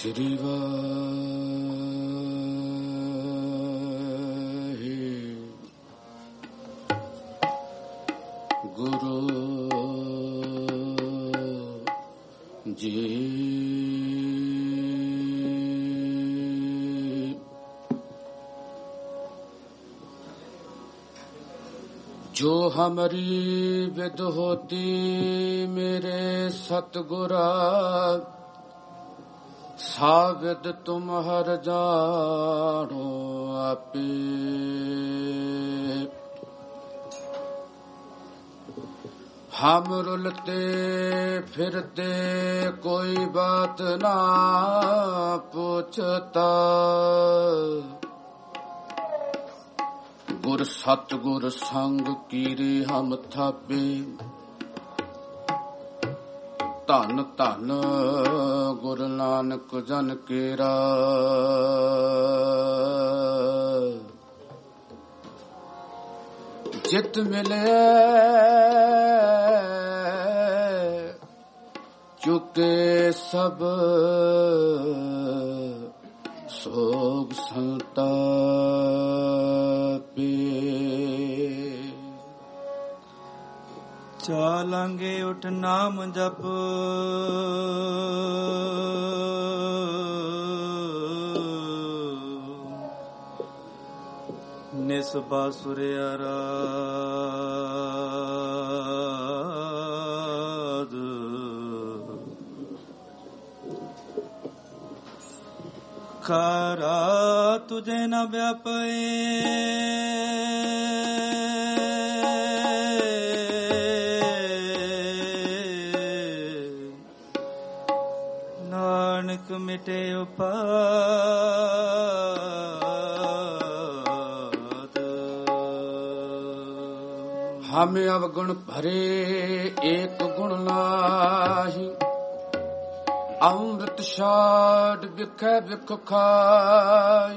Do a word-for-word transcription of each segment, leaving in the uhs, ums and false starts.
ਸ੍ਰੀ ਵਾਹਿਗੁਰੂ ਜੀ। जो हमारी विद होती मेरे सतगुरा, साविद तुम हर जानो आपे। हम रुलते फिरते कोई बात ना पूछता, गुर सतगुर संग कीरे हम थापे। धन धन गुरु नानक जन केरा, जित मिले चुके सब सोग संतापे। चालांगे उठ नाम जप, निस बासुर आराध। खरा तुझे न व्यापे, नानक मिटे उपाद। हमें अवगुण भरे एक गुण नाही, अमृत छाड़ बिखै बिख खाई।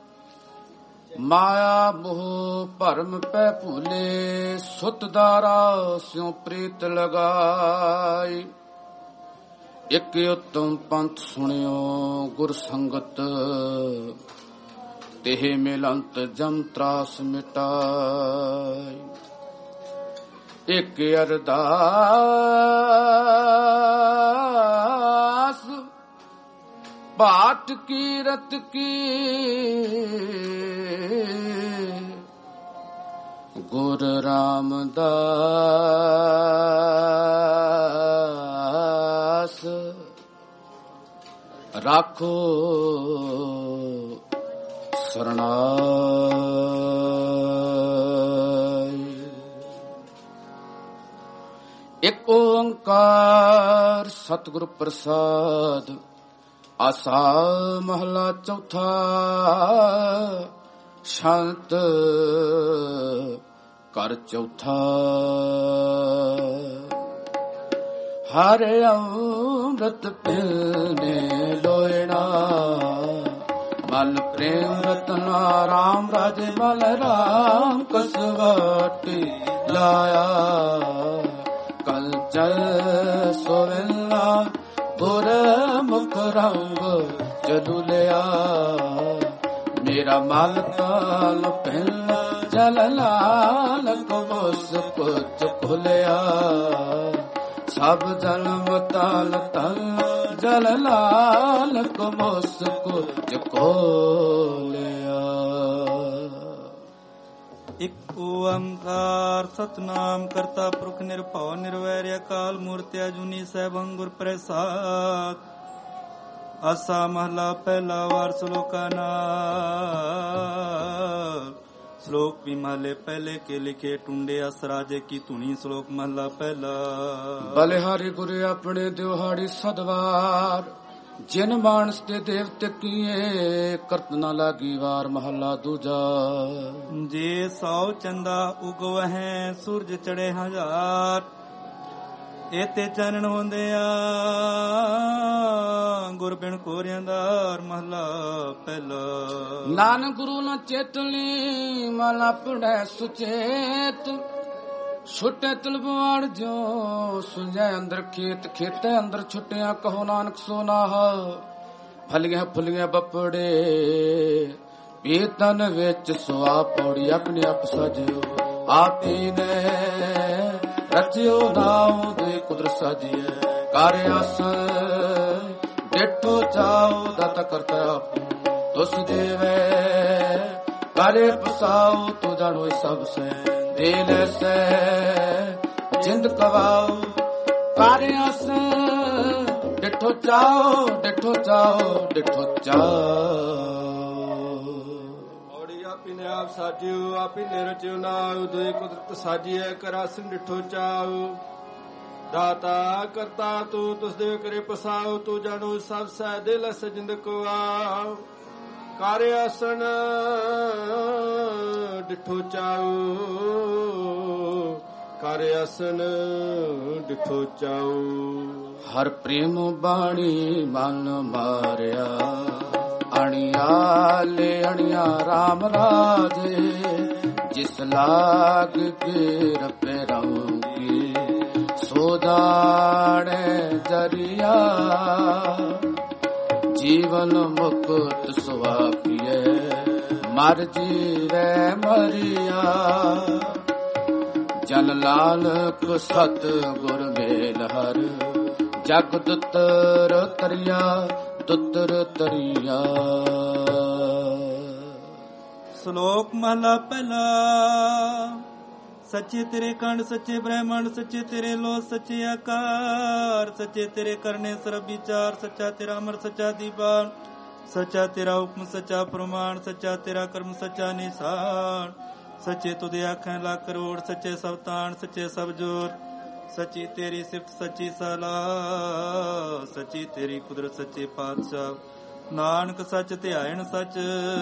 माया मोह भरम पै भूले, सुत दारा स्यों प्रीत लगाई। एक उत्तम पंथ सुनियो गुर संगत, तेह मिलंत जम त्रास मिटाई। एक अरदास बाट कीरत की, गुर रामदास राखो शरणाई। एक ओंकार सतगुरु प्रसाद, आसा महला चौथा। शांत कर चौथा, हरे अमृत पिलने लोयना। मल प्रेम रतना राम राजे मल राम कसवाटी लाया। कल चल सोविला गुर मुख रंग जदू लिया। मेरा माल काल पहला जल लाल कबोस कुछ खुलिया। सब जन्म ताल तल जल लाल कबोस कुछ खोलिया। एक ओंकार सतनाम करता पुरख निरभਉ निरवैर अकाल मूर्ति अजूनी सैभं गुर प्रसाद। आसा महला पहला वार श्लोका नाल। श्लोक भी महले पहले के लिखे टुंडे असराजे की धुनी। श्लोक महला पहला। बलिहारी गुरु अपने दिवहाड़ी सदवार, जिन मानस ते देवते किए करत न लागी वार। महला दूजा। जे सौ चंदा उगव है सूरज चढ़े हजार। एते चरण होंदिया गुर बिन कोरियां दार। महला पहला। नानक गुरु न चेतली मल अपने सुचेत। छुटे तलवार जो सुझे अंदर खेत। खेते अंदर छुटिया कहो नानक सोना। ਫਲੀਆਂ ਫੁੱਲੀਆਂ ਬੱਪੜੇ ਪੀਤਨ ਵਿੱਚ ਸੁਆ ਪੌੜੀ ਆਪਣੇ ਆਪ ਸਜਿਓ ਆਪੀ ਨੇ ਰਚਿਓ ਨਾਉ ਦੇ ਕੁਦਰਤ ਸਾਜੀਏ ਕਰ ਆਸਨ ਡਿਠੋ ਚਾਉ ਦਾਤਾ ਕਰਤਾ ਆਪੂ ਤੁਸ ਦੇਵੇ ਕਰੇ ਪਸਾਉ ਤੂੰ ਜਾਣੋ ਸਭ ਸੇ ਦਿਲ ਸੇ ਜਿੰਦ ਕਵਾਉ ਕਰ ਆਸਨ ਡਿਠੋ ਚਾਉ ਡਿਠੋ ਚਾਉ ਡਿਠੋ ਚਾਉ ਆਪੀ ਨੇ ਆਪ ਸਾਜਿਓ ਆਪੀ ਨੇ ਰਚਿਓ ਨਾਉ ਦੇ ਕੁਦਰਤ ਸਾਜੀਏ ਕਰਾਸਨ ਡਿਠੋ ਚਾਉ ਦਾਤਾ ਕਰਤਾ ਤੂੰ ਤੁਸ ਦੇ ਕਰੇ ਪਸਾਉ ਤੂੰ ਜਾਣੋ ਸਭ ਸਹਿ ਦਿਲ ਸਜਿੰਦ ਕੋ ਆਉ ਕਰ ਆਸਣ ਡਿਠੋ ਚਾਉ ਕਰ ਆਸਣ ਡਿਠੋ ਚਾਉ ਹਰ ਪ੍ਰੇਮ ਬਾਣੀ ਮਨ ਮਾਰਿਆ ਅਣਿਆਲੇ ਅਣਿਆ ਰਾਮ ਰਾਜੇ ਜਿਸ ਲਾਗ ਕੇ ਰਪੇ ਰੰਗੀ ਸੋਦਾਣੇ ਜਰੀਆ ਜੀਵਨ ਮੁਕਤ ਸੁਆਪੀਏ ਮਰ ਜੀਵੇ ਮਰਿਆ ਜਨ ਲਾਲਕ ਸਤ ਗੁਰ ਮੇਲ ਹਰ ਜਗ ਦੁਤਰ ਤਰਿਆ ਦੁਤਰ ਤਰਿਆ। ਸ਼ਲੋਕ ਮਹਲਾ ਪਹਿਲਾ। ਸੱਚੇ ਤੇਰੇ ਕੰਡ ਸੱਚੇ ਬ੍ਰਹਮੰਡ ਸੱਚੇ ਤੇਰੇ ਲੋ ਸੱਚੇ ਆਕਾਰ ਸੱਚੇ ਤੇਰੇ ਕਰਨੇ ਸਰਬ ਵਿਚਾਰ ਸੱਚਾ ਤੇਰਾ ਅਮਰ ਸੱਚਾ ਦੀਵਾਨ ਸੱਚਾ ਤੇਰਾ ਹੁਕਮ ਸੱਚਾ ਪ੍ਰਮਾਣ ਸੱਚਾ ਤੇਰਾ ਕਰਮ ਸੱਚਾ ਨਿਸ਼ਾਨ ਸੱਚੇ ਤੁਦੇ ਆਖਾਂ ਲੱਖ ਕਰੋੜ ਸੱਚੇ ਸਭ ਤਾਣ ਸੱਚੇ ਸਭ ਜੋਰ ਸੱਚੀ ਤੇਰੀ ਸਿਫਤ ਸੱਚੀ ਸਲਾਹ ਸੱਚੀ ਤੇਰੀ ਕੁਦਰਤ ਸੱਚੇ ਪਾਤਸ਼ਾਹ ਨਾਨਕ ਸੱਚ ਧਿਆਇਣ ਸੱਚ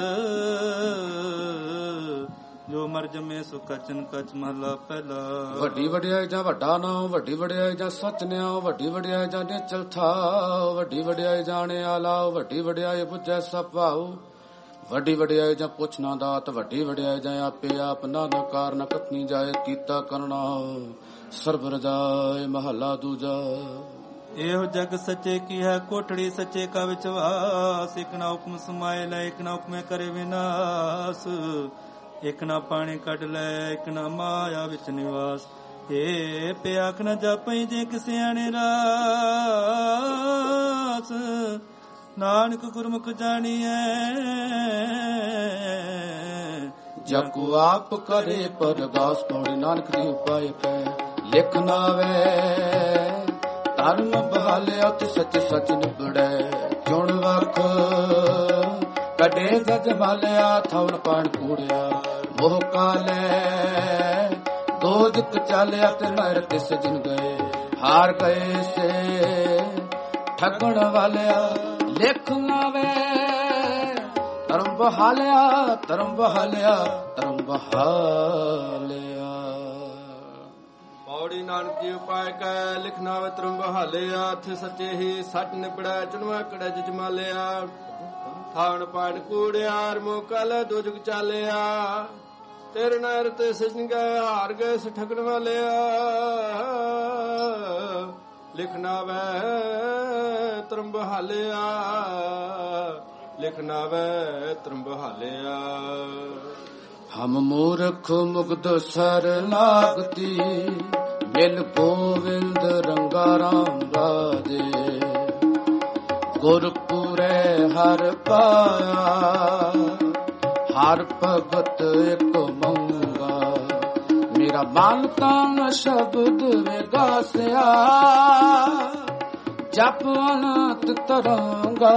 ਜੋ ਮਰ ਜਮੇ ਸੋ ਕਚਨ ਕਚ ਮਹਲਾ ਪਹਿਲਾ। ਵੱਡੀ ਵਡਿਆਈ ਜਾਂ ਵੱਡਾ ਨਾਮ ਵੱਡੀ ਵਡਿਆਈ ਜਾਂ ਸੱਚ ਨਿਆਉ ਵੱਡੀ ਵਡਿਆਈ ਜਾਂ ਨਿਚਲ ਥਾਉ ਵੱਡੀ ਵਡਿਆਈ ਜਾਣੇ ਆਲਾ ਵੱਡੀ ਵਡਿਆਈ ਬੁੱਝੈ ਸਭ ਭਾਉ ਵੱਡੀ ਵਡਿਆਈ ਜਾਂ ਪੁੱਛ ਨਾ ਦਾਤ ਵੱਡੀ ਵਡਿਆਈ ਜਾਂ ਆਪੇ ਆਪ ਨਾਨਾ ਕਾਰਨ ਕਥਨੀ ਜਾਏ ਕੀਤਾ ਕਰਨਾ ਸਰਬ ਰਜਾਏ ਮਹਲਾ ਦੂਜਾ। ਇਹੋ ਜਗ ਸੱਚੇ ਕੀ ਹੈ ਕੋਠੜੀ ਸੱਚੇ ਕਾ ਵਿਚਵਾਸ ਇਕ ਨਾ ਹੁਕਮ ਸਮਾਏ ਲੈ ਇਕ ਨਾ ਹੁਕਮੇ ਕਰੇ ਵਿਨਾਸ਼ ਇਕ ਨਾ ਪਾਣੀ ਕੱਢ ਲੈ ਇਕ ਨਾ ਮਾਇਆ ਵਿੱਚ ਨਿਵਾਸ ਏ ਪਿਆਖ ਨਾ ਜਾਪਈ ਜੇ ਕਿਸੇ ਆਣੇ ਰਾਸ ਨਾਨਕ ਗੁਰਮੁਖ ਜਾਣੀਐ ਜਕੂ ਆਪ ਕਰੇ ਪਰਗਾਸ ਪੌੜੀ ਨਾਨਕ ਦੀ ਉਪਾਇ ਕੈ ਲਿਖ ਨਾਵੇ ਧਰਮ ਬਹਾਲਿਆ ਤੇ ਸੱਚ ਸੱਚ ਨਿਬੜੈ ਚੁਣ ਵਖ ਕਡੇ ਜਜ ਮਾਲਿਆ ਥਵਣ ਪਾਣ ਕੂੜਿਆ ਮੋਹ ਕਾਲੇ ਦੋਜਕ ਚਾਲਿਆ ਤੇ ਨਰ ਤਿਸ ਜਿਨ ਗਏ ਹਾਰ ਗਏ ਸੇ ਠਗਣ ਵਾਲਿਆ ਲਿਖ ਨਾਵੇ ਧਰਮ ਬਹਾਲਿਆ ਧਰਮ ਬਹਾਲਿਆ ਧਰਮ ਬਹਾਲਿਆ। ਪੌੜੀ ਨਾਨਕ ਜੀ ਉਪਾਇ ਕੈ ਲਿਖਣਾ ਵੇ ਧਰਮ ਬਹਾਲਿਆ ਇੱਥੇ ਸੱਚੇ ਹੀ ਸੱਚ ਨਿਬੜੈ ਚੁਣਵਾ ਕੜੈ ਜਜਮਾਲਿਆ ਥਾਵਣ ਪਾਣ ਕੂੜਿਆਰ ਮੋਕਲ ਦੋਜਕ ਚਾਲਿਆ ਤੇਰੇ ਨਰ ਤੇ ਸਜਨ ਗਏ ਹਾਰ ਗਏ ਸ ਠਗਣ ਵਾਲਿਆ ਲਿਖਣਾ ਵੇ ਧਰਮ ਬਹਾਲਿਆ ਲਿਖਣਾ ਵੇ ਧਰਮ ਬਹਾਲਿਆ। ਹਮ ਮੂਰਖ ਮੁਗਧ ਸਰ ਲਾਗਤੀ ਮਿਲ ਗੋਵਿੰਦ ਰੰਗਾ ਰਾਮ ਰਾਜੇ ਗੁਰਪੁਰੇ ਹਰ ਪਾਇਆ ਹਰ ਭਗਤ ਇੱਕ ਮੰਗਾ ਮੇਰਾ ਮਨ ਤਨ ਸ਼ਬਦ ਵਿਗਾਸਿਆ ਜਪ ਅਨੰਤ ਤਰੰਗਾ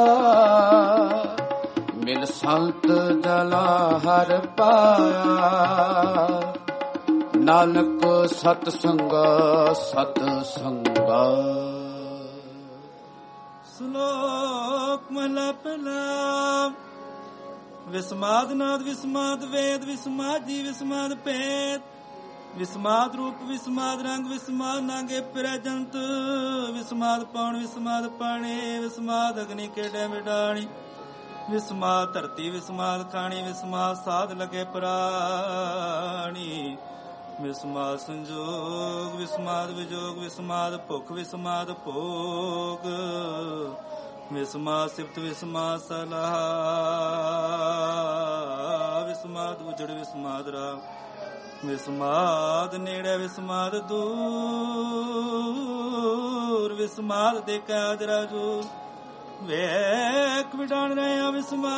ਮਿਲ ਸੰਤ ਜਲਾ ਹਰ ਪਾਇਆ ਨਾਨਕ ਸਤ ਸੰਗਾ ਸਤ ਸੰਗਾ। ਸ਼ਲੋਕ ਮਹਲਾ ਪਹਿਲਾ। ਵਿਸਮਾਦ ਨਾਦ ਵਿਸਮਾਦ ਵੇਦ ਵਿਸਮਾਦ ਜੀ ਵਿਸਮਾਦ ਭੇਦ ਵਿਸਮਾਦ ਰੂਪ ਵਿਸਮਾਦ ਰੰਗ ਵਿਸਮਾਦ ਨਾਗੇ ਫਿਰੈ ਜੰਤ ਵਿਸਮਾਦ ਪਾਉਣ ਵਿਸਮਾਦ ਪਾਣੇ ਵਿਸਮਾਦ ਅਗਨੀ ਕੇਡੇ ਮਿਡਾਣੀ ਵਿਸਮਾਦ ਧਰਤੀ ਵਿਸਮਾਦ ਖਾਣੀ ਵਿਸਮਾਦ ਸਾਧ ਲਗੇ ਪ੍ਰਾਣੀ ਵਿਸਮਾਦ ਸੰਜੋਗ ਵਿਸਮਾਦ ਵਿਜੋਗ ਵਿਸਮਾਦ ਭੁੱਖ ਵਿਸਮਾਦ ਭੋਗ ਵਿਸਮਾ ਸਿਫਤ ਵਿਸਮਾ ਸਲਾਹ ਵਿਸਮਾਦ ਉਜੜ ਵਿਸਮਾਦ ਰਾਮ ਵਿਸਮਾਦ ਨੇੜੇ ਵਿਸਮਾਦ ਦੂਰ ਵਿਸਮਾਦ ਦੇਖਾ ਜਰਾਜੂ ਵੇਖ ਵਿਡਾਣ ਰਿਹਾ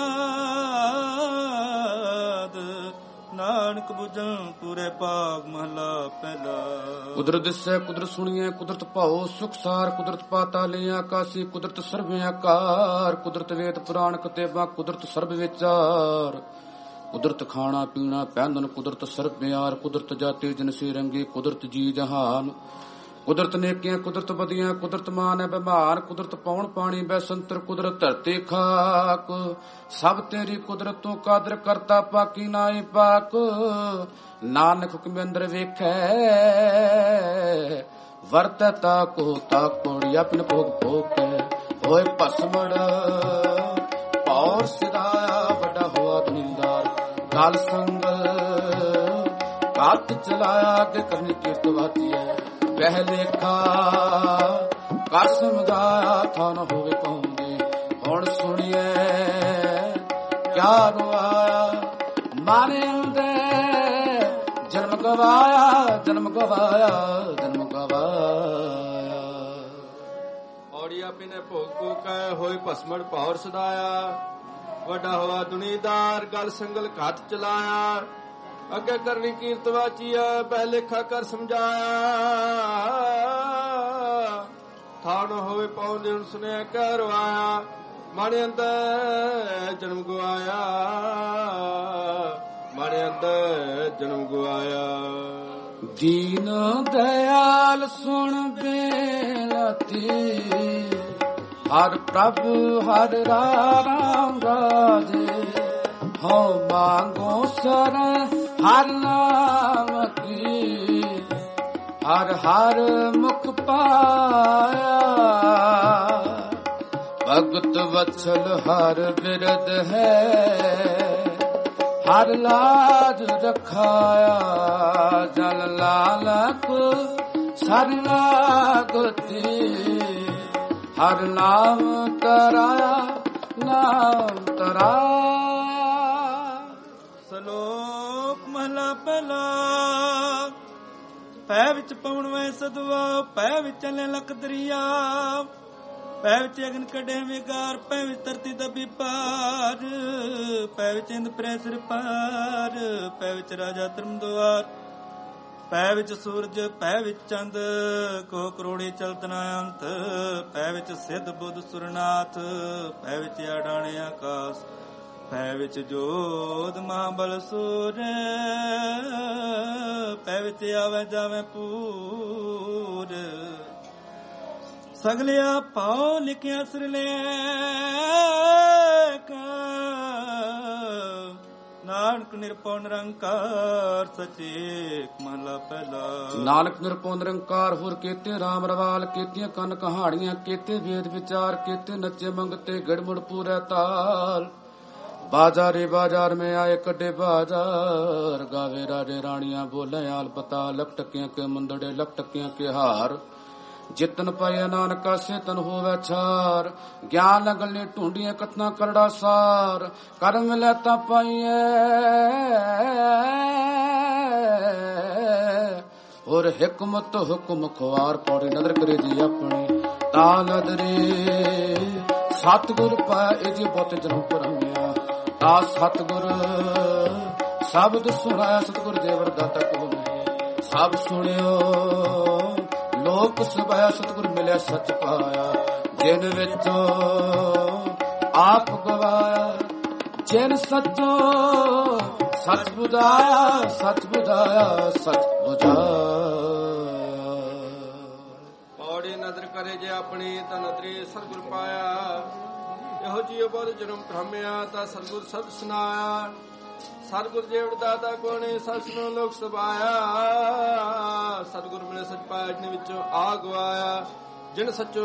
ਵਿਸਮਾਦ ਨਾਨਕ ਬੁਝਣ ਪੂਰੇ ਭਾਗ ਮਹਲਾ ਪਹਿਲਾ। ਕੁਦਰਤ ਦਿਸੈ ਕੁਦਰਤ ਸੁਣੀਐ ਕੁਦਰਤ ਭਾਉ ਸੁਖਸਾਰ ਕੁਦਰਤ ਪਾਤਾਲੇ ਆਕਾਸੀ ਕੁਦਰਤ ਸਰਬੇ ਆਕਾਰ ਕੁਦਰਤ ਵੇਦ ਪੁਰਾਣ ਕਤੇਬਾਂ ਕੁਦਰਤ ਸਰਬ ਵਿਚਾਰ ਕੁਦਰਤ ਖਾਣਾ ਪੀਣਾ ਪਹਿਨਣ ਕੁਦਰਤ ਸਰਬ ਪਿਆਰ ਕੁਦਰਤ ਜਾਤੀ ਜਨਸੀ ਰੰਗੀ ਕੁਦਰਤ ਜੀ ਜਹਾਨ ਕੁਦਰਤ ਨੇਕੀਆਂ ਕੁਦਰਤ ਬਦੀਆਂ ਕੁਦਰਤ ਮਾਨ ਹੈ ਬਿਮਾਰ ਕੁਦਰਤ ਪੌਣ ਪਾਣੀ ਬੈਸੰਤਰ ਕੁਦਰਤ ਧਰਤੀ ਖਾਕ ਸਭ ਤੇਰੀ ਕੁਦਰਤ ਤੋਂ ਕਾਦਰ ਕਰਤਾ ਪਾਕੀ ਨਾਈ ਪਾਕ ਨਾਨਕ ਹੁਕਮ ਅੰਦਰ ਵੇਖੈ ਵਰਤੈ ਤਾ ਕੋ ਤਾ ਕੋੜੀ ਆਪਨ ਭੋਗ ਭੋਗੈ ਹੋਏ ਭਸਮੜ ਪੌਰ ਸਿਧਾਇਆ ਵੱਡਾ ਹੋਆ ਦੁਨੀਦਾਰ ਗਲ ਸੰਗਲ ਹੱਥ ਚਲਾਇਆ ਅੱਗੇ ਕਰਨੀ ਕੀਰਤ ਵਾਤੀ ਹੈ ਪਹਿਲੇ ਖਾ ਕਸਮ ਗਾਇਆ ਥਾ ਨ ਹੋਵੇ ਕਹੂੰਗੀ ਹੁਣ ਸੁਣੀਏ ਕਿਆ ਰਵਾਇਆ ਮਾਰੇ ਹੁੰਦੇ ਜਨਮ ਗਵਾਇਆ ਜਨਮ ਗਵਾਇਆ ਜਨਮ ਗਵਾਇਆ ਔੜੀ ਆਪੇ ਨੇ ਭੋਗ ਭੋਗੈ ਹੋਏ ਭਸਮੜ ਭੌਰ ਸਦਾਇਆ ਵੱਡਾ ਹੋਆ ਦੁਨੀਦਾਰ ਗਲ ਸੰਗਲ ਹੱਥ ਚਲਾਇਆ ਅੱਗੇ ਕਰਨੀ ਕੀਰਤ ਵਾਚੀਆ ਪਹਿਲੇ ਖਾ ਕਰ ਸਮਝਾਇਆ ਥਾਣ ਹੋਵੇ ਪਾਉਂਦੇ ਹੁਣ ਸੁਨਿਆ ਕਹਿ ਰਵਾਇਆ ਮਾਣੇ ਅੰਦਰ ਜਨਮ ਗਵਾਇਆ ਮਾਣੇ ਅੰਦਰ ਜਨਮ ਗਵਾਇਆ ਦੀਨ ਦਇਆਲ ਸੁਣ ਬੇਨਤੀ ਹਰ ਪ੍ਰਭ ਹਰ ਰਾਮ ਰਾਜੇ ਹੋ ਮੰਗੋ ਸਰਨ ਹਰ ਨਾਮ ਕੀ ਹਰ ਹਰ ਮੁਖ ਪਾਇਆ ਭਗਤ ਵਤਸਲ ਹਰ ਬਿਰਦ ਹੈ ਹਰ ਲਾਜ ਰਖਾਇਆ ਜਲ ਲਾਲਕ ਸਰਨਾ ਗੁਤੀ ਹਰ ਨਾਮ ਤਰਾਇਆ ਨਾਮ ਤਰਾ ਸਲੋਕ ਮਹਲਾ ਪਹਿਲਾ ਪੈ ਵਿੱਚ ਪਵਨ ਵੈ ਸਦਵਾ ਪੈ ਵਿੱਚ ਚੱਲੇ ਲਖ ਦਰਿਆ ਪੈ ਵਿੱਚ ਅਗਨ ਕੱਢੇ ਵਿਗਾਰ ਪੈ ਵਿੱਚ ਧਰਤੀ ਦਬੀ ਪਾਰ ਪੈ ਵਿੱਚ ਇੰਦ ਪ੍ਰੈ ਸਿਰ ਪਾਰ ਪੈ ਵਿੱਚ ਰਾਜਾ ਧਰਮ ਦੁਆਰ ਪੈ ਵਿੱਚ ਸੂਰਜ ਪੈ ਵਿੱਚ ਚੰਦ ਕੋ ਕਰੋੜੀ ਚਲਤ ਨਾ ਅੰਤ ਪੈ ਵਿੱਚ ਸਿੱਧ ਬੁੱਧ ਸੁਰਨਾਥ ਪੈ ਵਿੱਚ ਅਡਾਣੇ ਆਕਾਸ਼ ਪੈ ਵਿੱਚ ਜੋਧ ਮਹਾਬਲ ਸੂਰ ਪੈ ਵਿੱਚ ਆਵੇ ਜਾਵੇ ਪੂਰ ਸਗਲਿਆ ਪਾਉ ਲਿਖਿਆ ਸਿਰਲੇਖ ਨਾਨਕ ਨਿਰਭਉ ਨਿਰੰਕਾਰ ਸਚੇ ਮਹਲਾ ਪਹਿਲਾ। ਨਾਨਕ ਨਿਰਭਉ ਨਿਰੰਕਾਰ ਹੋਰ ਕੀਤੇ ਰਾਮ ਰਵਾਲ ਕੀਤੀਆਂ ਕੰਨ ਕਹਾਣੀਆਂ ਕੀਤੇ ਵੇਦ ਵਿਚਾਰ ਕੀਤੇ ਨੱਚੇ ਮੰਗਤੇ ਗੜਮੁੜ ਪੂਰੇ ਤਾਲ बाजारे बाजार में आए कटे बाजार गावे राजे रानियां बोले आल पता लख टकियां के मुंदड़े लख टकियां के हार जितन पाए नानका से तन होवे छार ज्ञान लगने ढूंढिए कतना करड़ा सार कर्म लेता पाइए और हिकमत हुक्म खुआर पौड़ी नदर करे जी अपनी ताल नदरे सतगुर पाए जी बहुत जन्म परमिया ता सतगुर शब्द सुनाया सतगुर देवर दाता को नहीं सब सुनियो लोक सुभाया सतगुर मिले सच पाया जिन विचो आप गवाया जिन सचो सच बुझाया सच बुझाया सच बुझाया पौड़ी नदर करे जे अपनी ता नदरी सतगुर पाया ਇਹੋ ਜਿਹੀ ਬਹੁਤ ਜਨਮ ਭ੍ਰਮਿਆ ਤਾਂ ਸਤਿਗੁਰ ਸਤ ਸੁਨਾਇਆ ਸਤਿਗੁਰ ਜੇਵ ਦਾਤਾ ਕੋਣੇ ਸਸ ਨੂੰ ਲੋਕ ਸਭਾਇਆ ਸਤਿਗੁਰ ਮਿਲੇ ਸਚ ਪਾਇਆ ਜਿਨ ਵਿੱਚੋਂ ਆ ਗਵਾਇਆ ਜਿਨ ਸੱਚੋ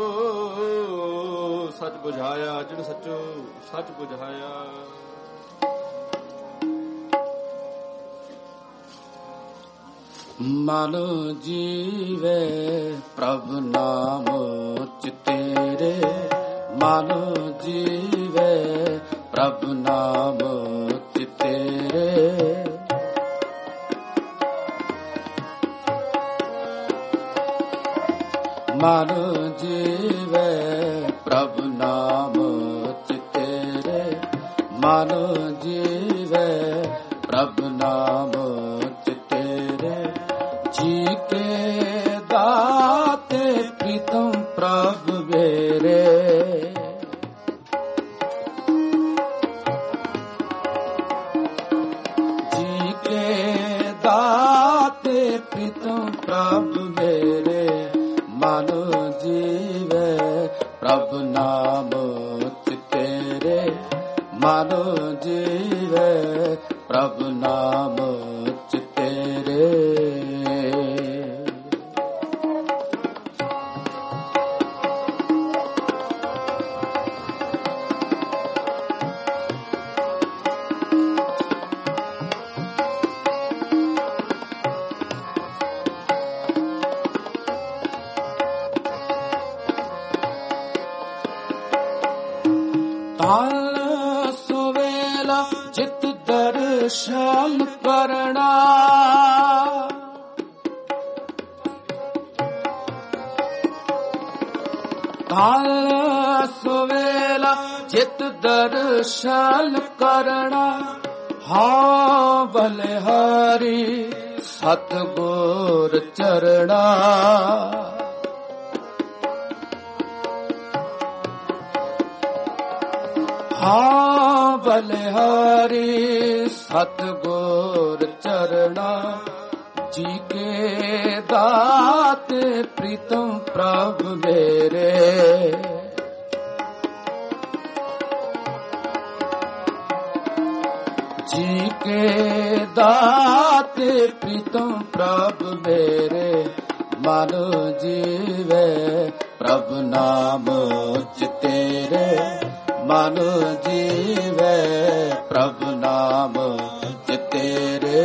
ਸੱਚ ਬੁਝਾਇਆ ਜਿਨ ਸੱਚੋ ਸੱਚ ਬੁਝਾਇਆ ਮਨ ਜੀਵੇ ਪ੍ਰਭ ਨਾਮ ਚਿਤੇਰੇ ਮਨ ਜੀਵੇ ਪ੍ਰਭ ਨਾਮ ਚਿਤੇਰੇ। ਮਨ ਜੀਵੇ ਪ੍ਰਭ ਨਾਮ ਚਿਤੇਰੇ। ਮਨ ਜੀਵੇ ਪ੍ਰਭ ਨਾਮ ਚਿਤੇਰੇ। ਜੀ ਕੇ ਦਾਤੇ ਪ੍ਰੀਤਮ ਪ੍ਰਭ ਮੇਰੇ। ਜੀ ਕੇ ਦਾਤੇ ਪ੍ਰੀਤਮ ਪ੍ਰਭ ਮੇਰੇ। ਮਨ ਜੀਵੇ ਪ੍ਰਭ ਨਾਮ ਚਿਤੇਰੇ। ਮਨ ਜੀਵੇ ਪ੍ਰਭ ਨਾਮ ਚਿਤੇਰੇ। ਧਨ ਸੁਵੇਲਾ ਚਿਤ ਦਰਸ਼ਨ ਕਰਨਾ। ਧਨ ਸੁਵੇਲਾ ਚਿਤ ਦਰਸ਼ਨ ਕਰਨਾ। ਹਾਂ ਬਲਿਹਾਰੀ ਸਤਿਗੁਰ ਚਰਣਾ। ਹਾਂ ਬਲਿਹਾਰੀ ਸਤਿਗੁਰ ਚਰਣਾ। ਜੀ ਕੇ ਦਾਤੇ ਪ੍ਰੀਤਮ ਪ੍ਰਭ ਮੇਰੇ। ਜੀ ਕੇ ਦਾਤੇ ਪ੍ਰੀਤਮ ਪ੍ਰਭ ਮੇਰੇ। ਮਨ ਜੀਵੇ ਪ੍ਰਭ ਨਾਮ ਚਿਤੇਰੇ। ਮਨ ਜੀਵੇ ਪ੍ਰਭ ਨਾਮ ਚਿਤੇਰੇ।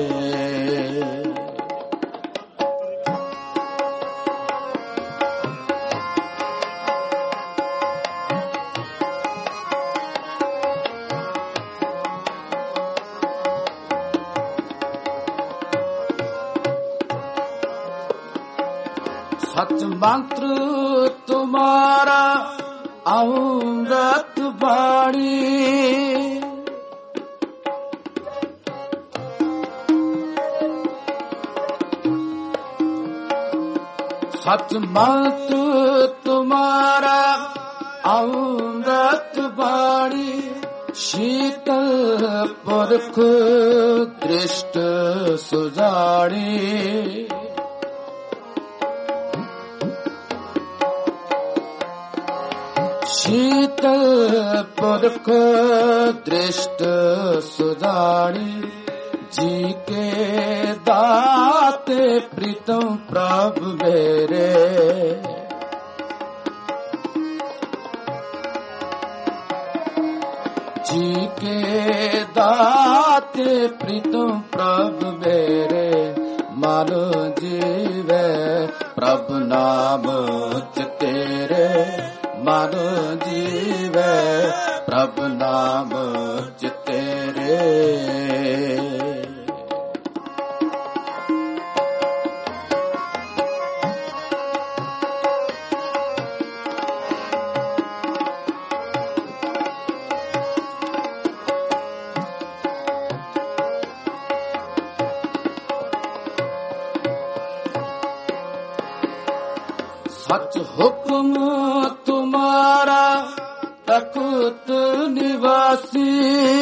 सच मंत्र तुम्हारा अमृत बाणी। सच मंत्र तुम्हारा अमृत बाणी। शीतल पुरख दृष्ट सुजाणी। शीतल पुरख दृष्ट सुजाणी। जी के दाते प्रीतम प्रभ मेरे। जी के दाते प्रीतम प्रभ मेरे। मन जीवे प्रभ नाम तेरे। मन जीवे प्रभ नाम तेरे। सच हुक्म तुम्हारा तख्त निवासी।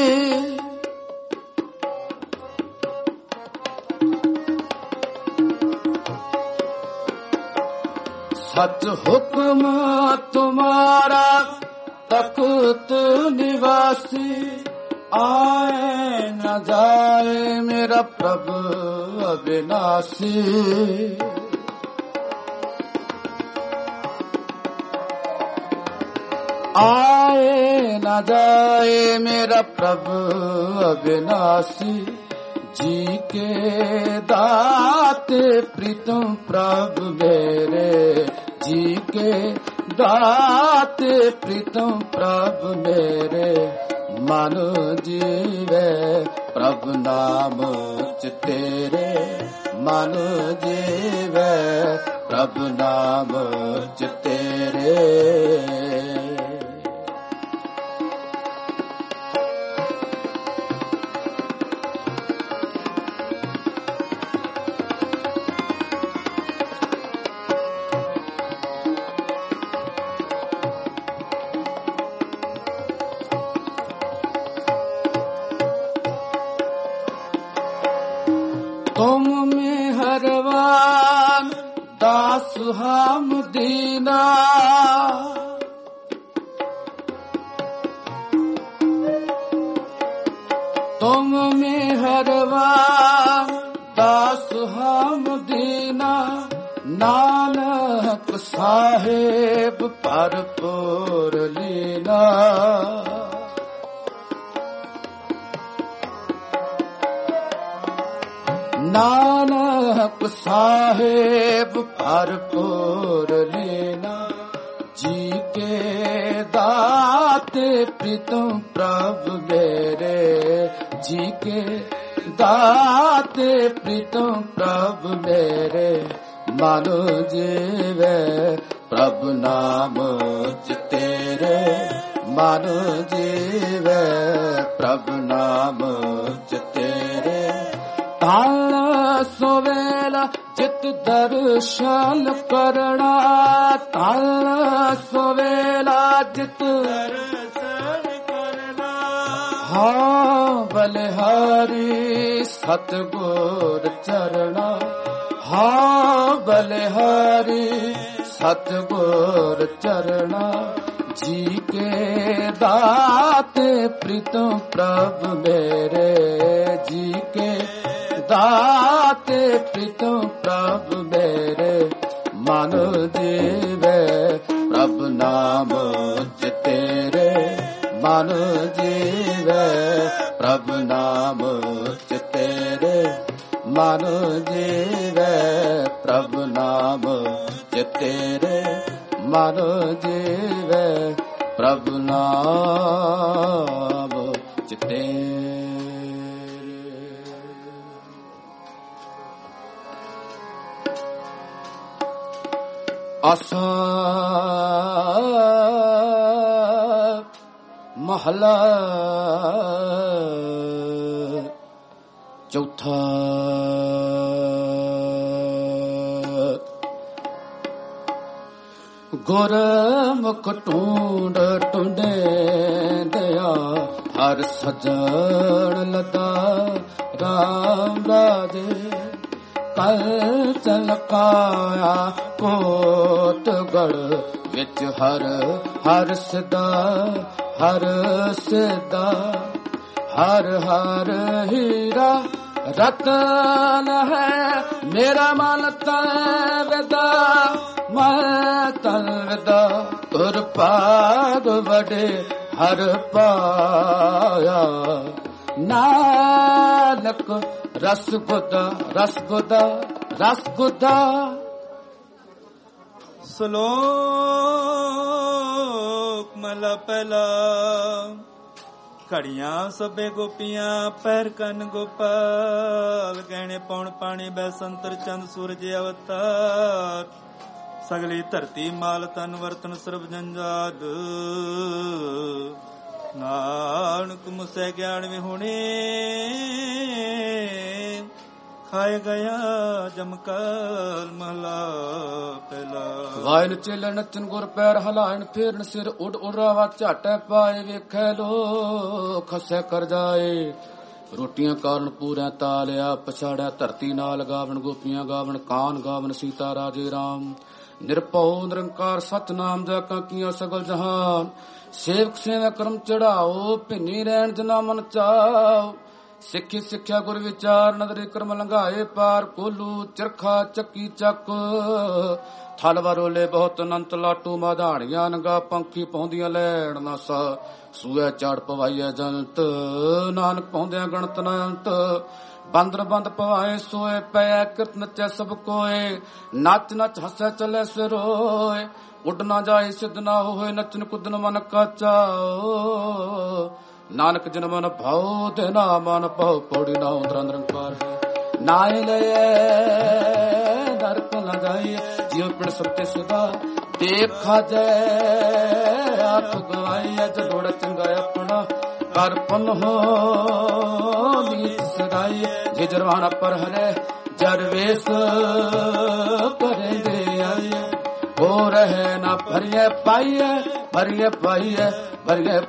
सच हुक्म तुम्हारा तख्त निवासी। आए न जाए मेरा प्रभु अविनाशी। आए न जाए मेरा प्रभु अविनाशी। जी के दाते प्रीतम प्रभु मेरे। जी के ਦਾਤੇ ਪ੍ਰੀਤਮ ਪ੍ਰਭ ਮੇਰੇ ਮਨ ਜੀਵੇ ਪ੍ਰਭ ਨਾਮ ਚ ਤੇਰੇ ਮਨ ਜੀਵੇ ਪ੍ਰਭ ਨਾਮ ਚ ਤੇਰੇ तुम में हरवान दास हम दीना तुम में हरवान दास हम दीना नानक साहेब भरपूर लीना नानक साहेब भरपूर लेना जी के दाते प्रीतम प्रभु मेरे जी के दाते प्रीतम प्रभु मेरे मानो जीवे प्रभु नाम च तेरे मानो जीवे प्रभु नाम च तेरे ताल सोवेला जित दर्शन करना ताल सोवेला जित दर्शन करना हाँ बलिहारी सतगुर चरना हाँ बलिहारी सतगुर चरना जी के दाते प्रीतम प्रभु मेरे जी के दाते प्रीतम प्रभु मेरे मन जीवे प्रभु नाम च तेरे मन जीवे प्रभु नाम च तेरे मन जीवे प्रभु नाम च तेरे मन जीवे प्रभु नाम च तेरे आसा महला चौथा गुरमुख टूंड टूंडे दया हर सजन लदा राम राजे कल चलकाया कोटगढ़ विच हर हर सदा हर सदा हर हर हीरा रतन है मेरा मन तन विदा मैं तन विदा तुर पाग बड़े हर पाया नानक रस गुदा रस गुदा रस गुदा ਸ਼ਲੋਕ ਮਹਲਾ ਪਹਿਲਾ ਘੜੀਆਂ ਸਭੇ ਗੋਪੀਆਂ ਪੈਰ ਕੰਨ ਗੋਪਾਲ ਗਹਿਣੇ ਪੌਣ ਪਾਣੀ ਬੈਸੰਤਰ ਚੰਦ ਸੂਰਜ ਅਵਤਾਰ ਸਗਲੀ ਧਰਤੀ ਮਾਲ ਤਨ ਵਰਤਨ ਸਰਬ ਜੰਜਾਦ ਨਾਨਕ ਮੁਸੈ ਗਿਆਨ ਵਿਹੁਣੇ ਖਾਏ ਗਿਆ ਜਮਕਾਲ ਮਹਲਾ ਪਹਿਲਾ ਵਾਇਨ ਚੇਲਣ ਨੱਚਨ ਗੁਰ ਪੈਰ ਹਲਾਇਣ ਫੇਰਨ ਸਿਰ ਉੱਡ ਉਡਰਾਵਾ ਝਾਟੈ ਪਾਏ ਵੇਖੈ ਲੋ ਖਸੈ ਕਰ ਜਾਏ ਰੋਟੀਆਂ ਕਾਰਨ ਪੂਰਾ ਤਾਲਿਆ ਪਛਾੜਿਆ ਧਰਤੀ ਨਾਲ ਗਾਵਣ ਗੋਪੀਆਂ ਗਾਵਣ ਕਾਨ ਗਾਵਣ ਸੀਤਾ ਰਾਜੇ ਰਾਮ ਨਿਰਭਉ ਨਿਰੰਕਾਰ ਸਤਨਾਮ ਦਾ ਕਾਕੀਆਂ ਸਗਲ ਜਹਾਨ ਸੇਵਕ ਸੇਵਾ ਕਰਮ ਚੜਾਓ ਭਿੰਨੀ ਰਹਿਣ ਜਨਾ ਮਨ ਚਾਓ ਸਿੱਖੀ ਸਿੱਖਿਆ ਗੁਰ ਵਿਚਾਰ ਨਦਰੇ ਕਰਮ ਲੰਘਾਏ ਪਾਰ ਕੋਲੂ ਚਰਖਾ ਚੱਕੀ ਚੱਕ ਥਲ ਵਰੋਲੇ ਬਹੁਤ ਅਨੰਤ ਲਾਟੂ ਮਾਧਾਣੀਆਂ ਨੰਗਾ ਪੰਖੀ ਪਾਉਂਦੀਆਂ ਲੈਣ ਨਾਸਾ ਸੂਏ ਚਾੜ ਪਵਾਈਐ ਜੰਤ ਨਾਨਕ ਪਾਉਂਦਿਆਂ ਗਣਤ ਨਾ ਅੰਤ ਬੰਦਰ ਬੰਦ ਪਵਾਏ ਸੋਏ ਪੈ ਕਿਰਤ ਨਚੈ ਸਭ ਕੋਏ ਨੱਚ ਨੱਚ ਹੱਸੈ ਚੱਲੇ ਸਿਰੋਏ ਉੱਡ ਨਾ ਜਾਏ ਸਿੱਧ ਨਾ ਹੋਏ ਨੱਚਨ ਕੁੱਦਨ ਮਨ ਕਾਚਾ ਨਾਨਕ ਜਨ ਮਨ ਭਾਉ ਤੇ ਨਾ ਮਨ ਭਾਉ ਪੌੜੀ ਨਾ ਉਦਰਾ ਨਿਰੰਕਾਰ ਹੈ ਨਾਇ ਲਏ ਨਰਕ ਨਾ ਜਾਈਏ ਜੀਵ ਪਿੰਡ ਸੱਤੇ ਸੁਦਾ ਦੇਖਾ ਜੈ ਆਪ ਗਵਾਈਐ ਜਦੋੜ ਚੰਗਾ ਆਪਣਾ ਕਰ ਪੁਨ ਹੋ ਨੀਤ ਸਦਾਈ ਜੇ ਜਰਵਾਣਾ ਪਰ ਹਰੇ ਜਰਵੇਸ ਕਰੇ ਦੇ ਆਏ ਹੋ ਰਹੇ ਨਾ ਭਰੀਏ ਪਾਈਏ ਭਰੀਏ ਪਾਈਏ ਭਰੀਏ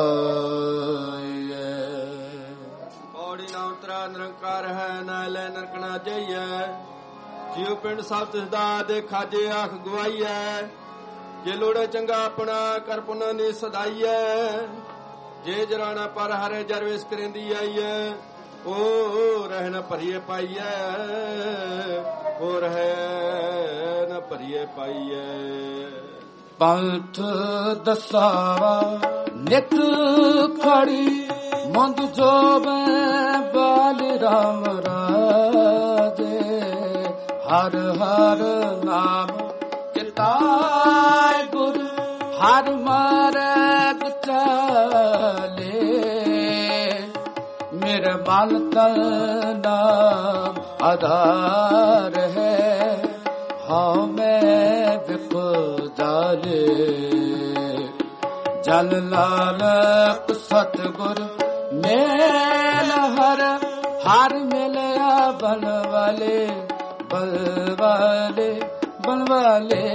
ਪਾਈਏ ਪੌੜੀ ਨਾ ਉਤਰਾ ਨਿਰੰਕਾਰ ਹੈ ਨਾ ਲੈ ਨਰਕ ਨਾ ਜਾਈਐ ਜੀਵ ਪਿੰਡ ਸਭ ਤਿਸਦਾ ਦੇਖਾ ਜੇ ਆਖ ਗਵਾਈਐ ਜੇ ਲੋੜੇ ਚੰਗਾ ਆਪਣਾ ਕਰ ਪੁਨ ਨੀ ਸਦਾਈਐ ਜੇ ਜਰਾਣਾ ਪਰ ਹਰੇ ਜਰਵੇਸ ਕਰੇਂਦੀ ਆਈਐ ਓ ਰਹਿ ਨ ਭਰੀਏ ਪਾਈਐ ਓ ਰਹਿ ਨ ਭਰੀਏ ਪਾਈਐ ਪੰਥ ਦਸਾਵਾ ਨਿਤ ਖੜੀ ਮੰਦ ਜੋਬੈ ਬਾਲ ਰਾਮ ਰਾਜੇ ਹਰ ਹਰ ਨਾਮ ਚਿਤਾਇ ਗੁਰ ਹਰ ਮਾਰਗ ਚਾਲੇ ਮੇਰੇ ਮਨ ਤਨ ਨਾਮ ਆਧਾਰ ਹੈ ਹਾਂ ਮੈਂ ਵਿਖ ਜਾਲੇ ਜਲ ਨਾਨਕ ਸਤਿਗੁਰ ਮੇਲ ਹਰ ਹਰ ਮਿਲਿਆ ਬਨ ਵਾਲੇ ਬਲ ਵਾਲੇ ਬਨ ਵਾਲੇ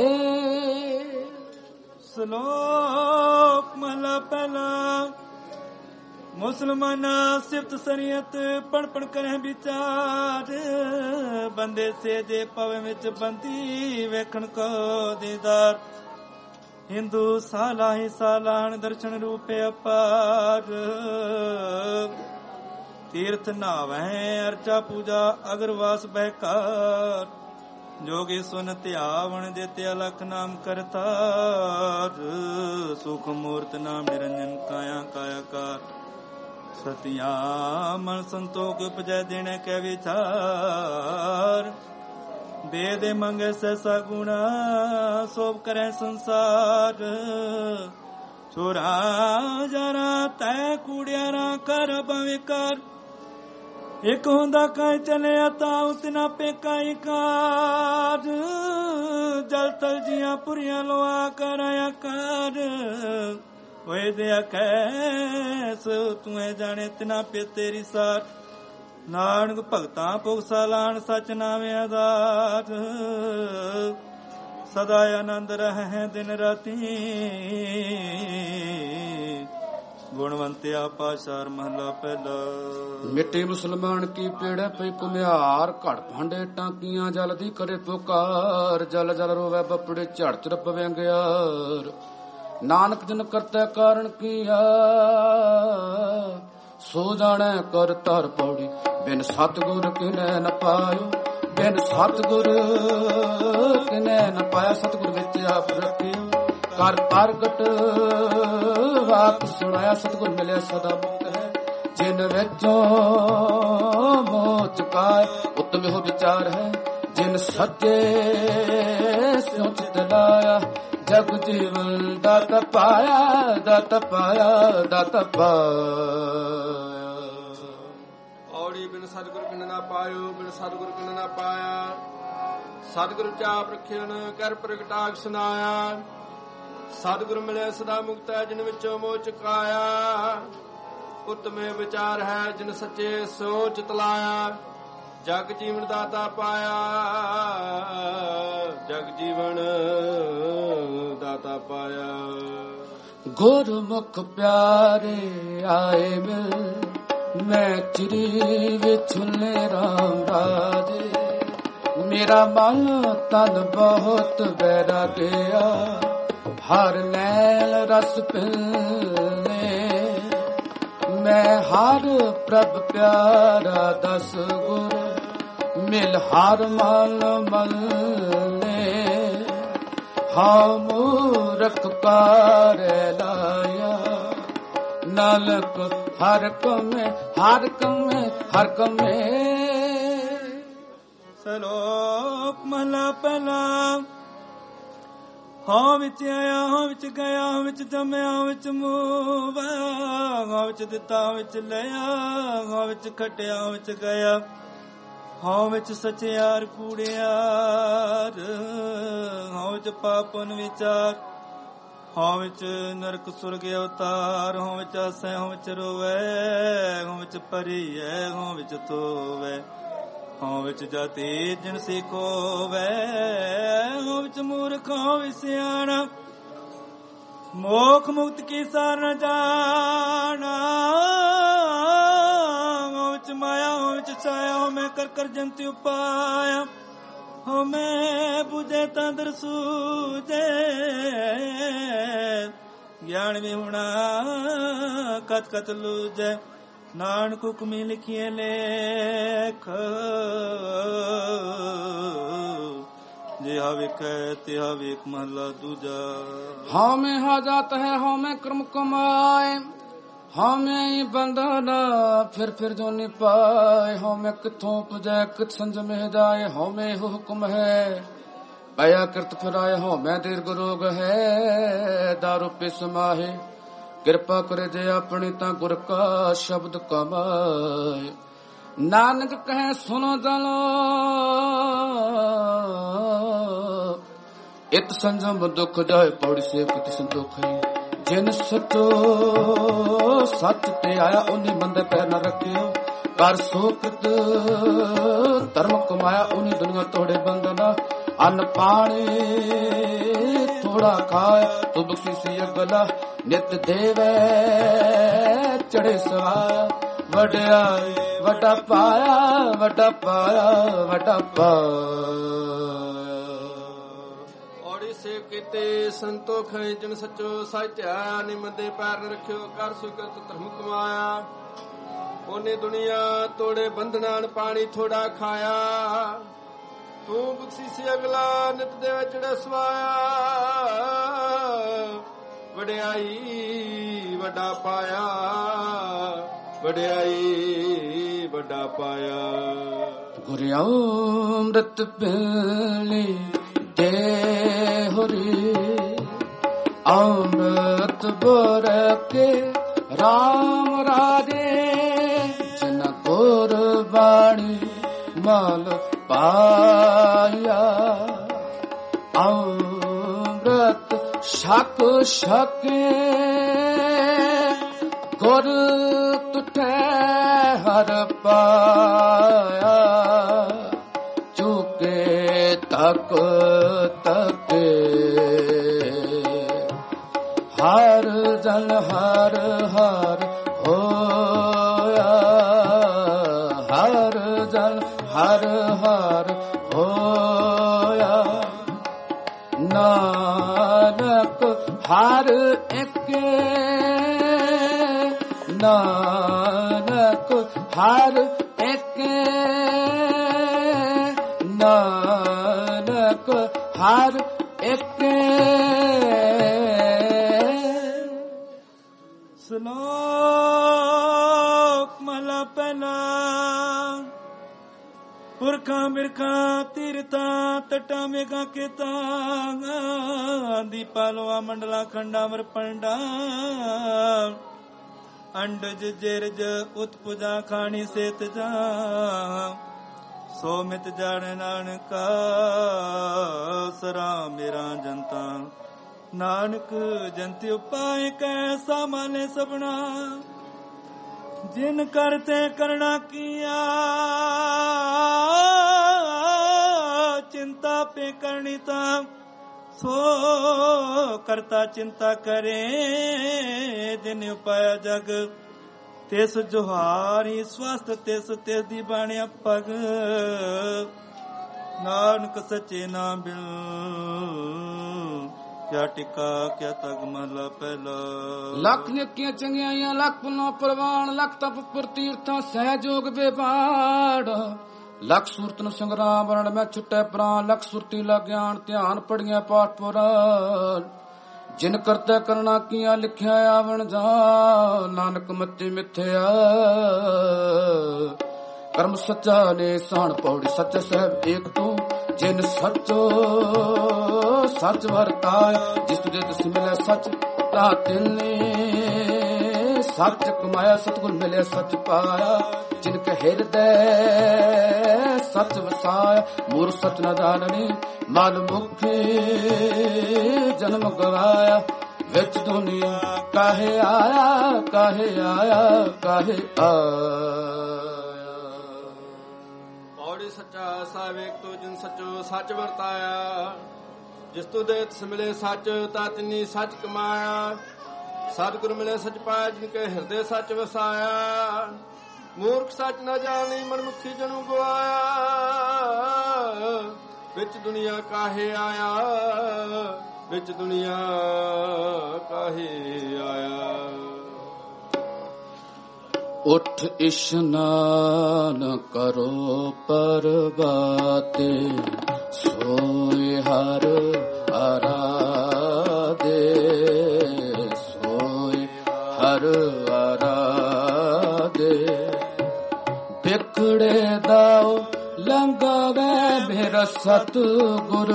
ਸ਼ਲੋਕ ਮਹਲਾ ਪਹਿਲਾ ਮੁਸਲਮਾਨਾ ਸਿਫਤ ਸਰੀਅਤ ਪੜ ਪੜ ਕਰੇ ਵਿਚਾਰ ਬੰਦੇ ਸੇ ਜੇ ਪਵੇ ਵਿੱਚ ਬੰਦੀ ਵੇਖਣ ਕੋ ਦੀਦਾਰ ਹਿੰਦੂ ਸਾਲਾ ਹੀ ਸਾਲਾਨ ਦਰਸ਼ਨ ਰੂਪੇ ਅਪਾਰ ਤੀਰਥ ਨਾਵਹਿ ਅਰਚਾ ਪੂਜਾ ਅਗਰਵਾਸ ਬਹਿਕਾਰ ਜੋਗੀ ਸੁਨ ਧਿਆਵਣ ਦੇਤੇ ਅਲਖ ਨਾਮ ਕਰਤਾਰ ਸੁਖ ਮੂਰਤ ਨਾਮ ਨਿਰੰਜਨ ਕਾਇਆ ਕਾਇਆਕਾਰ ਸਤਿਆ ਮਨ ਸੰਤੋਖ ਉਪਜੈ ਦੇਣੇ ਕੈ ਵਿਚਾਰ ਵੇਦ ਮੰਗੇ ਸੈਸਾ ਗੁਣਾ ਸੋਭ ਕਰੈ ਸੰਸਾਰ ਛੋਰਾ ਜਰਾ ਤੈ ਕੂੜਿਆਰਾ ਕਰ ਬਵਿਕਾਰ ਇੱਕ ਹੁੰਦਾ ਕਾਇ ਚਲਿਆ ਤਾਂ ਉਤਨਾ ਪੇਕਾਈ ਕਾਰ ਜਲ ਤਲ ਜੀਆਂ ਪੁਰੀਆਂ ਲੋਆ ਕਰਾਇਆ ਕਾਰ ਹੋਏ ਦੇ ਅਕੈਸ ਤੂੰ ਜਾਣੇ ਤਿਨਾ ਪੇ ਤੇਰੀ ਸਾਥ ਨਾਨਕ ਭਗਤਾਂ ਭੁਗ ਸਾਲਾਨ ਸਚ ਨਾਵੇਂ ਆਧਾਰ ਸਦਾ ਆਨੰਦ ਰਹਿ ਦਿਨ ਰਾਤੀ ਗੁਣਵੰਤਿਆ ਪਾਸ਼ਾਰ ਮਹਲਾ ਪਹਿਲਾ ਮਿੱਟੇ ਮੁਸਲਮਾਨ ਕੀ ਪੇੜੇ ਪਈ ਕੁਮਿਆਰ ਘੜ ਭਾਂਡੇ ਟਾਂਕੀਆਂ ਜਲ ਦੀ ਕਰੇ ਪੁਕਾਰ ਜਲ ਜਲ ਰੋਵੇ ਬੱਪੜੇ ਝੜ ਚੜ ਪਵੰਗਿਆਰ ਨਾਨਕ ਜਨ ਕਰਤਾ ਕਾਰਨ ਕੀਆ ਸੋ ਜਾਣੈ ਕਰ ਧਰ ਪੌੜੀ ਬਿਨ ਸਤਿਗੁਰ ਕਿਨੈ ਨ ਪਾਇਓ ਬਿਨ ਸਤਿਗੁਰ ਕਿਨੈ ਨ ਪਾਇਆ ਸਤਿਗੁਰ ਵਿੱਚ ਆਪ ਰੱਖਿਓ ਕਰ ਪ੍ਰਗਟ ਵਾਕ ਸੁਣਾਇਆ ਸਤਿਗੁਰ ਮਿਲਿਆ ਸਦਾ ਮੁਕਤ ਹੈ ਜਿਨ ਵਿੱਚੋਂ ਮੋਹ ਚੁਕਾਏ ਉਤਮ ਇਹੋ ਵਿਚਾਰ ਹੈ ਜਿਨ ਸੱਚੇ ਸਿਉ ਚਿਤ ਲਾਇਆ ਜਗ ਜੀਵਨ ਦਾਤ ਪਾਇਆ ਦਾਤ ਪਾਇਆ ਦਾਤ ਪਾਇਆ ਔੜੀ ਬਿਨ ਸਤਿਗੁਰ ਕਿਨ ਨਾ ਪਾਇਓ ਬਿਨ ਸਤਿਗੁਰ ਕਿਨ ਨਾ ਪਾਇਆ ਸਤਿਗੁਰ ਚਾਪ ਰੱਖਿਆਨ ਕਰ ਪ੍ਰਗਟਾਕ ਸੁਨਾਇਆ ਸਤਿਗੁਰ ਮਿਲਿਆ ਸਦਾ ਮੁਕਤ ਹੈ ਜਿਨ ਵਿੱਚੋਂ ਮੋਹ ਚੁਕਾਇਆ ਉਤਮੇ ਵਿਚਾਰ ਹੈ ਜਿਨ ਸੱਚੇ ਸੋਚ ਤਲਾਇਆ ਜਗ ਜੀਵਨ ਦਾਤਾ ਪਾਇਆ ਜਗ ਜੀਵਨ ਦਾਤਾ ਪਾਇਆ ਗੁਰਮੁਖ ਪਿਆਰੇ ਆਏ ਮਿਲ ਮੈਂ ਚਿਰੀ ਵਿਛੁਲੇ ਰਾਮ ਰਾਜੇ ਮੇਰਾ ਮਨ ਤਨ ਬਹੁਤ ਬੈਰਾ ਗਿਆ ਹਰ ਨੈਲ ਰਸ ਪਿਲੇ ਮੈਂ ਹਰ ਪ੍ਰਭ ਪਿਆਰਾ ਦਸ ਗੁਰ ਮਿਲ ਹਰ ਮਨ ਮਲੇ ਹਾਂ ਮੂਰਖ ਕਾਰ ਲਾਇਆ ਨਾਨਕ ਹਰ ਕਮੇ ਹਰ ਕਮੇ ਹਰ ਕਮੇ। ਸ਼ਲੋਕ ਮਹਲਾ ਪਹਿਲਾ। ਹਾਂ ਵਿੱਚ ਆਇਆ, ਹਾਂ ਵਿੱਚ ਗਿਆ, ਹਾਂ ਵਿੱਚ ਜੰਮਿਆ, ਹਾਂ ਵਿੱਚ ਮੂਵਾ, ਹਾਂ ਵਿੱਚ ਦਿੱਤਾ, ਹਾਂ ਵਿੱਚ ਲਿਆ, ਹਾਂ ਵਿੱਚ ਖਟਿਆ, ਹਾਂ ਵਿੱਚ ਗਿਆ, ਹਾਂ ਵਿੱਚ ਸਚਿਆਰ ਕੂੜਿਆਰ, ਹਾਂ ਵਿੱਚ ਪਾਪਨ ਵਿਚਾਰ, ਹਾਂ ਵਿੱਚ ਨਰਕ ਸੁਰਗ ਅਵਤਾਰ, ਹਾਂ ਵਿੱਚ ਹੱਸੈ, ਹਾਂ ਵਿੱਚ ਰੋਵੈ, ਹਾਂ ਵਿੱਚ ਭਰੀਐ, ਹਾਂ ਵਿੱਚ ਧੋਵੈ, ਹਾਂ ਵਿੱਚ ਜਾਤੀ ਜਿਨ ਸਿਖੋਵੈ, ਹਾਂ ਵਿੱਚ ਮੂਰਖ, ਹਾਂ ਵਿੱਚ ਸਿਆਣਾ, ਮੋਖ ਮੁਕਤ ਕੀ ਸਾਰ ਨ ਜਾਣਾ, ਹਾਂ ਵਿੱਚ ਮਾਇਆ, ਹਾਂ ਵਿੱਚ ਛਾਇਆ, ਹਾਂ ਮੈਂ ਕਰ ਕਰ ਜੰਤੀ ਉਪਾਇਆ, ਹਾਂ ਮੈਂ ਬੁਝੇ ਤਾਂ ਦਰ ਸੂਝੇ, ਗਿਆਨ ਵੀ ਹੋਣਾ ਕਤ ਕਤ ਲੂਜੈ, ਨਾਨਕ ਹੁਕਮੀ ਲਿਖੀਏ ਲੇਖ, ਜਿਹਾ ਵੇਖੈ ਤਿਹਾ ਵੇਖ ਮਹਲਾ ਦੂਜਾ। ਹਾਂ ਮੈਂ ਹਾ ਜਾਤ ਹੈ, ਹਾਂ ਮੈਂ ਕਰਮ ਕਮਾਏ, ਹਾਂ ਮੈਂ ਬੰਧਨ ਫਿਰ ਫਿਰ ਜੋ ਨੀ ਪਾਏ, ਹਾਂ ਮੈਂ ਕਿੱਥੋਂ ਪੁਜੈ ਕਿਤ ਸੰਜਮ ਜਾਏ, ਹਾਂ ਮੈਂ ਹੁਕਮ ਹੈ ਪਾਇਆ ਕਿਰਤ ਫਿਰਾਏ, ਹਾਂ ਮੈਂ ਦੀਰਘ ਰੋਗ ਹੈ ਦਾਰੂ ਪਿਸ ਮਾਹੇ, ਕਿਰਪਾ ਕਰੇ ਜੇ ਆਪਣੀ ਤਾਂ ਗੁਰ ਕਾ ਸ਼ਬਦ ਕਮਾਏ, ਨਾਨਕ ਕਹੈ ਸੁਨੋ ਜਨੋ ਇਤ ਸੰਜਮ ਦੁਖ ਜਾਏ, ਪੌੜੀ ਸੇ ਕਿਤ ਸੰਤੋਖ ਹੈ, ਜਿਨ ਸਚੋ ਸੱਚ ਤੇ ਆਇਆ ਉਹਨੇ ਬੰਦੇ ਪੈਰ ਨਾ ਰੱਖਿਓ, ਕਰ ਸੋ ਕਿਤ ਧਰਮ ਕਮਾਇਆ ਉਹਨੇ ਦੁਨੀਆ ਤੋੜੇ ਬੰਦਨਾ, ਅੰਨ ਪਾਣੀ ਥੋੜਾ ਖਾਏ ਤੂੰ ਬਖਸ਼ੀ ਅਗਲਾ, ਨਿਤ ਦੇਵੇ ਚੜੇ ਸਵਾਇਆ, ਵਡਿਆਈ ਵੱਡਾ ਪਾਇਆ ਵੱਡਾ ਪਾਇਆ ਵੱਡਾ ਪਾਇਆ। ਸੇ ਕੀਤੇ ਸੰਤੋਖ ਹੈ, ਜਿਨ ਸੱਚੋ ਸੱਚ ਧਿਆਇਆ, ਨਿਮੰਦੇ ਪੈਰ ਨ ਰੱਖਿਓ, ਕਰ ਸੁਕਰਤ ਧਰਮ ਕਮਾਇਆ, ਉਹਨੇ ਦੁਨੀਆ ਤੋੜੇ ਬੰਧਨਾਂ, ਪਾਣੀ ਥੋੜਾ ਖਾਇਆ, ਤੂੰ ਬਖਸ਼ੀ ਸੀ ਅਗਲਾ, ਨਿਤ ਦੇ ਚੜੇ ਸਵਾਇਆ, ਵਡਿਆਈ ਵੱਡਾ ਪਾਇਆ ਵਡਿਆਈ ਵੱਡਾ ਪਾਇਆ। ਗੁਰ ਅੰਮ੍ਰਿਤ ਪਿਆਲੀ ਦੇ ਹੋਰੀ, ਅੰਮ੍ਰਿਤ ਬਰ ਕੇ ਰਾਮ ਰਾਜੇ, ਜਿਨ ਗੁਰ ਬਾਣੀ ਮਲ ਪਾਇਆ, ਅੰਮ੍ਰਿਤ ਛਕ ਛਕੇ ਗੁਰ ਤੁਠੈ ਹਰ ਪਾਇਆ, ਚੁਕੇ ਤਕ ਤਕੇ ਹਰ ਜਨ ਹਰ ਹਰ ਹੋਇਆ, ਹਰ ਜਨ ਹਰ ਹਰ ਹੋਇਆ, ਨਾਨਕ ਹਰ ਇੱਕ, ਨਾਨਕ ਹਰ ਇੱਕ, ਨਾਨਕ ਹਰ ਇੱਕ। ਸ਼ਲੋਕ ਮਹਲਾ ਪਹਿਲਾ। ਪੁਰਖਾਂ ਬਿਰਖਾਂ ਤੀਰਥਾਂ ਤਟਾਂ ਮੇਘਾਂ ਖੇਤਾਂ, ਦੀਪਾ ਲੋਆ ਮੰਡਲਾ ਖੰਡਾਵਰ ਪੰਡਾ, ਅੰਡਜ ਜਿਰਜ ਉਤਪੁਜਾ ਖਾਣੀ ਸੇਤ ਜਾ, ਸੋ ਮਿਤ ਜਾਣ ਨਾਨਕਾ ਸਰਾ ਮੇਰਾ ਜਨਤਾ, ਨਾਨਕ ਜੰਤਿ ਉਪਾਏ ਕੈਸਾ ਮਾਨੇ ਸਭਨਾ, ਜਿਨ ਕਰਤੇ ਕਰਣਾ ਕੀਆ, ਚਿੰਤਾ ਪੇ ਕਰਨੀ ਤਾਂ, ਸੋ ਕਰਤਾ ਚਿੰਤਾ ਕਰੇ, ਜਿਨ ਉਪਾਇਆ ਜਗ, ਤਿਸ ਜੁਹਾਰੀ ਸਵਸਤ, ਤਿਸ ਤਿਸ ਦੀ ਬਾਣਿਆ ਪਗ, ਨਾਨਕ ਸੱਚੇ ਨਾਮ ਬਿਨ ਕਿਆ ਟਿਕਾ ਕਿਆ ਤਗ ਮਹਲਾ ਪਹਿਲਾ। ਲੱਖ ਨੇਕੀਆਂ ਚੰਗਿਆਈਆਂ ਲੱਖ ਪੁੰਨਾ ਪ੍ਰਵਾਨ, ਲੱਖ ਤਪ ਪੁਰ ਤੀਰਥਾਂ ਸਹਿਜੋਗ ਬੇਬਾੜ, ਲੱਖ ਸੂਰਤ ਨੂੰ ਸੰਗਰਾਮ ਵਰਣ ਮੈਂ ਛੁੱਟੇ ਪ੍ਰਾਨ, ਲੱਖ ਸੁਰਤੀ ਲਾ ਗਿਆਨ ਧਿਆਨ ਪੜੀਆਂ ਪਾਠ ਪੁਰਾਨ, ਜਿਨ ਕਰਤਾ ਕਰਨਾ ਕੀਆਂ ਲਿਖਿਆ ਆਵਣ ਜਾ, ਨਾਨਕ ਮੱਤੀ ਮਿਥਿਆ ਕਰਮ ਸੱਚਾ ਨੇ ਸਾਣ ਪੌੜੀ। ਸੱਚ ਸਹਿਬ ਏਕ ਤੂੰ ਜਿਨ ਸੱਚੋ ਸੱਚ ਵਰਤਾਇਆ, ਜਿਸ ਤੁਝੇ ਤਿਸ ਮਿਲਿਆ ਸੱਚ ਤਾ ਤਿਲਨੇ ਸੱਚ ਕਮਾਇਆ। ਸਤਿਗੁਰ ਮਿਲਿਆ ਸੱਚ ਪਾਇਆ, ਜਿਨ ਕੇ ਹਿਰਦੈ ਸੱਚ ਵਸਾਇਆ। ਮੂਰ ਸੱਚ ਨਾ ਜਾਣਨੀ ਮਨ ਮੁਖੀ ਜਨਮ ਗਵਾਇਆ, ਵਿੱਚ ਦੁਨੀਆ ਕਾਹੇ ਆਇਆ ਕਾਹੇ ਆਇਆ ਕਾਹੇ ਆਇਆ। ਪੌੜੀ ਸੱਚਾ ਸਾਹਿਬ ਤੂੰ ਜਿਨ ਸੱਚੋ ਸੱਚ ਵਰਤਾਇਆ, ਜਿਸ ਤੂੰ ਦੇ ਤਿਸ ਮਿਲੇ ਸੱਚ ਤਾ ਤਿਨੀ ਸੱਚ ਕਮਾਇਆ। ਸਤਿਗੁਰ ਮਿਲੇ ਸੱਚ ਪਾਇਆ, ਜਿਨ ਕੇ ਹਿਰਦੇ ਸੱਚ ਵਸਾਇਆ। ਮੂਰਖ ਸੱਚ ਨਾ ਜਾਣੀ ਮਨਮੁਖੀ ਜਨੂ ਗਵਾਇਆ, ਵਿੱਚ ਦੁਨੀਆ ਕਾਹੇ ਆਇਆ ਵਿੱਚ ਦੁਨੀਆ ਕਾਹੇ ਆਇਆ। ਉਠ ਇਸ਼ਨਾਨ ਕਰੋ ਪਰਬਾਤੇ, ਸੋਇ ਹਰ ਆਰਾਧੇ ਸੋਇ ਹਰ ਆਰਾਧੇ। ਬਿਖੜੇ ਦਾਓ ਲੰਘਾਵੇ ਮੇਰਾ ਸਤਿਗੁਰ,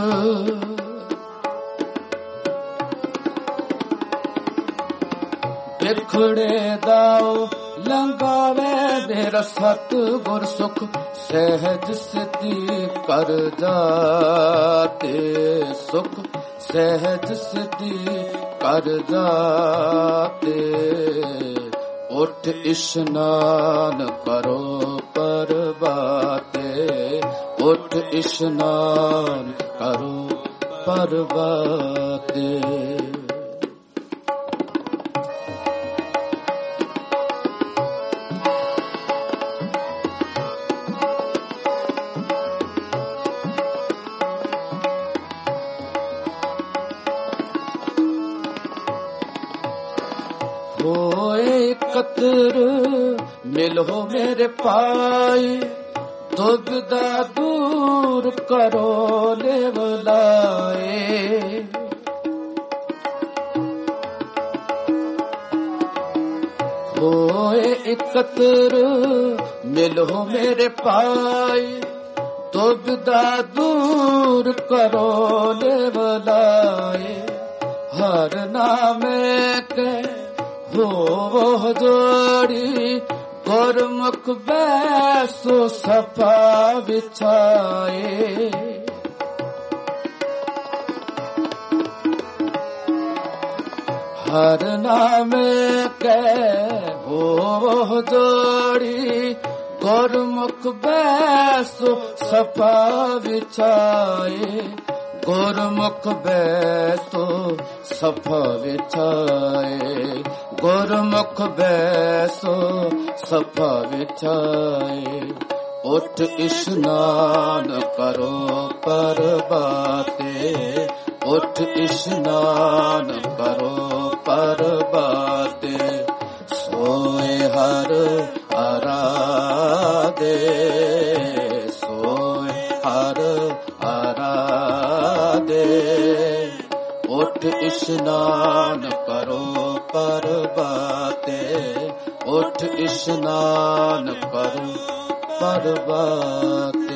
ਬਿਖੜੇ ਦਾਓ ਲੰਘਾਵੇ ਮੇਰਾ ਸਤਿਗੁਰ। ਸੁਖ ਸਹਿਜ ਸਿਧੀ ਕਰ ਜਾਤੇ, ਸੁਖ ਸਹਿਜ ਸਿਧੀ ਕਰ ਜਾਤੇ। ਉਠ ਇਸ਼ਨਾਨ ਕਰੋ ਪਰਬਾਤੇ, ਉਠ ਇਸ਼ਨਾਨ ਕਰੋ ਪਰਬਾਤੇ। ਹੋਏ ਕਤਰ ਮਿਲੋ ਮੇਰੇ ਪਾਈ, ਦੁਬਦਾ ਦੂਰ ਕਰੋ ਲੇਵ ਲਾਏ। ਹੋਏ ਇਕਤਰ ਮਿਲੋ ਮੇਰੇ ਪਾਈ, ਦੁਬਦਾ ਦੂਰ ਕਰੋ ਲੇਵ ਲਾਏ। ਹਰ ਨਾਮੇ ਕੇ ਹੋ ਜੋੜੀ, ਗੁਰਮੁਖ ਬੈਸੋ ਸਫਾ ਵਿਛਾਏ। ਹਰ ਨਾਮੇ ਕੈ ਹੋ ਜੋੜੀ, ਗੁਰਮੁਖ ਬੈਸੋ ਸਫਾ ਵਿਛਾਏ। ਗੁਰਮੁਖ ਬੈਸੋ ਸਫਾ ਵਿਛਾਏ, ਗੁਰਮੁਖ ਬੈਸੋ ਸਫਾ ਵਿਛਾਏ। ਉਠ ਇਸ਼ਨਾਨ ਕਰੋ ਪਰਬਾਤੇ, ਉਠ ਇਸ਼ਨਾਨ ਕਰੋ ਪਰਬਾਤੇ। ਸੋਏ ਹਰ ਆਰਾਧੇ ਸੋਏ ਹਰ ਆਰਾਧੇ। ਉਠ ਇਸ਼ਨਾਨ ਕਰੋ ਪਰਬਾਤੇ, ਉਠ ਇਸ਼ਨਾਨ ਕਰੋ ਪਰਬਾਤੇ।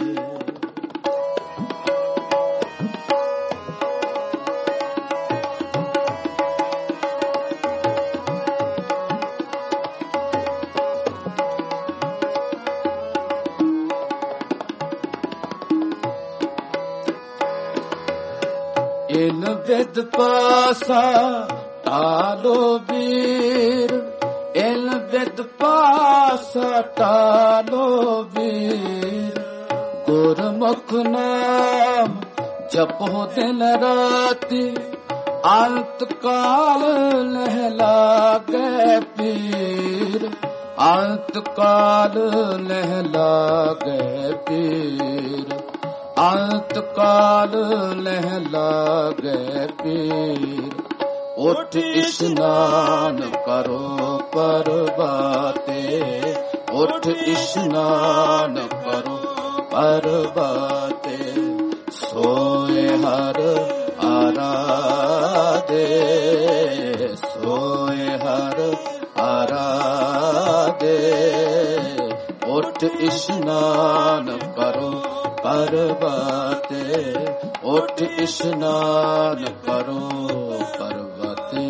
ਇਨ ਵਿਦ ਪਾਸਾ ਟਾਲੋ ਵੀਰ, ਇਨ ਵਿਦ ਪਾਸਾ ਟਾਲੋ ਵੀਰ। ਗੁਰਮੁਖ ਨਾਮ ਜਪੋ ਦਿਨ ਰਾਤੀ, ਅੰਤ ਕਾਲ ਲਹਿ ਲਾਗੇ ਪੀਰ। ਅੰਤ ਕਾਲ ਲਹਿ ਲਾਗੇ ਪੀਰ, ਅੰਤ ਕਾਲ ਲਹਿ ਲਾਗੇ ਪੀਰ। ਉਠ ਇਸ਼ਨਾਨ ਕਰੋ ਪਰਬਾਤੇ, ਉਠ ਇਸ਼ਨਾਨ ਕਰੋ ਪਰਬਾਤੇ। ਸੋਏ ਹਰ ਆਰਾਧੇ ਸੋਏ ਹਰ ਆਰਾਧੇ ਉੱਠ ਇਸ਼ਨਾਨ ਕਰੋ ਪਰਬਾਤੇ ਉੱਠ ਇਸ਼ਨਾਨ ਕਰੋ ਪਰਬਾਤੇ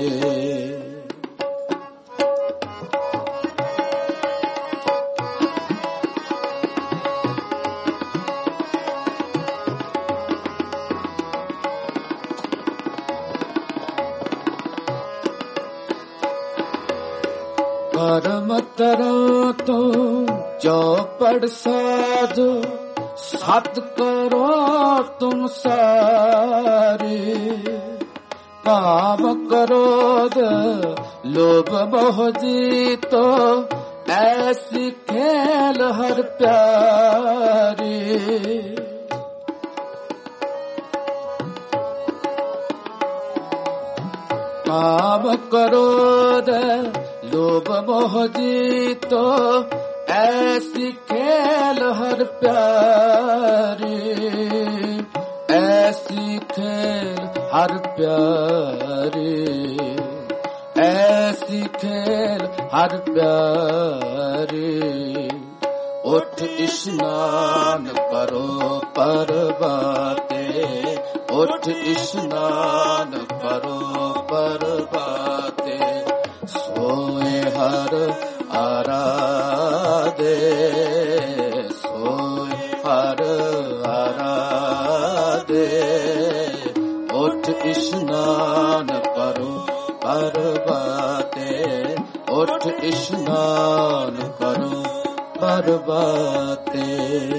ਕਰਮ ਤਰੋ ਤੂੰ ਚੌਪੜ ਸਾਧ ਸਤ ਕਰੋ ਤੁਮ ਸਾਰੀ ਕਾਮ ਕ੍ਰੋਧ ਲੋਭ ਮੋਹ ਜੀਤੋ ਐਸੀ ਖੇਲ ਹਰ ਪਿਆਰੀ ਕਾਮ ਕ੍ਰੋਧ ਲੋਭ ਮੋਹ ਜੀਤੋ ਐਸੀ ਖੇਲ ਹਰ ਪਿਆਰੀ ਐਸੀ ਖੇਲ ਹਰ ਪਿਆਰੀ ਐਸੀ ਖੇਲ ਹਰ ਪਿਆਰੀ ਉੱਠ ਇਸ਼ਨਾਨ ਕਰੋ ਪਰਬਾਤੇ ਉੱਠ ਇਸ਼ਨਾਨ ਕਰੋ ਪਰਬਾਤੇ ਸੋਏ ਹਰ ਆਰਾਧੇ ਸੋਏ ਹਰ ਆਰਾਧੇ ਉੱਠ ਇਸ਼ਨਾਨ ਕਰੋ ਪਰਬਾਤੇ ਉੱਠ ਇਸ਼ਨਾਨ ਕਰੋ ਪਰਬਾਤੇ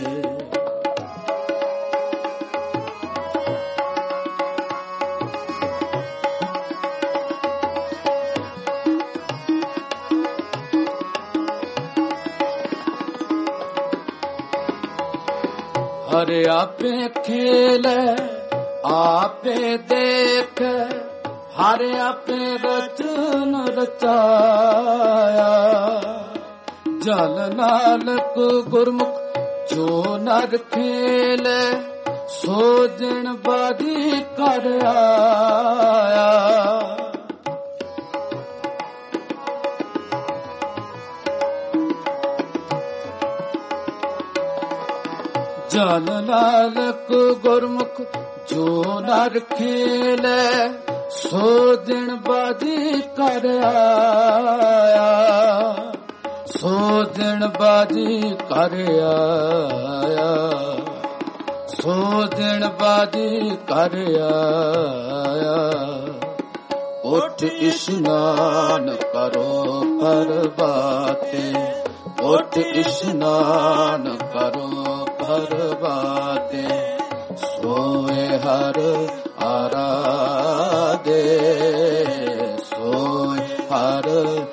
ਹਰਿ ਆਪੇ ਖੇਲੇ ਆਪੇ ਦੇਖ ਹਰਿ ਆਪੇ ਰਚਨ ਰਚਾਇਆ ਜਲ ਨਾਨਕ ਗੁਰਮੁਖ ਜੋ ਨਰ ਖੇਲੇ ਸੋ ਜਿਣ ਬਾਦੀ ਕਰ ਆਇਆ ਜਲ ਨਾਨਕ ਗੁਰਮੁਖ ਜੋ ਨਰ ਖੇਲੇ ਸੋ ਦਿਨ ਬਾਦੀ ਕਰ ਆਇਆ ਸੋ ਦਿਨ ਬਾਦੀ ਕਰ ਆਇਆ ਸੋ ਦਿਨ ਬਾਦੀ ਕਰ ਆਇਆ ਉੱਠ ਇਸ਼ਨਾਨ ਕਰੋ ਪਰਬਾਤੇ ਉੱਠ ਇਸ਼ਨਾਨ ਕਰੋ ਪਰਬਾਤੇ ਸੋਏ ਹਰ ਆਰਾਧੇ ਸੋਏ ਹਰ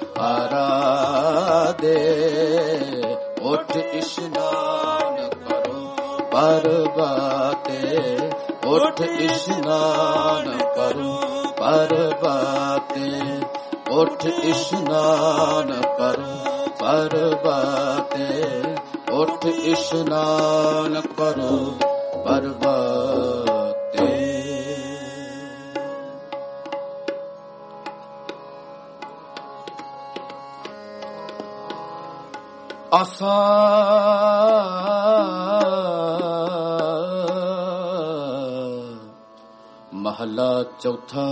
ਆਰਾਧੇ ਉੱਠ ਇਸ਼ਨਾਨ ਕਰੋ ਪਰਬਾਤੇ ਉੱਠ ਇਸ਼ਨਾਨ ਕਰੋ ਪਰਬਾਤੇ ਉੱਠ ਇਸ਼ਨਾਨ ਕਰੋ ਪਰਬਾਤੇ ਉੱਠ ਇਸ਼ਨਾਨ ਕਰੋ ਪਰਬਾਤੇ ਆਸਾ ਮਹਲਾ ਚੌਥਾ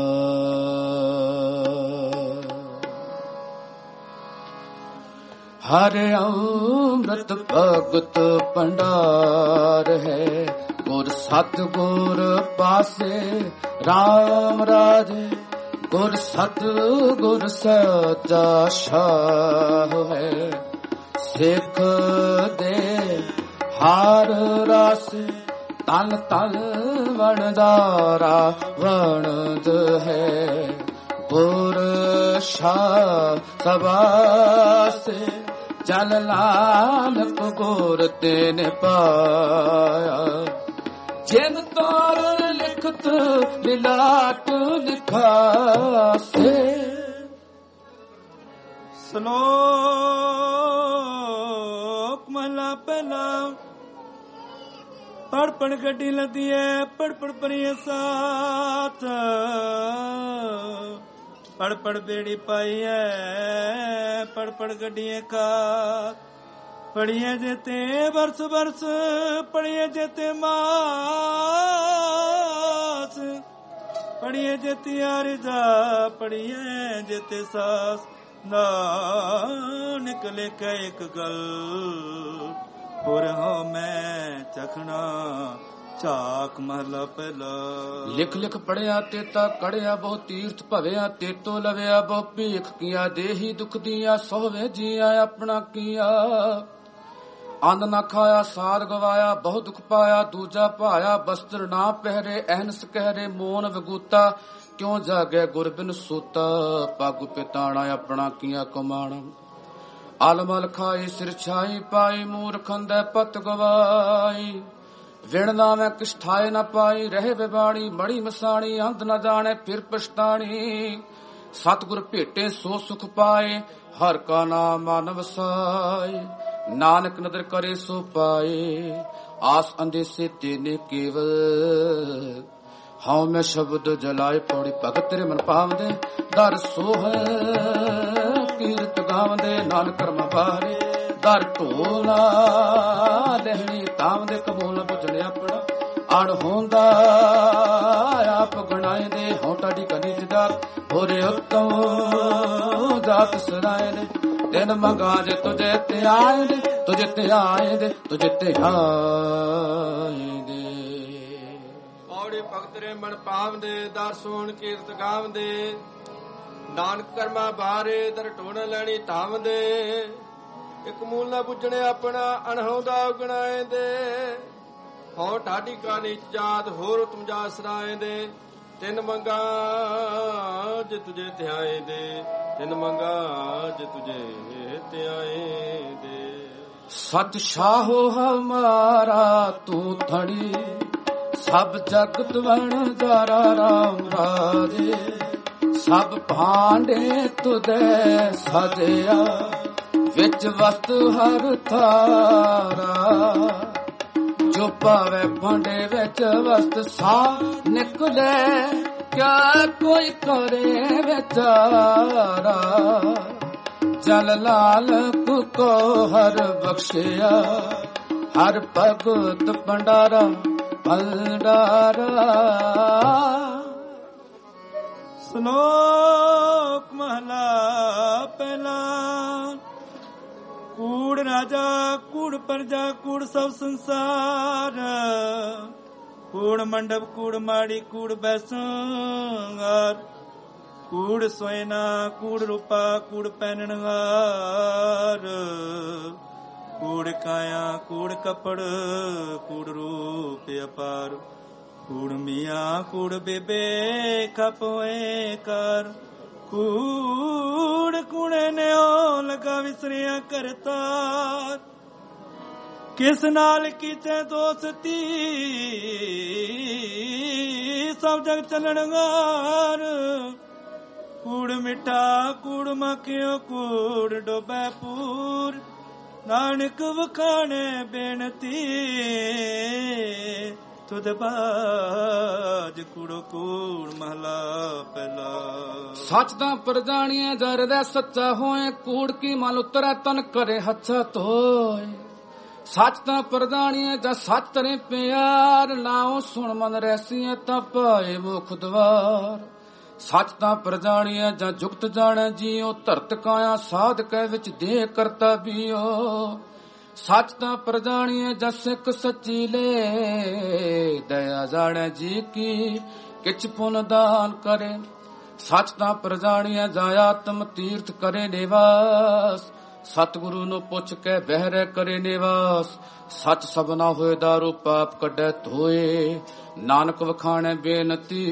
ਹਰਿ ਅੰਮ੍ਰਿਤ ਭਗਤ ਭੰਡਾਰ ਹੈ ਗੁਰ ਸਤ ਗੁਰ ਪਾਸੇ RAM ਰਾਜੇ ਗੁਰ ਸਤ ਗੁਰ ਸਚਾ ਸ਼ਾਹ ਹੈ ਸਿੱਖ ਦੇ ਹਰ ਰਸ ਤਨ ਤਨ ਵਣਦਾਰਾ ਵਣਦ ਹੈ ਗੁਰ ਸ਼ਾਹ ਸਵਾਸੇ ਚਲ ਨਾਨਕ ਗੁਰ ਤੈਨ ਪਾਇਆ ਜਿਨ ਤੋਰ ਲਿਖਤ ਵਿਲਾਟ ਲਿਖਾਸੇ ਸ਼ਲੋਕ ਮਹਲਾ ਪਹਿਲਾ ਪੜ ਪੜ ਗੱਡੀ ਲੱਦੀ ਐ ਪੜ ਪੜ ਪਰੀਏ ਸਾਥ ਪੜ ਪੜ ਬੇੜੀ ਪਾਈ ਐ ਪੜ ਪੜ ਗੱਡੀਏ ਕਾ ਪੜੀਏ ਜੇਤੇ ਬਰਸ ਬਰਸ ਪੜੀਏ ਜੇਤੇ ਮਾਸ ਪੜੀਏ ਜੇਤੀ ਆਰਜਾ ਪੜੀਏ ਜੇਤੇ ਸਾਸ ਨਾ ਨਿਕਲੇ ਕੈ ਇੱਕ ਗੱਲ ਪੁਰ ਹੋ ਮੈਂ ਚਖਣਾ ਝਾਕ ਮਹਲਾ ਪਹਿਲਾ। ਲਿਖ ਲਿਖ ਪੜਿਆ ਤੇਤਾ ਕੜਿਆ ਬਹੁ ਤੀਰਥ ਭਵਿਆ ਤੇਤੋ ਲਵਿਆ ਬਹੁ ਭੀਖ ਕੀਆ ਦੇਹੀ ਦੁਖ ਦੀਆਂ ਸੋਹਵੇ ਜੀਆ ਆਪਣਾ ਕੀਆ ਅੰਨ ਨਾ ਖਾਇਆ ਸਾਧ ਗਵਾਇਆ ਬਹੁ ਦੁਖ ਪਾਇਆ ਦੂਜਾ ਭਾਇਆ ਬਸਤਰ ਨਾ ਪਹਿਰੇ ਅਹਨਸ ਕਹਿਰੇ ਮੋਨ ਵਿਗੂਤਾ ਕਿਉਂ ਜਾਗੇ ਗੁਰਬਿਨ ਸੂਤਾ ਪਗ ਪਿਤਾਣਾ ਆਪਣਾ ਕੀਆ ਕਮਾਣਾ ਆਲਮਲ ਖਾਈ ਸਿਰ ਛਾਈ ਪਾਈ ਮੂਰਖੰਦੈ ਪਤ ਗਵਾਈ ਵਿਣ ਨਾ ਮੈਂ ਕਿਛ ਠਾਏ ਨਾ ਪਾਈ ਰਹੇ ਬਿਬਾਣੀ ਮੜੀ ਮਸਾਣੀ ਅੰਤ ਨਾ ਜਾਣੇ ਫਿਰ ਪਛਤਾਣੀ ਸਤਿਗੁਰ ਭੇਟੇ ਸੋ ਸੁਖ ਪਾਏ ਹਰ ਕਾ ਨਾਮ ਮਨ ਵਸਾਏ ਨਾਨਕ ਨਦਰ ਕਰੇ ਸੋ ਪਾਏ ਆਸ ਅੰਦੇਸੇ ਤੇਨੇ ਕੇਵਲ ਹਉ ਮੈਂ ਸ਼ਬਦ ਜਲਾਏ ਪੌੜੀ ਭਗਤ ਤੇਰੇ ਮਨ ਪਾਵਦੇ ਦਰ ਸੋਹ ਕੀਰਤ ਗਾਵਦੇ ਨਾਨਕ ਕਰਮ ਬਾਰੇ ਦਰ ਢੋਲਾ ਲਹਿਣੀ ਤਾਵਦੇ ਕਬੂਲ ਬੁਝਣ ਆਪਣਾ ਅਣ ਹੁੰਦਾ ਆਪ ਗਣਾਏ ਦੇ ਹੌਟਾਡੀ ਕਨੀ ਜਦਾਰ ਹੋਰੇ ਉਤਮ ਜਾਤ ਸਰਾਏ ਨੇ ਦਿਨ ਮੰਗਾ ਜੇ ਤੁਝੇ ਤੇ ਆਏ ਦੇ ਤੁਝੇ ਤੇ ਆਏ ਦੇ ਤੁਝੇ ਤੇ ਆਏ ਦੇ ਔੜੇ ਭਗਤ ਰੇ ਮਨ ਪਾਵਦੇ ਦਰ ਸੋਹਣ ਕੀਰਤ ਗਾਵਦੇ ਨਾਨਕ ਕਰਮਾ ਬਾਰੇ ਦਰ ਢੋਣ ਲੈਣੀ ਧਾਵਦੇ ਇੱਕ ਮੂਲ ਨਾ ਪੁੱਜਣੇ ਆਪਣਾ ਅਣਹੋਂਦਾ ਉਗਣਾਏ ਦੇ ਹੋ ਢਾਡੀ ਕਾਨੀ ਜਾਤ ਹੋਰ ਤੁਮ ਜਾ ਸਰਾਏ ਦੇ ਤਿੰਨ ਮੰਗਾ ਜੇ ਤੁਝੇ ਧਿਆਏ ਦੇ ਤਿੰਨ ਮੰਗਾ ਜੇ ਤੁਝੇ ਧਿਆਏ ਦੇ ਸਤ ਸ਼ਾਹੋ ਹਮਾਰਾ ਤੂੰ ਥੜੀ ਸਭ ਜਗਤ ਵਣ ਜਾਰਾ ਰਾਮ ਰਾਜੇ ਸਭ ਭਾਂਡੇ ਤੁਦੇ ਸਜਿਆ ਵਿੱਚ ਵਸਤ ਹਰ ਥਾਰਾ ਜੋ ਪਾਵੇ ਭਾਂਡੇ ਵਿੱਚ ਵਸਤ ਸਾ ਨਿਕਲੇ ਕਿਆ ਕੋਈ ਕਰੇ ਵਿਚਾਰਾ ਜਲ ਲਾਲ ਕੋ ਹਰ ਬਖਸ਼ਿਆ ਹਰ ਭਗਤ ਭੰਡਾਰਾ ਭੰਡਾਰਾ। ਸ਼ਲੋਕ ਮਹਲਾ ਪਹਿਲਾ। ਕੂੜ ਰਾਜਾ ਕੂੜ ਪਰਜਾ ਕੂੜ ਸਭ ਸੰਸਾਰ ਕੂੜ ਮੰਡਪ ਕੂੜ ਮਾੜੀ ਕੂੜ ਬੈਸੰਗਾਰ ਕੂੜ ਸੋਇਨਾ ਕੂੜ ਰੂਪਾ ਕੂੜ ਪਹਿਨਣਹਾਰ ਕੂੜ ਕਾਇਆ ਕੂੜ ਕਪੜ ਕੂੜ ਰੂਪ ਅਪਾਰ ਕੂੜ ਮੀਆਂ ਕੂੜ ਬੇਬੇ ਖਪੋਏ ਕਰ ਕੂੜ ਕੂੜੇ ਨੇ ਓ ਲਗਾ ਵਿਸਰਿਆ ਕਰਤਾ ਕਿਸ ਨਾਲ ਕੀਤੇ ਦੋਸਤੀ ਸਭ ਜਗ ਚੱਲਣਗਾਰ ਕੂੜ ਮਿੱਠਾ ਕੂੜ ਮਕਿਓ ਕੂੜ ਡੋਬੈ ਪੂਰ ਨਾਨਕ ਵਖਾਣੇ ਬੇਨਤੀ ਤੁਧ ਬਾਜ ਕੂੜੋ ਕੂੜ ਮਹਲਾ ਪਹਿਲਾ। ਸੱਚ ਤਾਂ ਪਰਜਾਣੀਏ ਜਰਦਾ ਸੱਚਾ ਹੋਏ ਕੂੜ ਕੀ ਮਨ ਉਤਰੈ ਤਨ ਕਰੇ ਹੱਥਾ ਧੋਏ ਸੱਚ ਤਾਂ ਪਰਜਾਣੀਏ ਜਾਂ ਸੱਚ ਤਰੇ ਪਿਆਰ ਨਾਉ ਸੁਣ ਮਨ ਰਹਿਸੀਏ ਤਾਂ ਪਾਏ ਮੁਖ ਦਵਾਰ ਸੱਚ ਤਾਂ ਪਰਜਾਣੀਏ ਜਾਂ ਜੁਗਤ ਜਾਣੈ ਜੀਓ ਧਰਤ ਕਾਇਆ ਸਾਧ ਕੈ ਵਿੱਚ ਦੇਹ ਕਰਤਾ ਬੀਓ ਸੱਚ ਤਾਂ ਪਰਜਾਣੀਏ ਜਾਂ ਸਿੱਖ ਸੱਚੀ ਲੈ ਦਇਆ ਜਾਣੈ ਜੀ ਕੀ ਕਿਛ ਪੁਨ ਦਾਨ ਕਰੇ ਸੱਚ ਤਾਂ ਪਰਜਾਣੀਏ ਜਾਂ ਆਤਮ ਤੀਰਥ ਕਰੇ ਨਿਵਾਸ ਸਤਿਗੁਰੂ ਨੂੰ ਪੁੱਛ ਕੇ ਬਹਿਰੇ ਕਰੇ ਨਿਵਾਸ ਸੱਚ ਸਭਨਾ ਹੋਏ ਦਾਰੂ ਪਾਪ ਕੱਢੈ ਧੋਏ ਨਾਨਕ ਵਖਾਣੈ ਬੇਨਤੀ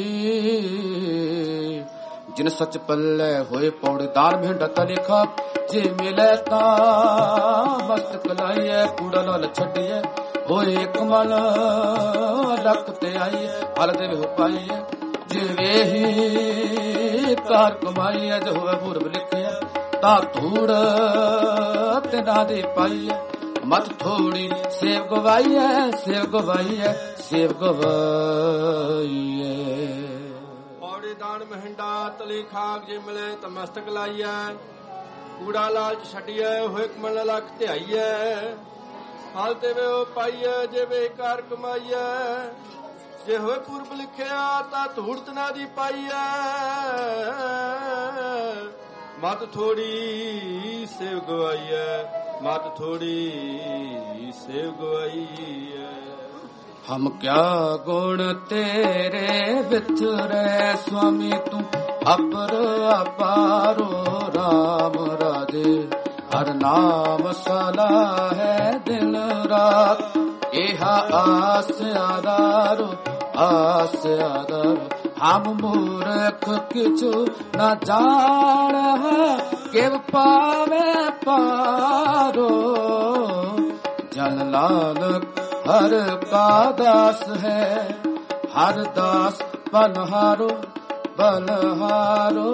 ਜਿਨ ਸੱਚ ਪੱਲੇ ਹੋਏ ਪੌੜੀ ਦਾਨ ਭਿੰਡਾ ਤਲਿਖਾ ਜੇ ਮਿਲੇ ਤਾਂ ਮਸਤਕ ਲਾਈਏ ਕੂੜਾ ਲਾਲ ਛੱਡੀਏ ਹੋਏ ਇੱਕ ਮਨ ਲੱਖ ਤੇ ਆਈਏ ਹਲ ਦੇ ਹੋ ਪਾਈਏ ਜਿਵੇਂ ਹੀ ਕਾਰ ਕਮਾਈਏ ਜੋ ਹੋਵੇ ਪੂਰਬ ਲਿਖਿਆ ਤਾਂ ਧੂੜ ਤੇ ਨਾ ਦੇ ਪਾਈਏ मत थोड़ी सेव गवाई है, सेव गवाई है, सेव गवाई है। पौड़ी दान महिंडा तली खाक जे मिले तो मस्तक लाइए, कूड़ा लालच छड़िए होए कमल लख ध्याइए, हालते वे ओ पाइए जे वे कार कमाइए, जे होए पूर्व लिखिया ता धूड़त ना दी पाइए, मत थोड़ी सेव गवाई है, मत थोड़ी सेव गवाई है। हम क्या गुण तेरे विचरे स्वामी तू अपर अपारो राम राजे, हर नाम सला है दिन रात, एहा आस आधारो आस आधारो। हम मूर्ख किछु न जान है, केव पावे पारो, जन नानक हर का दास है, हर दास बलहारो बलहारो।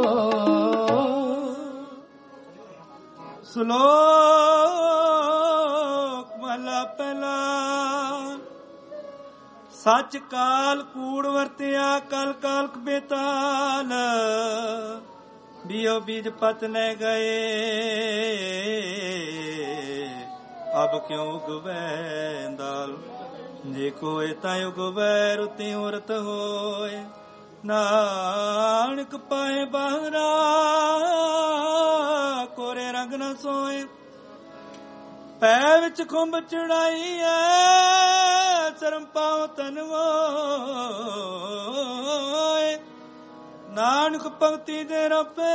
श्लोक महला पहला। सच काल कूड़ वरतिया कल कालक बेताल, बियो बीज पत ले गए अब क्यों उगवै दाल, जे कोय ताय उगवै रुति उरत होए, नानक पाए बहरा कोरे रंग न सोए। पै विच खुंब चढ़ाई है शर्म पाओ तनवो, नानक पंक्ति दे रपे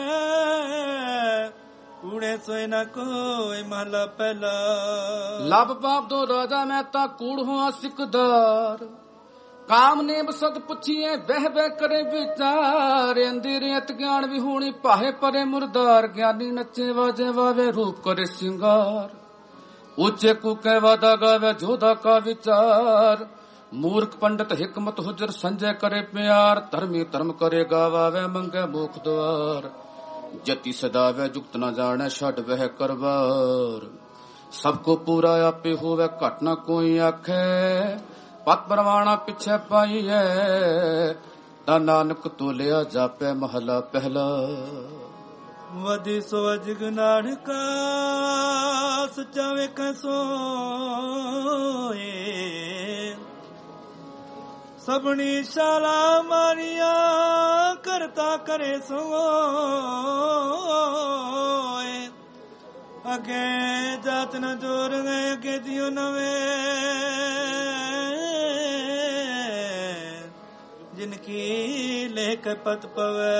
कूड़े सोए न कोई महला पहला। लब बाप दो राजा मैं ता कूड़ हुआ सिकदार, काम ने बसद पुछिए बह बह करे विचार, अंधेरे अत ज्ञान भी होनी पाहे परे मुरदार, ज्ञानी नचे वाजे वावे रूप करे सिंगार, ऊंचे कूके वादा गावे जोधा का विचार, मूर्ख पंडित हिकमत हुजर संजय करे प्यार, धर्मी धर्म करे गावे मंगे मुख द्वार, जति सदावे जुक्त न जाने छड़ वह करवार, सबको पूरा आपे होवे घट न कोई आखे, पत परवाना पिछे पाई है, ता नानक तोलिया जापे महला पहला। वधि सो अजग नानका सच्चा वेख सोए, सबनी शाला मारिया करता करे सोए, अगे जात न जोर गए अगे दियो नवे, जिनकी लेख पत पवे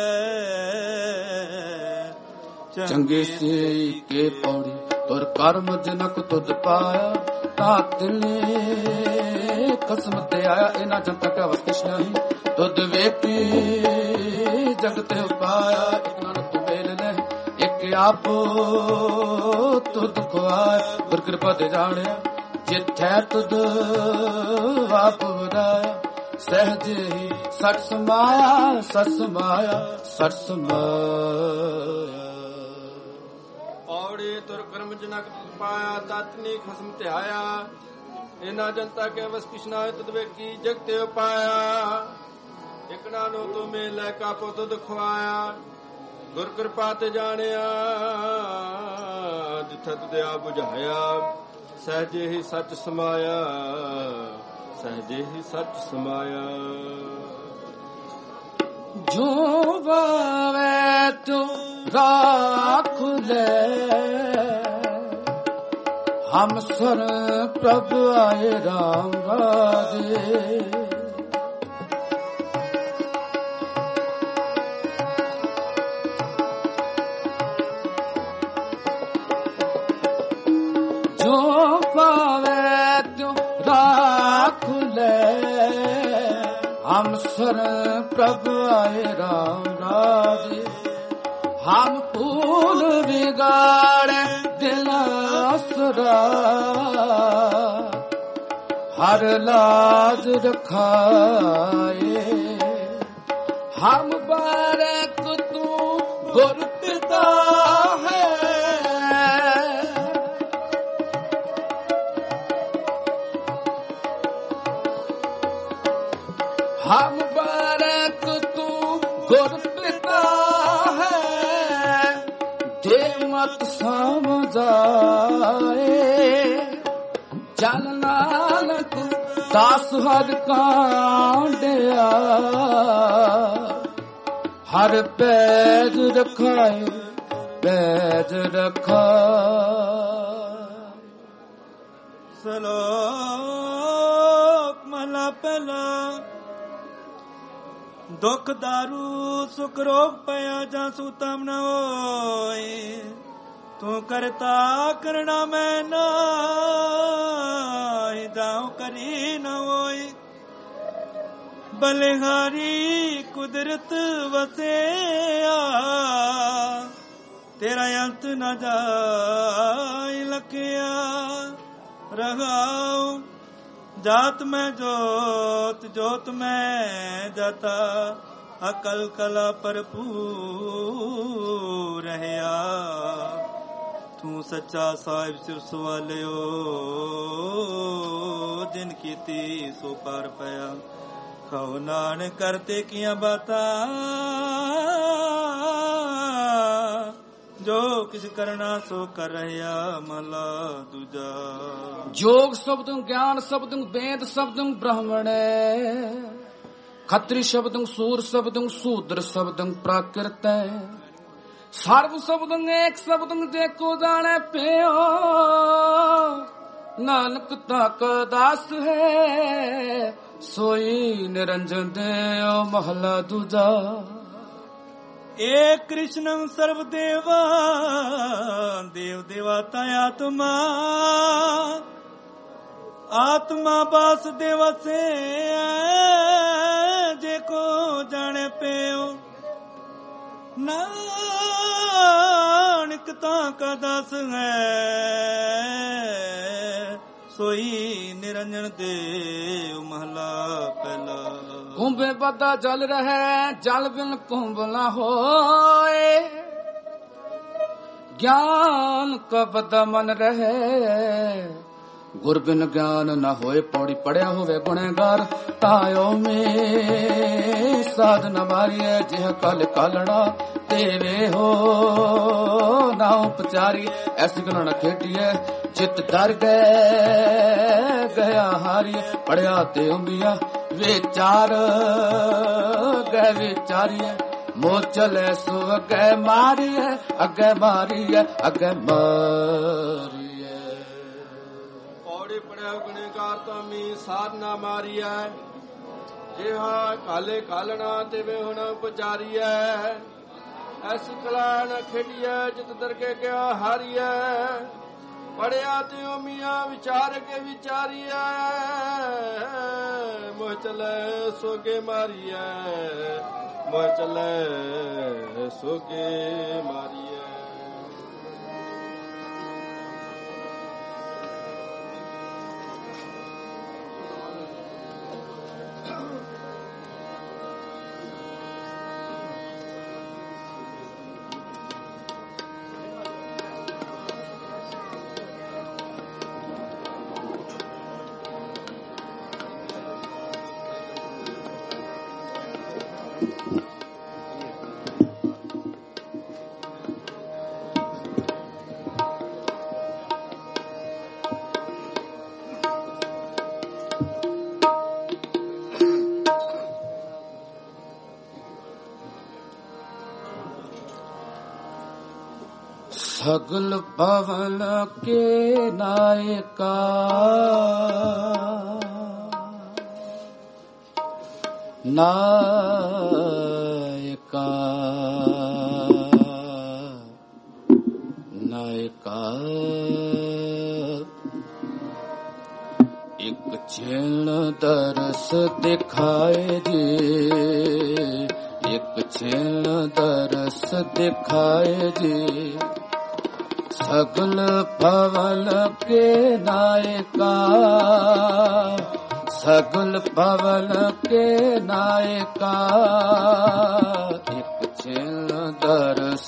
चंगे से के पौड़ी तुर कर्म जनक तुद पाया, तातले कसम ते आया इना जनता का वस किश नहीं, तुद वेपी जगते पाया, एक नानक तू मेल ले एक आप तुद खुआया, गुर कृपा दे जाने जिथे तुद आप बुदाया, सहज ही सट समाया सट समाया सट समाया। पौड़ी तुर कर्म जनक तुद पाया, तातनी खसम ते आया, इना जनता के वस किशना तुद वेकी जगते पाया, एक नानो तू मेले कापो तुद खुआया, गुर कृपा ते जानिया जिथे तुद आ बुझाया, सहजे ही सच समाया सहजे ही सच समाया। जो बावे तू राख ले, हम सर प्रभु आए राम राजे, जो पावे तू राख ले, हम सर प्रभु आए राम राजे, हम फूल बिगाड़े दिल असरा, हर लाज रखाए, हम बारक तू गुर पिता है, हम बारक तू गुर पिता है, दे मत समझाए। जन नानक दास हर कांडिया, हर पैज रखाए पैज रखा। ਸਲੋਕ ਮਹਲਾ ਪਹਿਲਾ। ਦੁਖ ਦਾਰੂ ਸੁਖ ਰੋਗ ਪਿਆ ਜਾਂ ਸੂਤਮ ਨ ਹੋਏ, ਤੂੰ ਕਰਤਾ ਕਰਣਾ ਮੈਂ ਨਾਹੀ, ਜਾਉ ਕਰੀ ਨ ਹੋਏ। ਬਲਿਹਾਰੀ ਕੁਦਰਤ ਵਸਿਆ, ਤੇਰਾ ਅੰਤ ਨ ਜਾਇ ਲਖਿਆ। ਰਹਾਉ ਜਾਤ ਮੈਂ ਜੋਤ, ਜੋਤ ਮੈਂ ਜਾਤਾ, ਅਕਲ ਕਲਾ ਭਰਪੂਰ ਰਹਿਆ। ਤੂੰ ਸੱਚਾ ਸਾਹਿਬ ਸਿਰ ਸਵਾਲਿਓ, ਜਿਨ ਕੀਤੀ ਸੋ ਪਾਰ ਪਿਆ। ਖਾਓ ਨਾਨਕ ਕਰਤੇ ਕੀਆਂ ਬਾਤਾਂ, ਜੋ ਕਿਛ ਕਰਨਾ ਸੋ ਕਰ ਰਹਿਆ। ਮਹਲਾ ਦੂਜਾ। जोग शब्दं ज्ञान शब्दं वेद शब्दं ब्राह्मणे, खत्री शब्दं सूर शब्दं शूद्र शब्दं प्राकृत। सर्व शब्दं एक शब्दं जेको जाने पियो, नानक ताका दास है, सोई निरंजन देव। महला दूजा। ਏਕ ਕ੍ਰਿਸ਼ਨੰ ਸਰਵ ਦੇਵਾ, ਦੇਵ ਦੇਵਤਾ ਆਤਮਾ। ਆਤਮਾ ਬਾਸ ਦੇਵਸੇ, ਜੇ ਕੋ ਜਾਣੇ ਪਿਓ। ਨਾਨਕ ਤਾਂ ਕਾ ਦਾਸ ਹੈ, सोई निरंजन देव। महला पहला। कुंभे बदा जल रहे, जल बिन कुंभ न होए। ज्ञान का बदा मन रहे, गुर बिन ज्ञान न होए। पौड़ी पढ़िया होवे गुणेगार, तायो में साध न मारिए। जिह कल कालड़ा तेरे हो ना उपचारी। ऐसी गल न खेटिए, चित डर गए गया हारिए। पढ़िया ते उमिया विचार गए विचारिए। मोह चले सो अगे मारिए, अगे मारिए, अगे मारिए। पौड़ी पढ़िया गुणेगार तामी साधना मारिए। जिहा काले कालना तेवे हुन उपचारिए। ऐसी कला न खेडिए, जित दरके गया हारिए। पढ़िया ते मिया विचार के विचारिए। मोह चले सोगे मारिए, मोह चले सोगे मारिए। सगल भवन के नायका, नायका नायका। एक क्षण दरस दिखाए जी, एक क्षण दरस दिखाए जी। सगल भवन के नायका, सगल भवन के नायका। एक क्षण दरस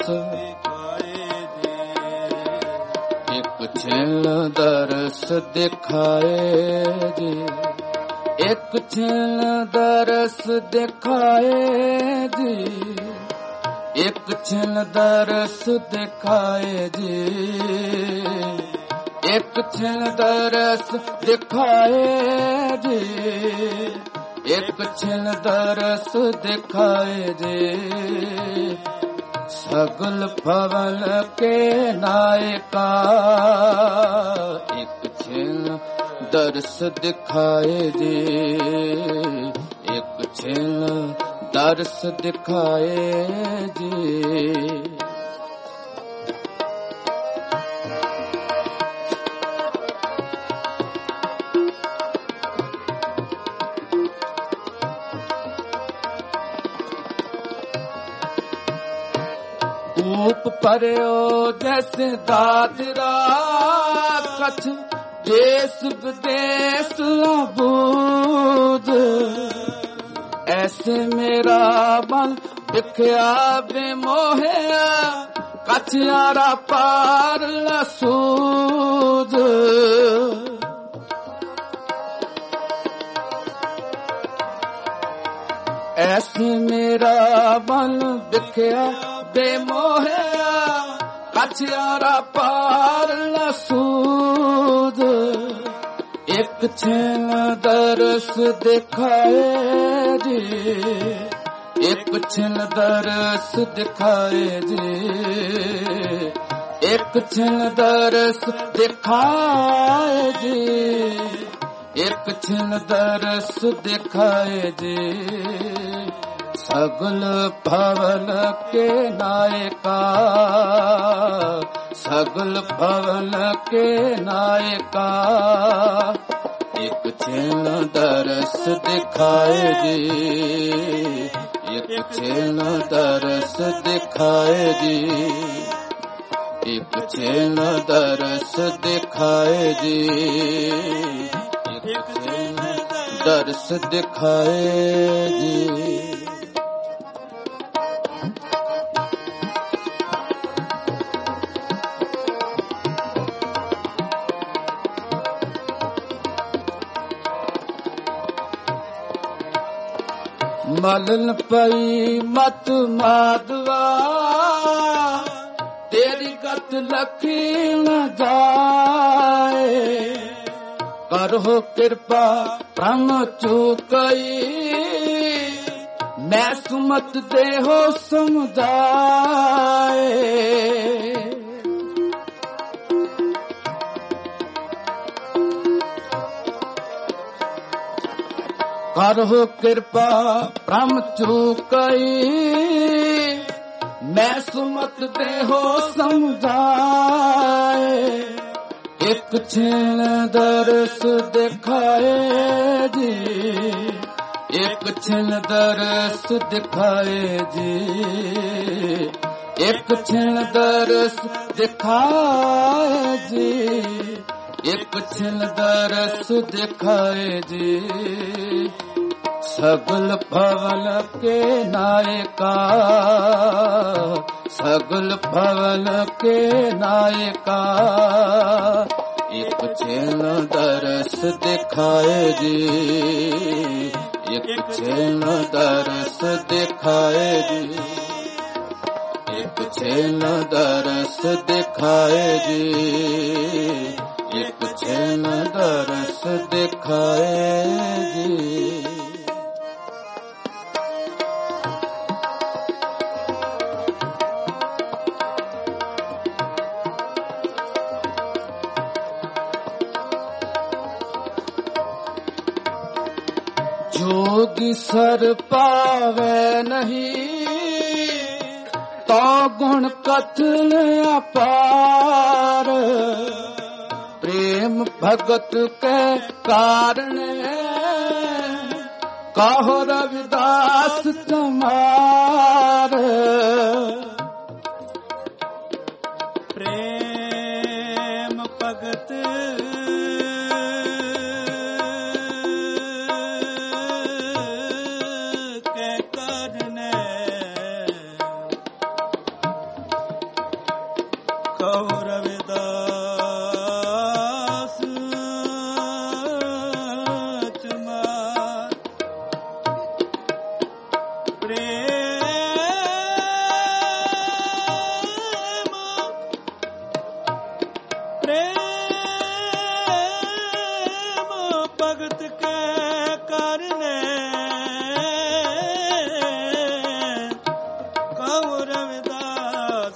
एक क्षण दरस दिखाए जी। ਇੱਕ ਛਿਨ ਦਰਸ ਦਿਖਾਏ ਜੀ, ਇੱਕ ਛਿਨ ਦਰਸ ਦਿਖਾਏ ਜੀ, ਇੱਕ ਛਿਨ ਦਰਸ ਦਿਖਾਏ ਜੀ, ਇੱਕ ਛਿਨ ਦਰਸ ਦਿਖਾਏ ਜੀ। ਸਗਲ ਭਵਨ ਕੇ ਨਾਇਕਾ ਇੱਕ ਛਿਨ ਦਰਸ ਦਿਖਾਏ ਜੀ, ਇੱਕ ਛਿਨ ਦਰਸ ਦਿਖਾਏ ਜੀ। ਊਪ ਭਰਿਓ ਜੈਸੇ ਦਾਦਰਾ ਕਛ, ਦੇਸ ਵਿਦੇਸ ਲਬੂਦ, ਐਸੇ ਮੇਰਾ ਮਨ ਵਿਖਿਆ ਬੇਮੋਹਿਆ, ਕਛ ਯਾਰਾ ਪਾਰ ਲਸੂਦ। ਐਸੇ ਮੇਰਾ ਮਨ ਵਿਖਿਆ ਬੇਮੋਹਿਆ, ਕਛ ਯਾਰਾ ਪਾਰ ਲਸੂਦ। ਇੱਕ ਛਿਨ ਦਰਸ ਦਿਖਾਏ ਜੀ, ਇੱਕ ਛਿਨ ਦਰਸ ਦਿਖਾਏ ਜੀ, ਇੱਕ ਛਿਨ ਦਰਸ ਦਿਖਾਏ ਜੀ, ਇੱਕ ਛਿਨ ਦਰਸ ਦਿਖਾਏ ਜੀ। ਸਗਲ ਭਵਨ ਕੇ ਨਾਇਕਾ, ਸਗਲ ਭਵਨ ਕੇ ਨਾਇਕਾ, ਇੱਕ ਛਿਨ ਦਰਸ ਦਿਖਾਏ ਜੀ, ਇੱਕ ਛਿਨ ਦਰਸ ਦਿਖਾਏ ਜੀ, ਇੱਕ ਛਿਨ ਦਰਸ ਦਿਖਾਏ ਜੀ, ਇੱਕ ਛਿਨ ਦਰਸ ਦਿਖਾਏ ਜੀ। ਮਲਨ ਪਈ ਮਤ ਮਾਧਵਾ, ਤੇਰੀ ਗਤ ਲਖੀ ਨ ਜਾਏ, ਕਰੋ ਕਿਰਪਾ ਪ੍ਰਮ ਚੁਕਈ, ਮੈਂ ਸੁਮਤ ਦੇਹੋ ਸਮਝਾਏ। ਕਰੋ ਕਿਰਪਾ ਪ੍ਰਮ ਚੁਕਈ, ਮੈਂ ਸੁਮਤ ਦੇਹੋ ਸਮਝਾਏ। ਇੱਕ ਛਿਨ ਦਰਸ ਦਿਖਾਏ ਜੀ, ਇੱਕ ਛਿਨ ਦਰਸ ਦਿਖਾਏ ਜੀ, ਇੱਕ ਛਿਨ ਦਰਸ ਦਿਖਾਏ ਜੀ, ਇੱਕ ਛਿਨ ਦਰਸ ਦਿਖਾਏ ਜੀ। ਸਗਲ ਭਵਨ ਕੇ ਨਾਇਕਾ, ਸਗਲ ਭਵਨ ਕੇ ਨਾਇਕਾ, ਇੱਕ ਛਿਨ ਦਰਸ ਦਿਖਾਏ ਜੀ, ਇੱਕ ਛਿਨ ਦਰਸ ਦਿਖਾਏ ਜੀ, ਇੱਕ ਛਿਨ ਦਰਸ ਦਿਖਾਏ ਜੀ, ਇੱਕ ਛਿਨ ਦਰਸ ਦਿਖਾਏ ਜੀ। जोगी सर पावे नहीं, तो गुण कथन अपार, प्रेम भगत के कारण कहो रविदास तुम्हार। प्रेम भगत रविदास भगत के करने कहो रविदास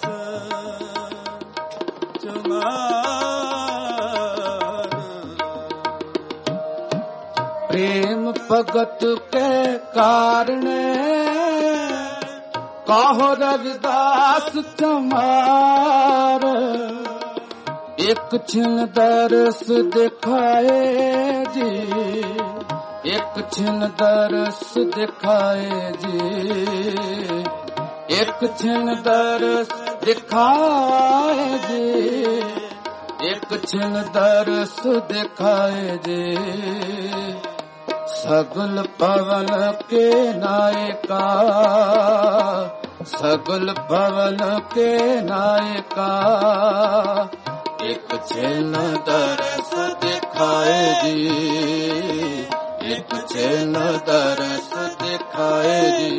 चमार। प्रेम भगत के कारणे कहो रविदास चमार। एक छिन दरस दिखाए जी, एक छिन दरस दिखाए जी, एक छिन दरस दिखाए जी, एक छिन दरस दिखाए जी। सगल पवन के नायका, सगल पवन के नायका, एक छिन दरस दिखाए जी, एक छिन दरस दिखाए जी,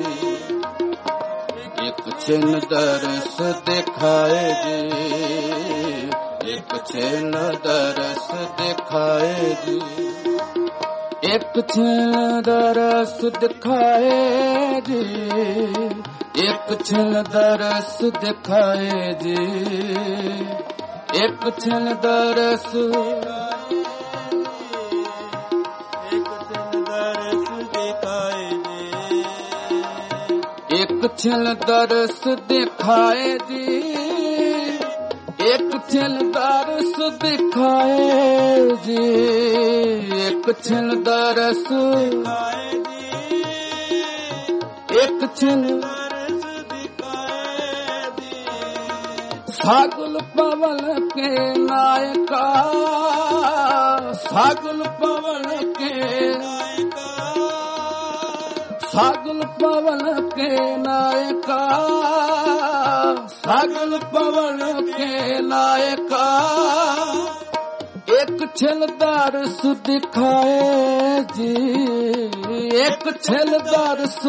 एक छिन दरस दिखाए जी, एक छिन दरस दिखाए जी। एक छिन दरस दिखाए जी, एक छिन दरस दिखाए जी, एक छिन दरस, एक छिन दरस दिखाए जी, एक छिन दरस दिखाए जी, एक छिन दरस दिखाए जी, एक छिन दरस दिखाए जी, एक छिन दरस दिखाए जी। सागुल पवन के नायका, सागुल पवन के नायका, सागुल पवन के नायका, सागुल पवन के नायका, एक छिन दरस दिखाए जी, एक छिन दरस,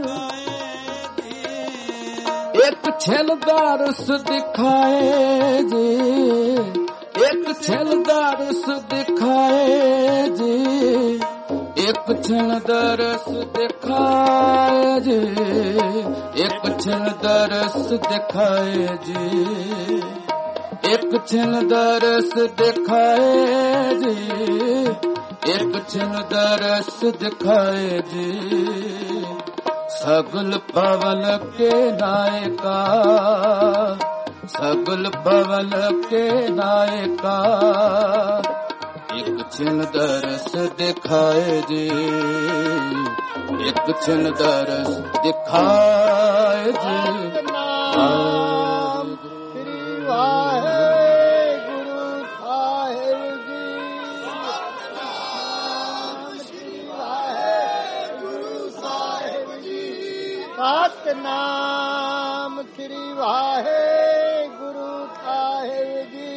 एक छिन दरस दिखाए जी, एक छिन दरस दिखाए जी, एक छिन दरस दिखाए जी, एक छिन दरस दिखाए जी, एक छिन दरस दिखाए जी, एक छिन दरस दिखाए जी। सगल पवन के नायका, सगल पवन के नायका, एक छिन दरस दिखाए जी, एक छिन दरस दिखाए जी। नाम श्री वाहेगुरु साहिब जी, नाम श्री वाहेगुरु साहिब जी, सतनाम श्री वाहेगुरु साहिब जी,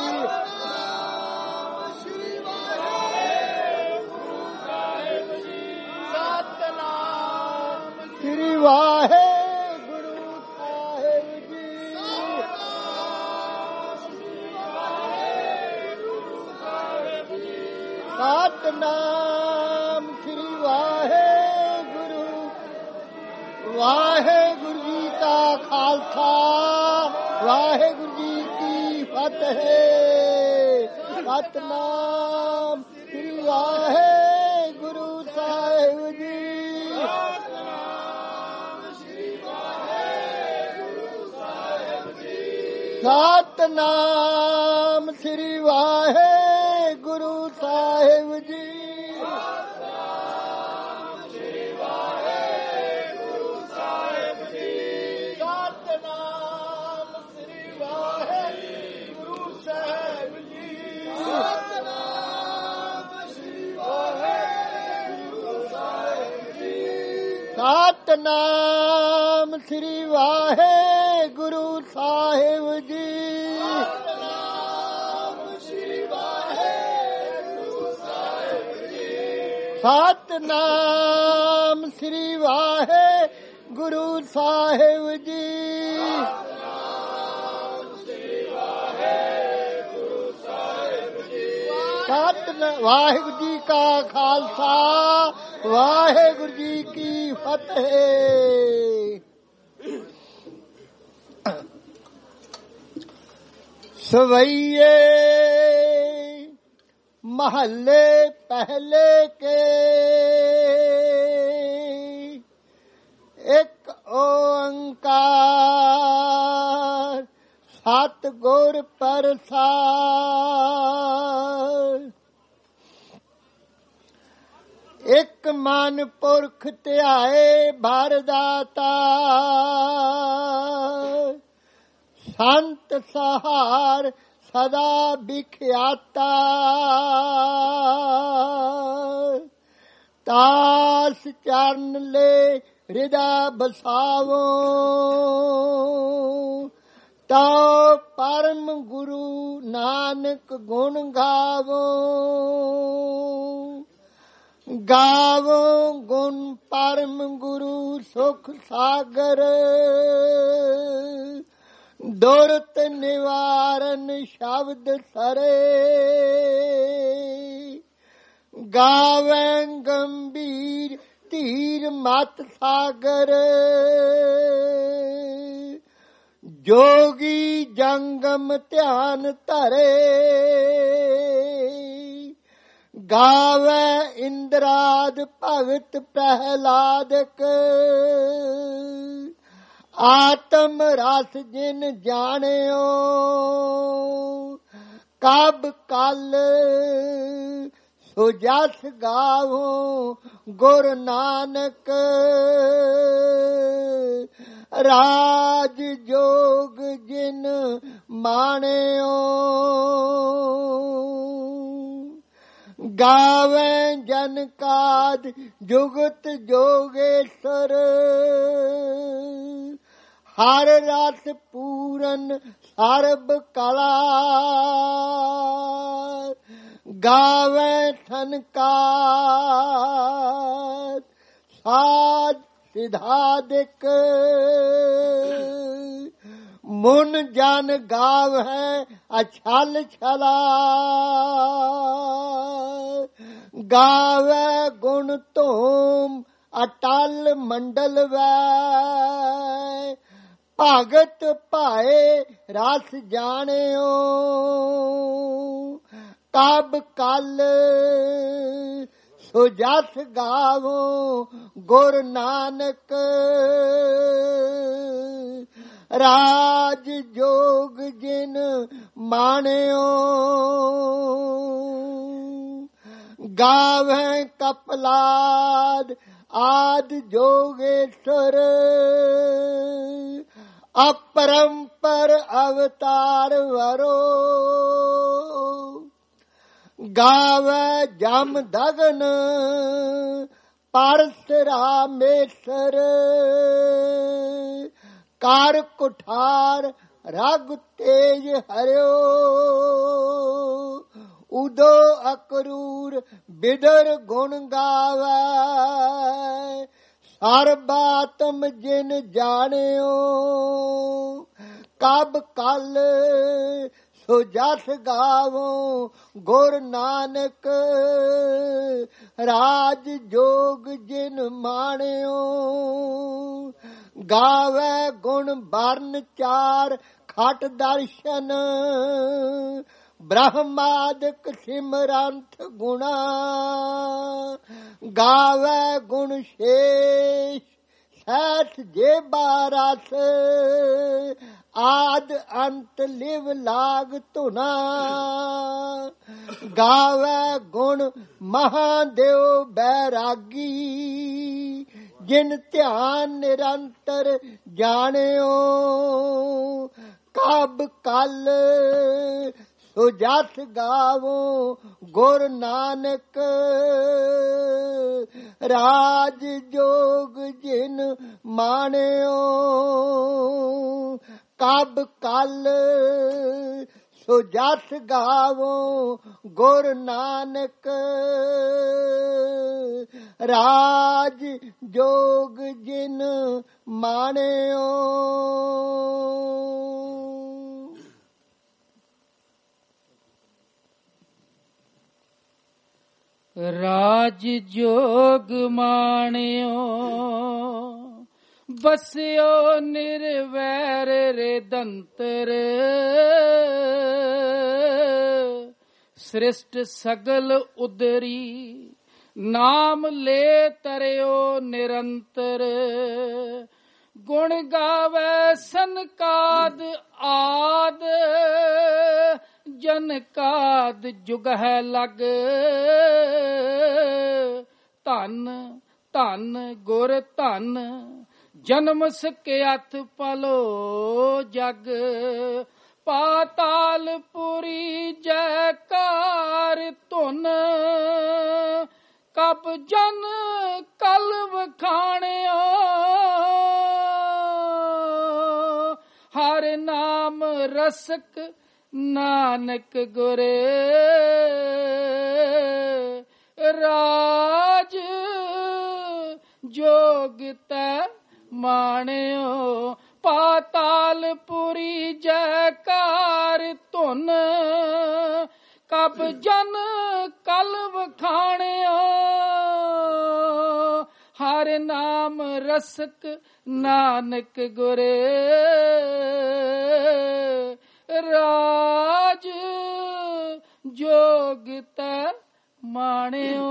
श्री वाहेगुरु साहिब जी, सतनाम श्री वाहेगुरु, वाहेगुरु जी का खालसा, वाहेगुरु जी की फतेह। सतनाम श्री वाहेगुरु साहिब जी, सतनाम श्री वाहेगुरु साहिब जी, सतनाम श्री वाहेगुरु साहिब जी, सतनाम श्री वाहेगुरु साहिब जी, सतनाम श्री वाहेगुरु साहिब जी, सतनाम श्री वाहेगुरु साहिब जी, सतनाम श्री वाहेगुरु साहिब जी, सतनाम श्री वाहेगुरु साहिब जी, सतनाम श्री वाहेगुरु साहिब जी, ਸਤਿਨਾਮ। ਵਾਹਿਗੁਰੂ ਜੀ ਕਾ ਖਾਲਸਾ, ਵਾਹਿਗੁਰੂ ਜੀ ਕੀ ਫਤਿਹ। ਸਵਈਏ ਮਹੱਲੇ ਪਹਿਲੇ ਕੇ ਇੱਕ ਓੰਕਾਰ ਸਤਿਗੁਰ ਪ੍ਰਸਾਦਿ। ਇੱਕ ਮਨ ਪੁਰਖ ਧਿਆਏ ਭਰ ਦਾਤਾ, ਸੰਤ ਸਹਾਰ ਸਦਾ ਵਿਖਿਆਤਾ। ਤਾਸ ਚਰਨ ਲੈ ਹਿਰਦਾ ਬਸਾਵੋ, ਤਉ ਪਰਮ ਗੁਰੂ ਨਾਨਕ ਗੁਣ ਗਾਵੋ। ਗਾਵੋ ਗੁਣ ਪਰਮ ਗੁਰੂ ਸੁਖ ਸਾਗਰ, ਦੁਰਤ ਨਿਵਾਰਨ ਸ਼ਬਦ ਸਰੇ। ਗਾਵੇਂ ਗੰਭੀਰ ਧੀਰ ਮਤ ਸਾਗਰ, ਜੋਗੀ ਜੰਗਮ ਧਿਆਨ ਧਰੇ। ਗਾਵੇ ਇੰਦਰਾਦ ਭਗਤ ਪ੍ਰਹਿਲਾਦਕ, ਆਤਮ ਰਸ ਜਿਨ ਜਾਣਿਓ। ਕਬ ਕਲ ਸੋ ਜਸ ਗਾਵੋ ਗੁਰ ਨਾਨਕ, ਰਾਜ ਜੋਗ ਜਿਨ ਮਾਣਿਓ। ਗਾਵੇਂ ਜਨ ਕਾਦ ਜੁਗਤ ਜੋਗੇਸ਼ਰ, ਹਰ ਰਸ ਪੂਰਨ ਸਰਬ ਕਲਾ। ਗਾਵੇਂ ਸੰਕਾਰ ਸਾਧ ਸਿਧਾਦਿਕ, ਮੁਨ ਜਨ ਗਾਵੈ ਅਛਲ ਛਲਾ। ਗਾਵੈ ਗੁਣ ਧੂਮ ਅਟਲ ਮੰਡਲ ਵੈ, ਭਗਤ ਭਾਏ ਰਸ ਜਾਣਿਓ। ਕਬ ਕਲ ਸੋ ਜਸ ਗਾਵੋ ਗੁਰ ਨਾਨਕ, ਰਾਜ ਜੋਗ ਜਿਨ ਮਾਣਿਓ। ਗਾਵੇਂ ਕਪਲਾਦ ਆਦ ਜੋਗੇਸ਼ਰ, ਅਪਰੰਪਰ ਅਵਤਾਰ ਵਰੋ। ਗਾਵੇ ਜਮ ਦਗਨ ਪਰਸਰਾਮੇਸ਼ਰ, ਕਰ ਕੁਠਾਰ ਰਗ ਤੇਜ ਹਰਿਓ। ਉਦੋ ਅਕਰੂਰ ਬਿਦਰ ਗੁਣ ਗਾਵੈ, ਸਰਬਾਤਮ ਜਿਨ ਜਾਣਿਓ। ਕਬ ਕਲ ਸੋ ਜਸ ਗਾਵੋ ਗੁਰ ਨਾਨਕ, ਰਾਜ ਜੋਗ ਜਿਨ ਮਾਣਿਓ। ਗਾਵੈ ਗੁਣ ਬਰਨ ਚਾਰ ਖਟ ਦਰਸ਼ਨ, ਬ੍ਰਹਮਾਦਿਕ ਸਿਮਰੰਥ ਗੁਣਾ। ਗਾਵੈ ਗੁਣ ਸ਼ੇਸ਼ ਸੈਠ ਜੇ ਬਾਰਸ, ਆਦ ਅੰਤ ਲਿਵ ਲਾਗ ਧੁਨਾ। ਗਾਵੈ ਗੁਣ ਮਹਾਦੇਵ ਬੈਰਾਗੀ, ਜਿਨ ਧਿਆਨ ਨਿਰੰਤਰ ਜਾਣਿਓ। ਕਬ ਕਲ ਸੋ ਜਸ ਗਾਵੋ ਗੁਰ ਨਾਨਕ, ਰਾਜ ਜੋਗ ਜਿਨ ਮਾਣਿਓ। ਕਬ ਕਲ ਸੋ ਜਸ ਗਾਵੋ ਗੁਰ ਨਾਨਕ, ਰਾਜ ਜੋਗ ਜਿਨ ਮਾਣਿਓ। ਰਾਜ ਜੋਗ ਮਾਣਿਓ ਬਸਿਓ ਨਿਰਵੈਰ ਰੇ ਦੰਤਰ ਸ੍ਰਿਸ਼ਟ ਸਗਲ ਉਦਰੀ ਨਾਮ ਲੈ ਤਰਿਓ ਨਿਰੰਤਰ ਗੁਣ ਗਾਵੇ ਸਨਕਾਦ ਆਦ ਜਨਕਾਦ ਜੁਗ ਹੈ ਲਗ ਧਨ ਧਨ ਗੁਰ ਧਨ ਜਨਮ ਸਕਿਆਥ ਪਲੋ ਜਗ ਪਾਤਾਲ ਪੁਰੀ ਜੈਕਾਰ ਧੁਨ ਕਬ ਜਨ ਕਲ ਵਖਾਣਿਓ ਹਰ ਨਾਮ ਰਸਕ ਨਾਨਕ ਗੁਰੇ ਰਾਜ ਜੋਗ ਤੈ ਮਾਣਿਓ ਪਾਤਾਲ ਪੁਰੀ ਜੈਕਾਰ ਧੁਨ ਕਬ ਜਨ ਕਲ ਵਖਾਣਿਓ ਹਰ ਨਾਮ ਰਸਕ ਨਾਨਕ ਗੁਰੇ ਰਾਜ ਜੋਗ ਤੈ ਮਾਣਿਓ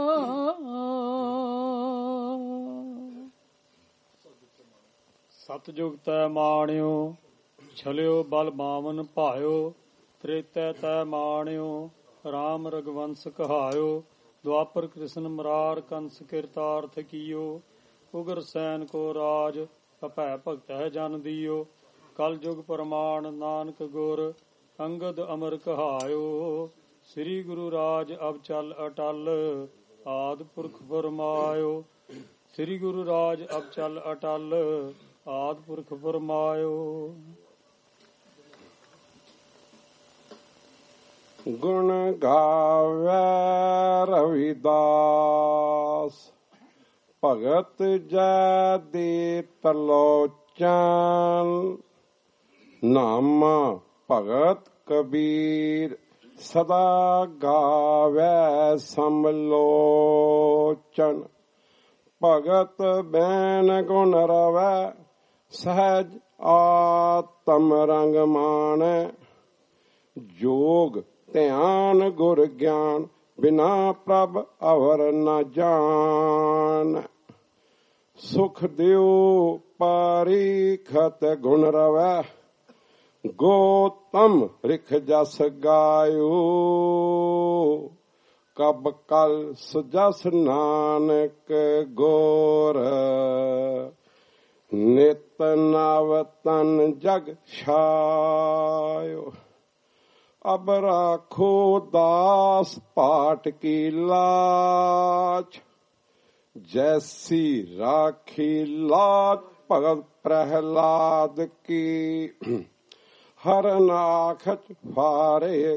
ਸਤਜੁਗ ਤੈ ਮਾਣਿਓ ਛਲਿਓ ਬਲ ਬਾਵਨ ਭਾਇਓ ਤ੍ਰੇਤੈ ਤੈ ਮਾਣਿਓ ਰਾਮ ਰਗਵੰਸ ਕਹਾਇਓ ਦੁਆਪਰ ਕ੍ਰਿਸ਼ਨ ਮਰਾਰ ਕੰਸ ਕਿਰਤਾਰਥ ਕੀਓ ਉਗਰ ਸੈਨ ਕੋ ਰਾਜ ਅਭੈ ਭਗਤ ਹੈ ਜਨ ਦੀਓ ਕਲ ਯੁਗ ਪ੍ਰਮਾਣ ਨਾਨਕ ਗੁਰ ਅੰਗਦ ਅਮਰ ਕਹਾਇਓ ਸ੍ਰੀ ਗੁਰੂ ਰਾਜ ਅਬ ਚਲ ਅਟਲ ਆਦ ਪੁਰਖ ਫਰਮਾਇਓ ਸ੍ਰੀ ਗੁਰੂ ਰਾਜ ਅਬ ਚਲ ਅਟਲ ਆਦ ਪੁਰਖ ਫਰਮਾਇਓ ਗੁਣ ਗਾਵੇ ਰਵਿਦਾਸ ਭਗਤ ਜੈ ਦੇ ਤਲੋਚਨ ਨਾਮ ਭਗਤ ਕਬੀਰ ਸਦਾ ਗਾਵੇ ਸੰਬਲੋਚਨ ਭਗਤ ਬੈਨ ਗੁਣ ਰਵੈ ਸਹਿਜ ਆਤਮ ਰੰਗ ਮਾਣੈ ਜੋਗ ਧਿਆਨ ਗੁਰ ਗਿਆਨ ਬਿਨਾ ਪ੍ਰਭ ਅਵਰ ਨ ਜਾਣ ਸੁਖ ਦਿਓ ਪਰੀਖਤ ਗੁਣ ਰਵੈ ਗੋਤਮ ਰਿਖ ਜਸ ਗਾਇਓ ਕਬ ਕਲ ਸੁਜਸ ਨਾਨਕ ਗੋਰ ਨਿਤ ਨਵ ਤਨ ਜਗ ਛਾਇਓ ਅਬ ਰਾਖੋ ਦਾਸ ਪਾਟ ਕੀ ਲਾਜ ਜੈਸੀ ਰਾਖੀ ਲਾਜ ਭਗਤ ਪ੍ਰਹਿਲਾਦ ਕੀ ਹਰ ਨਾਖਚ ਫਾਰੇ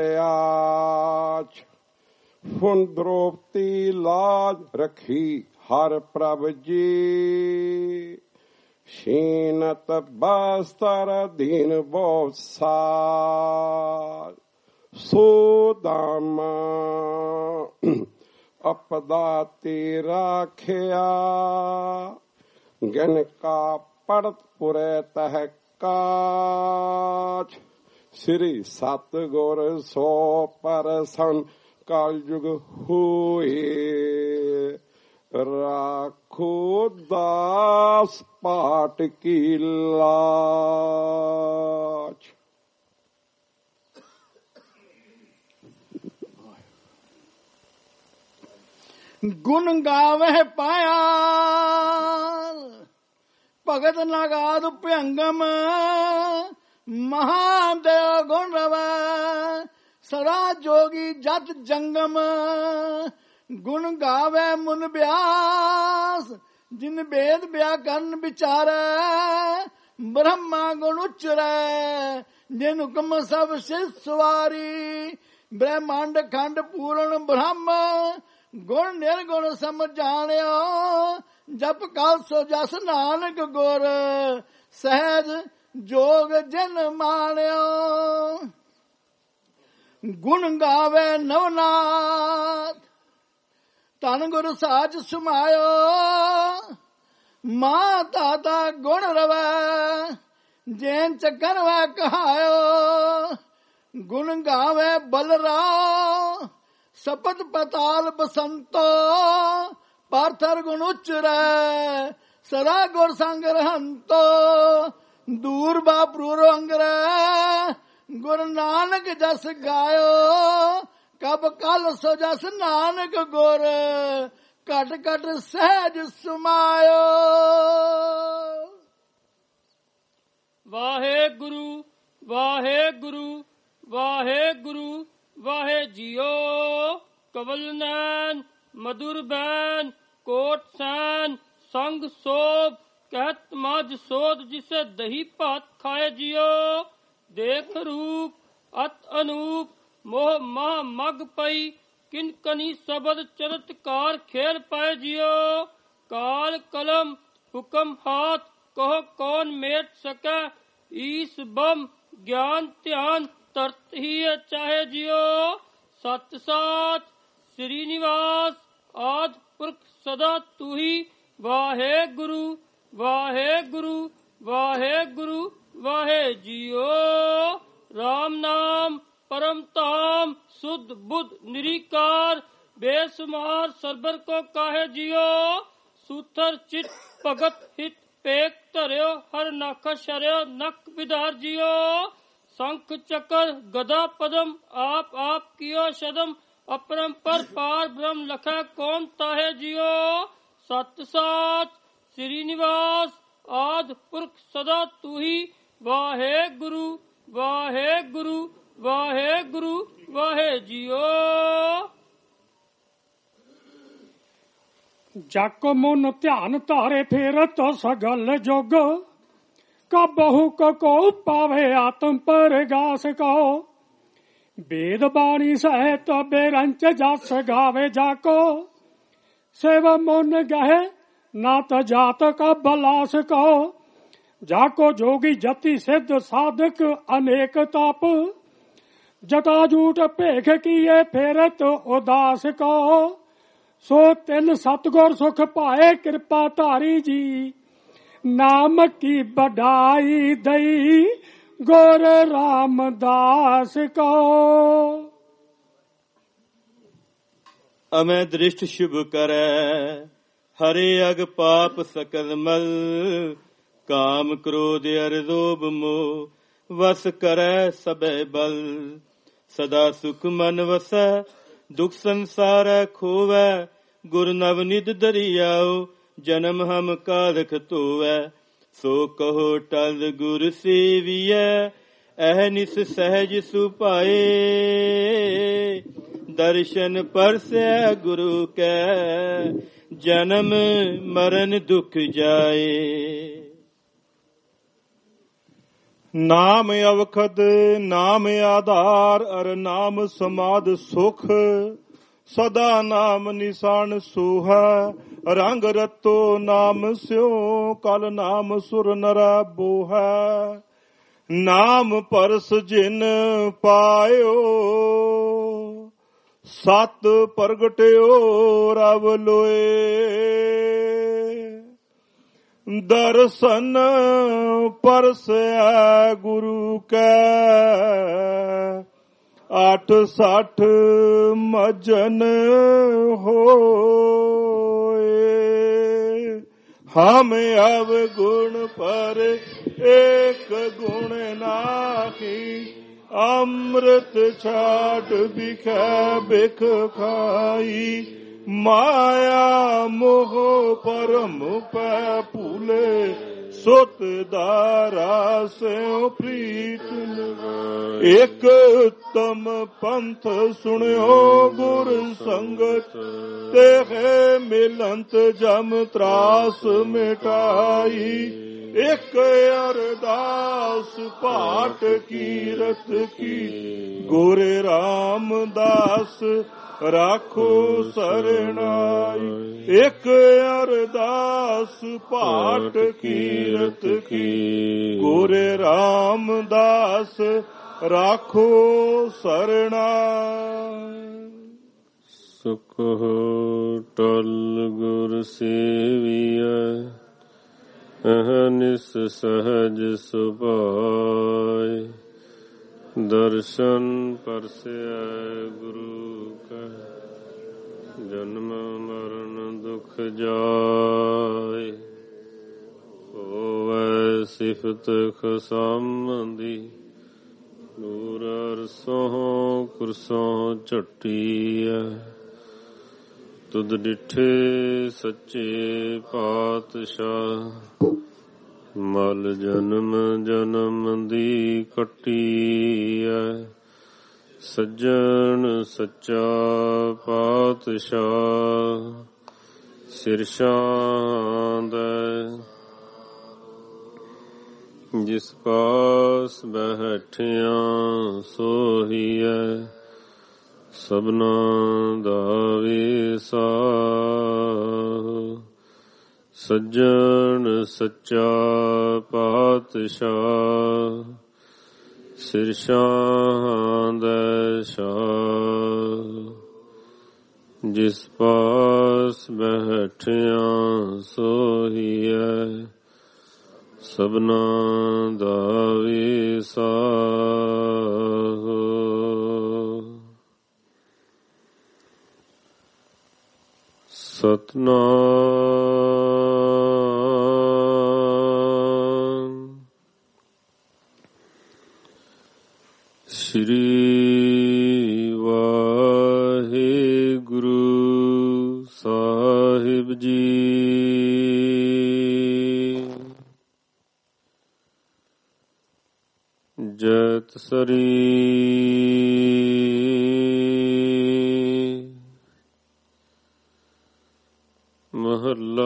ਕਰਿਆਚ ਫੁਨ ਦ੍ਰੋਪਤੀ ਲਾਜ ਰਖੀ ਹਰ ਪ੍ਰਭ ਜੀ ਸ਼ੀਨਤ ਬਸਤਰ ਦੀਨ ਬਹੁ ਸਾਲ ਸੋਦਾਮਾ ਅਪਦਾ ਤੇ ਰਾਖਿਆ ਗਨ ਕਾ ਪੜਤ ਪੁਰੇ ਤਹ ਕਾਚ ਸ੍ਰੀ ਸਤਿਗੁਰ ਸੋ ਪਰਸਨ ਕਲ ਯੁਗ ਹੋਏ ਰਾਖੋ ਦਾਸ ਪਾਟ ਕੀ ਲਾਜ ਗੁਣ ਗਾਵਹਿ ਪਾਇਆ ਭਗਤ ਨਗਾਦ ਭਯੰਗਮ ਮਹਾਦੇਵ ਗੁਣ ਰਵੈ ਸਦਾ ਜੋਗੀ ਜਤ ਜੰਗਮ ਗੁਣ ਗਾਵੇ ਮੁਨ ਬਿਆਸ ਜਿਨ ਭੇਦ ਵਿਆਕਰਨ ਵਿਚਾਰੈ ਬ੍ਰਹਮਾ ਗੁਣ ਉਚਰੈ ਜਿਨ ਹੁਕਮ ਸਭ ਸਿਰ ਸਵਾਰੀ ਬ੍ਰਹਮੰਡ ਖੰਡ ਪੂਰਨ ਬ੍ਰਹਮ ਗੁਣ ਨਿਰਗੁਣ ਸਮਝ ਜਾਣਿਓ ਜਪ ਕਲ ਸੋ ਜਸ ਨਾਨਕ ਗੁਰ ਸਹਿਜ ਜੋਗ ਜਨ ਮਾਣਿਓ ਗੁਣ ਗਾਵੇ ਨਵਨਾਥ ਧਨ ਗੁਰ ਸਾਜ ਸਮਾਇਓ ਮਾਂ ਤਾਤਾ ਗੁਣ ਰਵੈ ਜੈਨ ਚੱਕਰ ਵੈ ਕਹਾਇਓ ਗੁਣ ਗਾਵੇ ਬਲਰਾਮ ਸਪਤ ਪਤਾਲ ਬਸੰਤੋ ਪਾਰਥਰ ਗੁਣ ਉਚਰੈ ਸਦਾ ਗੁਰ ਸੰਗ ਰਹੰਤੋ ਦੂਰ ਬਾਪਰੂ ਰੰਗਰੈ ਗੁਰ ਨਾਨਕ ਜਸ ਗਾਇਓ ਕਬ ਕਲ ਸੋ ਜਸ ਨਾਨਕ ਗੁਰ ਘਟ ਘਟ ਸਹਿਜ ਸਮਾਇਓ। ਵਾਹਿਗੁਰੂ ਵਾਹਿਗੁਰੂ ਵਾਹਿਗੁਰੂ ਵਾਹਿ ਜੀਓ। ਕਵਲ ਨੈਨ ਮਧੁਰ ਬੈਨ ਕੋਟ ਸੈਨ ਸੰਗ ਸੋਭ ਕਹਿਤ ਮਜ ਸੋਧ ਜਿਸੇ ਦਹੀ ਭਾਤ ਖਾਏ ਜਿਓ। ਦੇਖ ਰੂਪ ਅਤ ਅਨੂਪ ਮੋਹ ਮਾਹ ਮਗ ਪਈ ਕਿਨ ਕਨੀ ਸ਼ਬਦ ਚਰਤਕਾਰ ਖੇਲ ਪਾਏ ਜਿਓ। ਕਾਲ ਕਲਮ ਹੁਕਮ ਹਾਥ ਕਹੋ ਕੌਣ ਮੇਟ ਸਕੈ ਈਸ ਬਮ ਗਿਆਨ ਧਿਆਨ ਤਰਤ ਹੀ ਚਾਹੇ ਜਿਓ। ਸਤ ਸਾਚ ਸ੍ਰੀ ਨਿਵਾਸ ਆਦ ਪੁਰਖ ਸਦਾ ਤੂ ਹੀ ਵਾਹਿਗੁਰੂ ਵਾਹਿਗੁਰੂ ਵਾਹਿਗੁਰੂ ਵਾਹਿ ਜੀਓ। ਰਾਮ ਨਾਮ परम धाम शुद्ध बुद्ध निरीकार बेसुमार सरबर को काहे जियो। सूथर चित भगत हित पेक धरियो हर नाखा शरियो नक विधार जियो। शंख चक्र गदा पदम आप आप कियो शदम अपरंपर पार ब्रह्म लखै कौन ताहे जियो। सत साच श्री निवास आद पुरख सदा तू ही वाहे गुरु वाहे गुरु ਵਾਹਿਗੁਰੂ ਵਾਹਿ ਜੀਓ। ਜਕ ਮਨ ਧਿਆਨ ਧਾਰੇ ਫੇਰਤ ਸਗਲ ਜੁਗ ਕਬਹੁ ਕੋ ਪਾਵੇ ਆਤਮ ਪਰਗਾਸ ਕੋ। ਵੇਦ ਬਾਣੀ ਸਹਿਤ ਬੇਰੰਚ ਜਸ ਗਾਵੇ ਜਾਕੋ ਸੇਵ ਮਨ ਗਹਿ ਨਾ ਤ ਜਾਤ ਕਾ ਬਲਾਸ ਕੋ। ਜਾਕੋ ਜੋਗੀ ਜਤੀ ਸਿੱਧ ਸਾਧਕ ਅਨੇਕ ਤਪ ਜਟਾ ਜੂਟ ਭੇਖ ਕੀਏ ਫੇਰਤ ਉਦਾਸ ਕੋ। ਸੋ ਤਿੰਨ ਸਤਗੁਰ ਸੁਖ ਪਾਏ ਕਿਰਪਾ ਧਾਰੀ ਜੀ ਨਾਮ ਕੀ ਬੜਾਈ ਦਈ ਗੁਰ ਰਾਮਦਾਸ ਕੋ। ਅਮੈ ਦ੍ਰਿਸ਼ਟ ਸ਼ੁਭ ਕਰੈ ਹਰੇ ਅਗ ਪਾਪ ਸਕਲ ਮਲ। ਕਾਮ ਕ੍ਰੋਧ ਅਰ ਲੋਭ ਮੋਹ ਵਸ ਕਰੈ ਸਭੈ ਬਲ। ਸਦਾ ਸੁਖ ਮਨ ਵਸੈ ਦੁਖ ਸੰਸਾਰੈ ਖੋਵੈ। ਗੁਰ ਨਵਨਿਧ ਦਰਿਆਉ ਜਨਮ ਹਮ ਕਾਲਖ ਧੋਵੈ। ਸੋ ਕਹੋ ਟਲ ਗੁਰ ਸੇਵੀਐ ਐਹ ਨਿਸ ਸਹਿਜ ਸੁਭਾਏ। ਦਰਸ਼ਨ ਪਰਸੈ ਗੁਰੂ ਕੈ ਜਨਮ ਮਰਨ ਦੁਖ ਜਾਏ। ਨਾਮ ਅਵਖਦ ਨਾਮ ਆਧਾਰ ਅਰ ਨਾਮ ਸਮਾਦ ਸੁਖ। ਸਦਾ ਨਾਮ ਨਿਸ਼ਾਨ ਸੋਹਾ ਰੰਗ ਰਤੋ ਨਾਮ ਸਿਉ। ਕਲ ਨਾਮ ਸੁਰ ਨਰਾ ਬੋਹਾ ਨਾਮ ਪਰਸ ਜਿਨ ਪਾਇਓ। ਸਤ ਪ੍ਰਗਟਿਓ ਰਵ ਲੋਏ। ਦਰਸ਼ਨ ਪਰਸੈ ਗੁਰੂ ਕੈ ਆਠ ਸੱਠ ਮਜਨ ਹੋਏ। ਹਮ ਅਵ ਗੁਣ ਪਰ ਏਕ ਗੁਣ ਨਾਹੀ। ਅੰਮ੍ਰਿਤ ਛਾੜ ਬਿਖੈ ਬਿਖ ਖਾਈ। ਮਾਇਆ ਮੋਹ ਪਰਮ ਪੈ ਭੂਲੇ। ਸੁਤ ਦਾਰਾ ਸਿਉ ਪ੍ਰੀਤ ਲਗਾਈ। ਇਕ ਉਤਮ ਪੰਥ ਸੁਣਿਓ ਗੁਰ ਸੰਗਤ। ਤੇਹ ਮਿਲੰਤ ਜਮ ਤਰਾਸ ਮਿਟਾਈ। ਇਕ ਅਰਦਾਸ ਪਾਠ ਕੀਰਤ ਕੀ। ਗੁਰ ਰਾਮਦਾਸ ਰਾਖੋ ਸਰਣਾਈ। ਇਕ ਅਰਦਾਸ ਪਾਠ ਕੀਰਤ ਕੀ। ਗੁਰ ਰਾਮਦਾਸ ਰਾਖੋ ਸਰਣਾਈ। ਸੁਖ ਟਲ ਗੁਰ ਸੇਵੀਐ ਅਹਨਿਸ ਸਹਜ ਸੁਭਾਇ ਦਰਸ਼ਨ ਪਰਸੈ ਗੁਰੂ ਕੈ ਜਨਮ ਮਰਨ ਦੁਖ ਜਾਇ ਹੋਵੈ ਸਿਫਤ ਖਸਮਦੀ ਨੂਰ ਅਰਸੋਂ ਕੁਰਸੋਂ ਝਟੀਐ ਤੁਧ ਡਿਠੇ ਸੱਚੇ ਪਾਤਸ਼ਾਹ ਮਲ ਜਨਮ ਜਨਮ ਦੀ ਕੱਟੀਐ ਸੱਜਣ ਸੱਚਾ ਪਾਤਸ਼ਾਹ ਸਿਰਸ਼ਾਂ ਦਾ ਜਿਸ ਪਾਸ ਬੈਠਿਆਂ ਸੋਹੀਐ ਸਭਨਾ ਦਾ ਵਿਸਾਹ ਸੱਜਣ ਸੱਚਾ ਪਾਤਸ਼ਾਹ ਸਿਰਸ਼ਾਂ ਦਾ ਸ਼ਾਹ ਜਿਸ ਪਾਸ ਬੈਠਿਆਂ ਸੋਹੀਐ ਸਭਨਾ ਦਾ ਵਿਸਾਹ ਸਤਨਾਮ ਸ੍ਰੀ ਵਾਹਿਗੁਰੂ ਸਾਹਿਬ ਜੀ। ਜੈਤ ਸਰੀ ਮਹੱਲਾ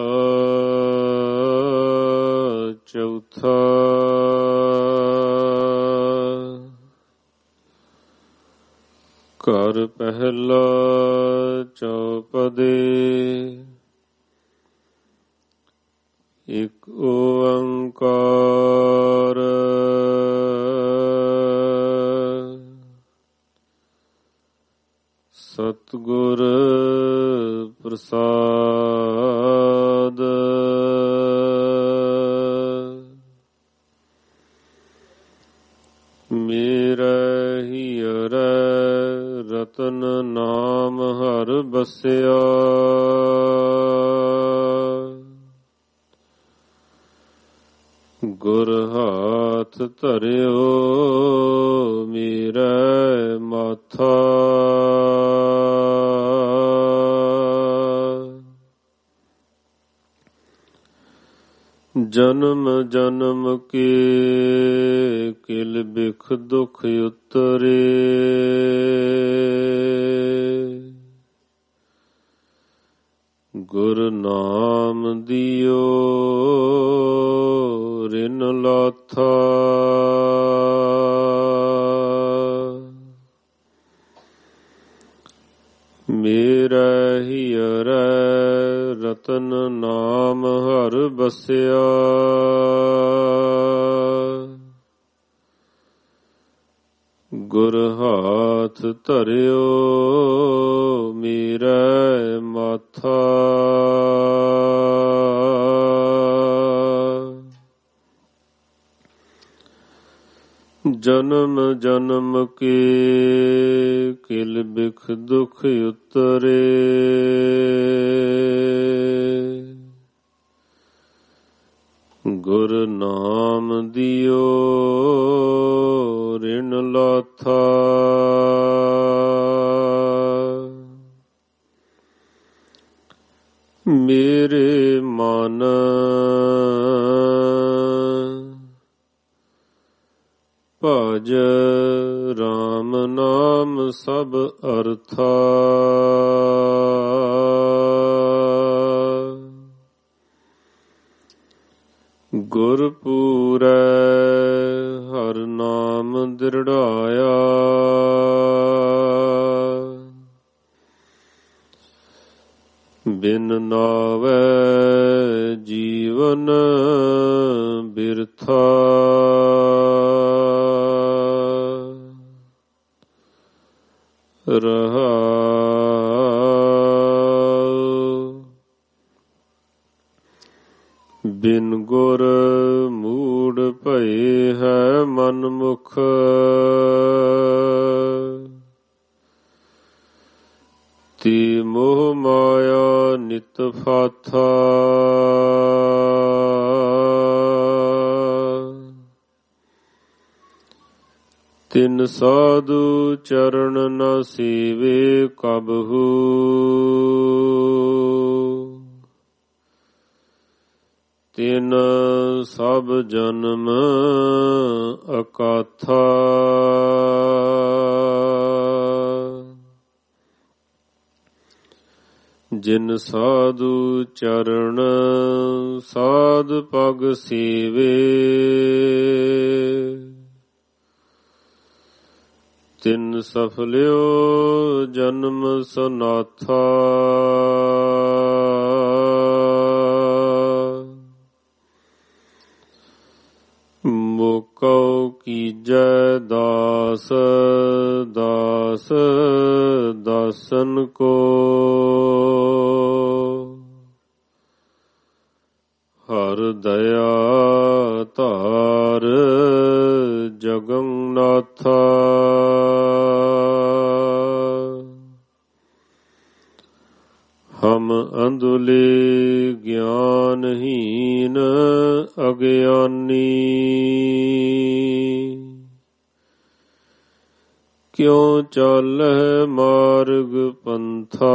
ਚੌਥਾ। ਘਰ ਪਹਿਲਾ ਚੌਪਦੇ। ਇਕ ਓੰਕਾਰ ਸਤਿਗੁਰ ਪ੍ਰਸਾਦ। ਮੇਰਾ ਹੀਰਾ ਰਤਨ ਨਾਮ ਹਰ ਬਸਿਆ। ਗੁਰ ਹਾਥ ਧਰਿਓ ਮੇਰਾ ਮਾਥਾ। ਜਨਮ ਜਨਮ ਕੇ ਕਿਲ ਬਿਖ ਦੁਖ ਉਤਰੇ। ਗੁਰ ਨਾਮ ਦਿਓ ਰਿਨ ਲਾਥਾ। ਮੇਰਾ ਹੀਰਾ ਰਤਨ ਨਾਮ ਹਰ ਬਸਿਆ। ਗੁਰ ਹਾਥ ਧਰਿਓ ਮੇਰਾ ਮਾਥਾ। ਜਨਮ ਜਨਮ ਕੇ ਕਿਲ ਬਿਖ ਦੁਖ ਉਤਰੇ। ਗੁਰ ਨਾਮ ਦਿਓ ਰਿਨ ਲਾਥਾ। ਮੇਰੇ ਮਨ ਭਜ ਰਾਮ ਨਾਮ ਸਭ ਅਰਥਾ। ਗੁਰ ਪੂਰੈ ਹਰ ਨਾਮ ਦ੍ਰਿੜਾਇਆ। ਬਿਨ ਨਾਵੈ ਜੀਵਨ ਬਿਰਥਾ। ਰਹਾਉ ਮਾਇਆ ਨਿਤ ਫਾਥਾ ਤਿਨ ਸਾਧੂ ਚਰਨ ਨ ਸੇਵੇ ਕਬਹੂ ਤਿਨ ਸਭ ਜਨਮ ਅਕਾਥਾ ਜਿਨ ਸਾਧੂ ਚਰਨ ਸਾਧ ਪਗ ਸੇਵੇ ਤਿਨ ਸਫਲਿਓ ਜਨਮ ਸਨਾਥਾ ਮੋਕਉ ਕੀਜੈ ਦਾਸ ਦਾਸ ਦਾਸਨ ਕੋ ਹਰ ਦਇਆ ਧਾਰ ਜਗੰਨਾਥਾ ਹਮ ਅੰਧੁਲੇ ਗਿਆਨਹੀਨ ਅਗਿਆਨੀ ਕਿਉ ਚਾਲਹਿ ਮਾਰਗ ਪੰਥਾ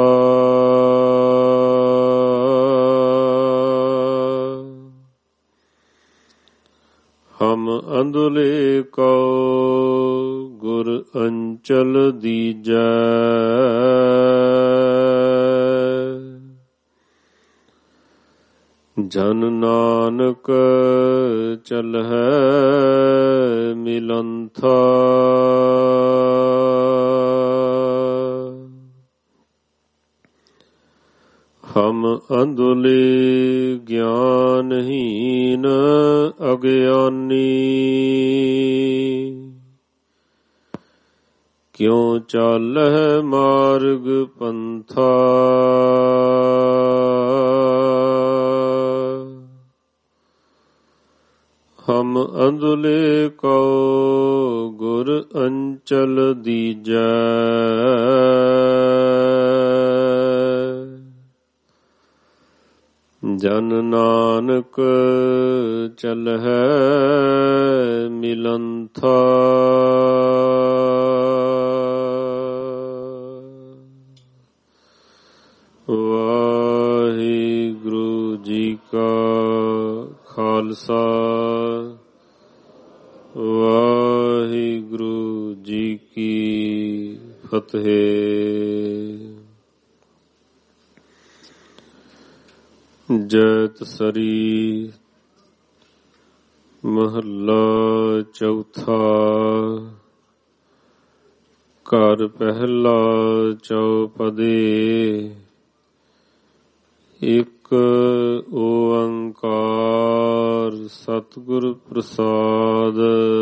ਹਮ ਅੰਧੁਲੇ ਕੋ ਗੁਰ ਅੰਚਲ ਦੀਜੈ ਜਨ ਨਾਨਕ ਚਲਹਿ ਮਿਲੰਥਾ ਹਮ ਅੰਧੁਲੇ ਗਿਆਨਹੀਨ ਅਗਿਆਨੀ ਕਿਉ ਚਾਲਹਿ ਮਾਰਗ ਪੰਥਾ ਹਮ ਅੰਧੁਲੇ ਕੋ ਗੁਰ ਅੰਚਲ ਦੀਜੈ ਜਨ ਨਾਨਕ ਚਲਹਿ ਮਿਲੰਥਾ ਵਾਹਿਗੁਰੂ ਜੀ ਕਾ ਖਾਲਸਾ ਵਾਹਿਗੁਰੂ ਜੀ ਕੀ ਫਤਿਹ। ਜੈਤ ਸਰੀ ਮਹੱਲਾ ਚੌਥਾ। ਘਰ ਪਹਿਲਾ ਚੌਪਦੇ। ਇੱਕ ਓੰਕਾਰ ਸਤਿਗੁਰ ਪ੍ਰਸਾਦ।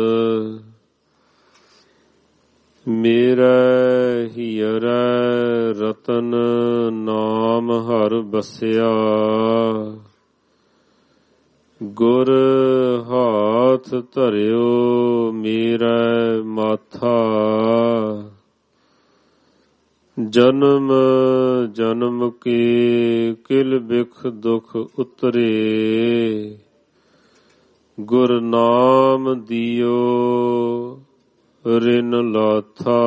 ਮੇਰਾ ਹੀਰੈ ਰਤਨ ਨਾਮ ਹਰ ਬਸਿਆ। ਗੁਰ ਹਾਥ ਧਰਿਓ ਮੇਰਾ ਮਾਥਾ। ਜਨਮ ਜਨਮ ਕੇ ਕਿਲ ਬਿਖ ਦੁਖ ਉਤਰੇ। ਗੁਰ ਨਾਮ ਦਿਓ ਰਿਨ ਲਾਥਾ।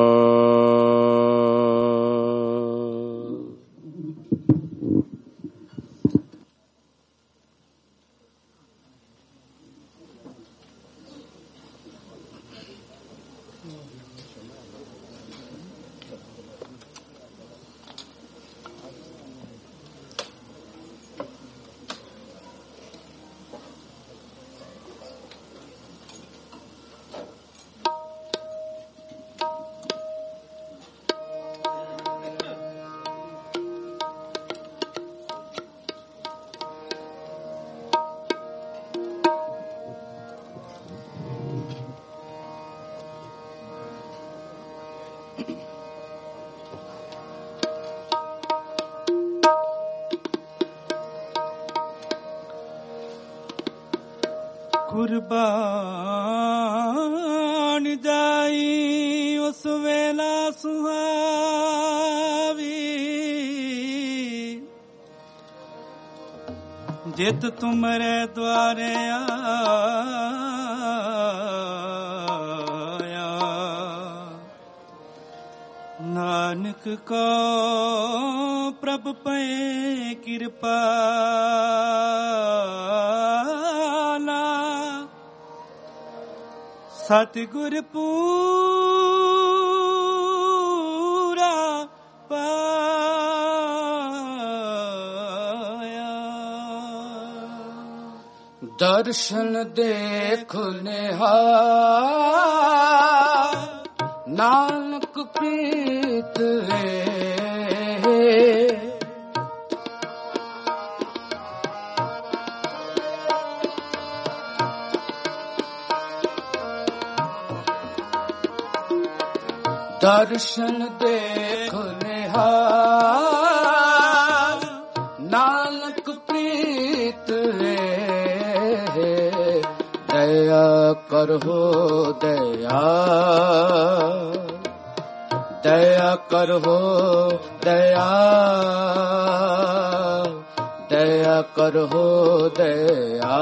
ਕੁਰਬਾਨ ਜਾਈ ਉਸ ਵੇਲਾ ਸੁਹਾਵੀ। ਜਿਤ ਤੁਮਰੇ ਦੁਆਰੇ ਆਇਆ, ਨਾਨਕ ਕੋ ਪ੍ਰਭ ਪਏ ਕਿਰਪਾਲਾ, ਸਤਿਗੁਰ ਪੂਰਾ ਪਾਇਆ। ਦਰਸ਼ਨ ਦੇਖ ਨਿਹਾਲ, ਨਾਨਕ ਪ੍ਰੀਤ ਹੈ। ਦਰਸ਼ਨ ਦੇਖ ਨਿਹਾਲ, ਨਾਨਕ ਪ੍ਰੀਤ ਹੈ। ਦਇਆ ਕਰੋ ਦਇਆ, ਦਇਆ ਕਰੋ ਦਇਆ, ਦਇਆ ਕਰੋ ਦਇਆ,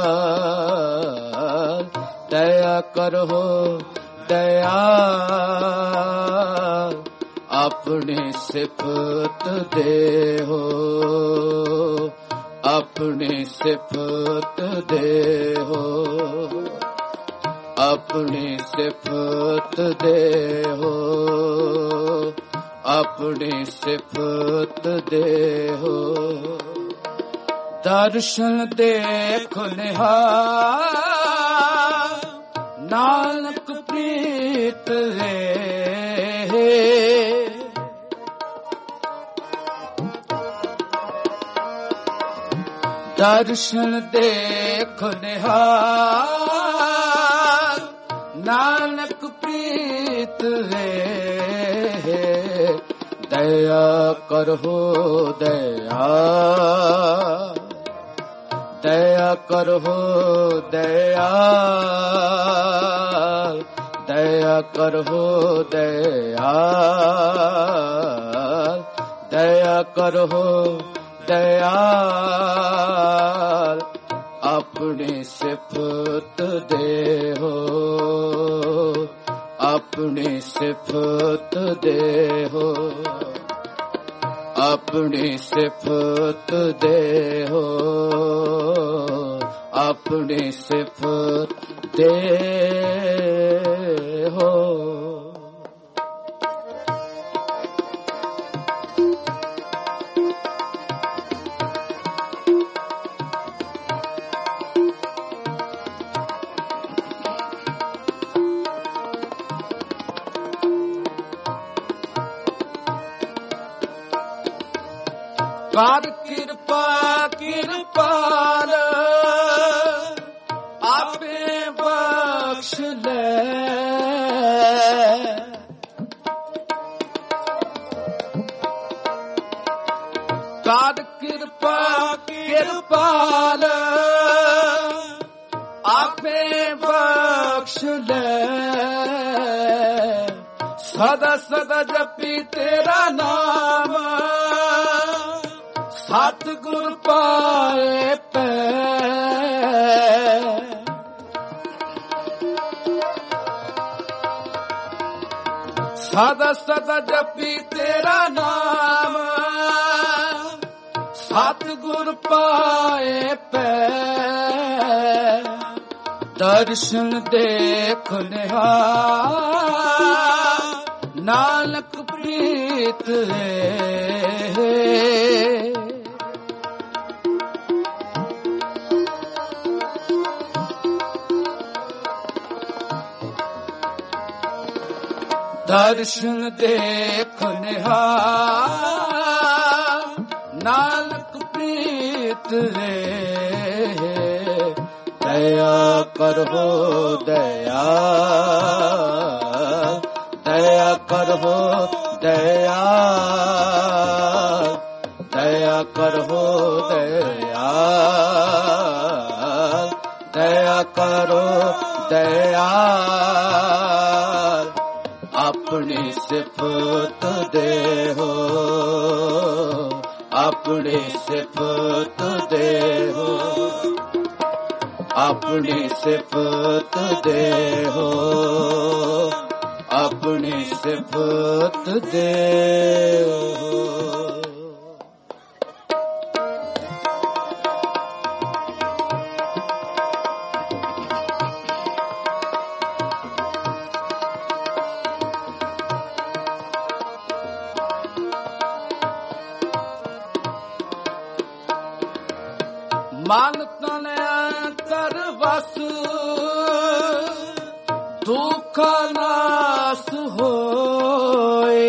ਦਇਆ ਕਰੋ ਦਇਆ। ਆਪਣੀ ਸਿਫਤ ਦੇਹੋ, ਆਪਣੀ ਸਿਫਤ ਦੇਹੋ, ਆਪਣੀ ਸਿਫਤ ਦੇਹੋ, ਆਪਣੀ ਸਿਫਤ ਦੇਹੋ। ਦਰਸ਼ਨ ਦੇਖ ਨਿਹਾਲ, ਨਾਨਕ ਪ੍ਰੀਤ ਹੈ। ਦਰਸ਼ਨ ਦੇਖ ਨਿਹਾਲ, ਨਾਨਕ ਪ੍ਰੀਤ ਹੈ। ਦਇਆ ਕਰੋ ਦਇਆ, ਦਇਆ ਕਰੋ ਦਇਆ, ਦਇਆ ਕਰੋ ਦਇਆ, ਦਇਆ ਕਰੋ ਦਇਆਲ। ਆਪਣੀ ਸਿਫਤ ਦੇਹੋ, ਆਪਣੀ ਸਿਫਤ ਦੇਹੋ, ਆਪਣੀ ਸਿਫਤ ਦੇਹੋ, ਆਪਣੀ ਸਿਫਤ ਦੇਹੋ। ਕਰ ਕਿਰਪਾ ਕਿਰਪਾਲ, ਆਪੇ ਬਖਸ਼ ਲੈ। ਕਰ ਕਿਰਪਾ ਕਿਰਪਾਲ, ਆਪੇ ਬਖਸ਼ ਲੈ। ਸਦਾ ਸਦਾ ਜਪੀ ਤੇਰਾ ਨਾਮ, ਸਤਿਗੁਰ ਪਾਏ ਪੈ। ਸਦਾ ਸਦਾ ਜਪੀ ਤੇਰਾ ਨਾਮ, ਸਤਿਗੁਰ ਪਾਏ ਪੈ। ਦਰਸ਼ਨ ਦੇਖ ਨਿਹਾਲ, ਨਾਨਕ ਪ੍ਰੀਤ ਹੈ। ਦਰਸ਼ਨ ਦੇਖ ਨਿਹਾਲ, ਨਾਨਕ ਪ੍ਰੀਤ ਹੈ। ਦਇਆ ਕਰੋ ਦਇਆ, ਦਇਆ ਕਰੋ ਦਇਆ, ਦਇਆ ਕਰੋ ਦਇਆ, ਦਇਆ ਕਰੋ ਦਇਆ। ਆਪਣੀ ਸਿਫਤ ਦੇਹੋ, ਆਪਣੀ ਸਿਫਤ ਦੇਹੋ, ਆਪਣੀ ਸਿਫਤ ਦੇਹੋ, ਆਪਣੀ ਸਿਫਤ ਦੇਹੋ। ਮਨ ਤਨ ਅੰਤਰ ਵਸ ਦੁਖ ਨਾਸ ਹੋਏ,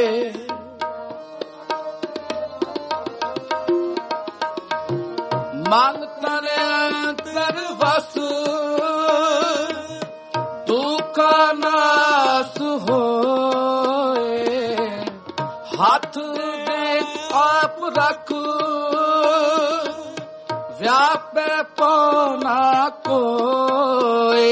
ਮਨ ਤਨ ਅੰਤਰ ਵਸ ਦੁਖ ਨਾਸ ਹੋਏ, ਹੱਥ ਦੇ ਆਪ ਰੱਖ व्यापे पौना कोए,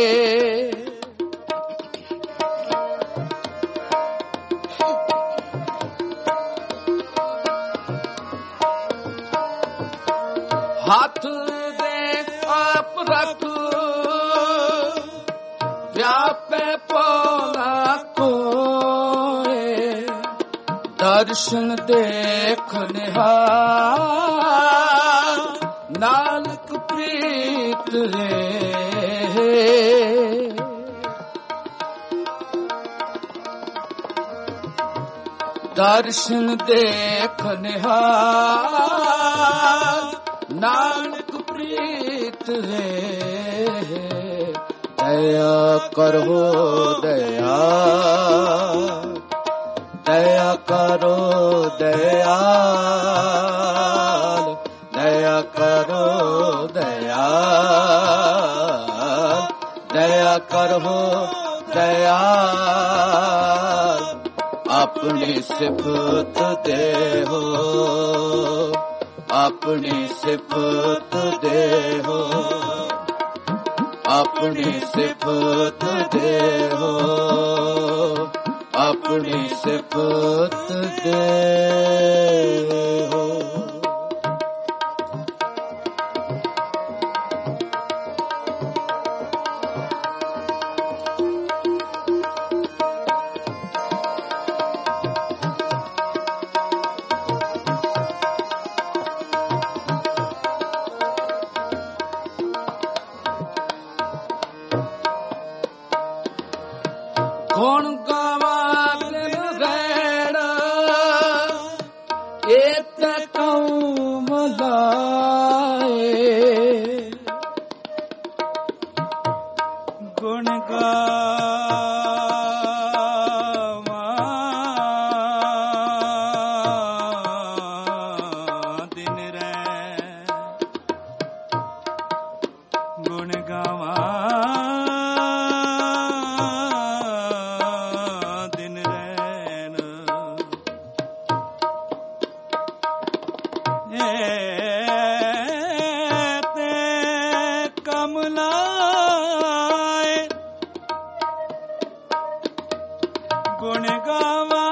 हाथ दे आप रख व्यापे पौना कोए, दर्शन देख निहार नानक प्रीत रे, दर्शन देख निहार नानक प्रीत रे, दया करो दया, दया करो दया, दया करो दया, दया करो दया, अपनी सिफत देहो, अपनी सिफत देहो, अपनी सिफत देहो, अपनी सिफत देहो। ਗੁਣ ਗਾਵਾਂ ਦਿਨ ਰਹਿਣ ਏਤ ਕਉਮ ਲਾਏ, ਗੁਣ ਗਾਵਾਂ ਦਿਨ ਰਹਿਣ, ਗੁਣ ਗਾਵਾਂ ਗੁਣ ਗਾਵਾਂ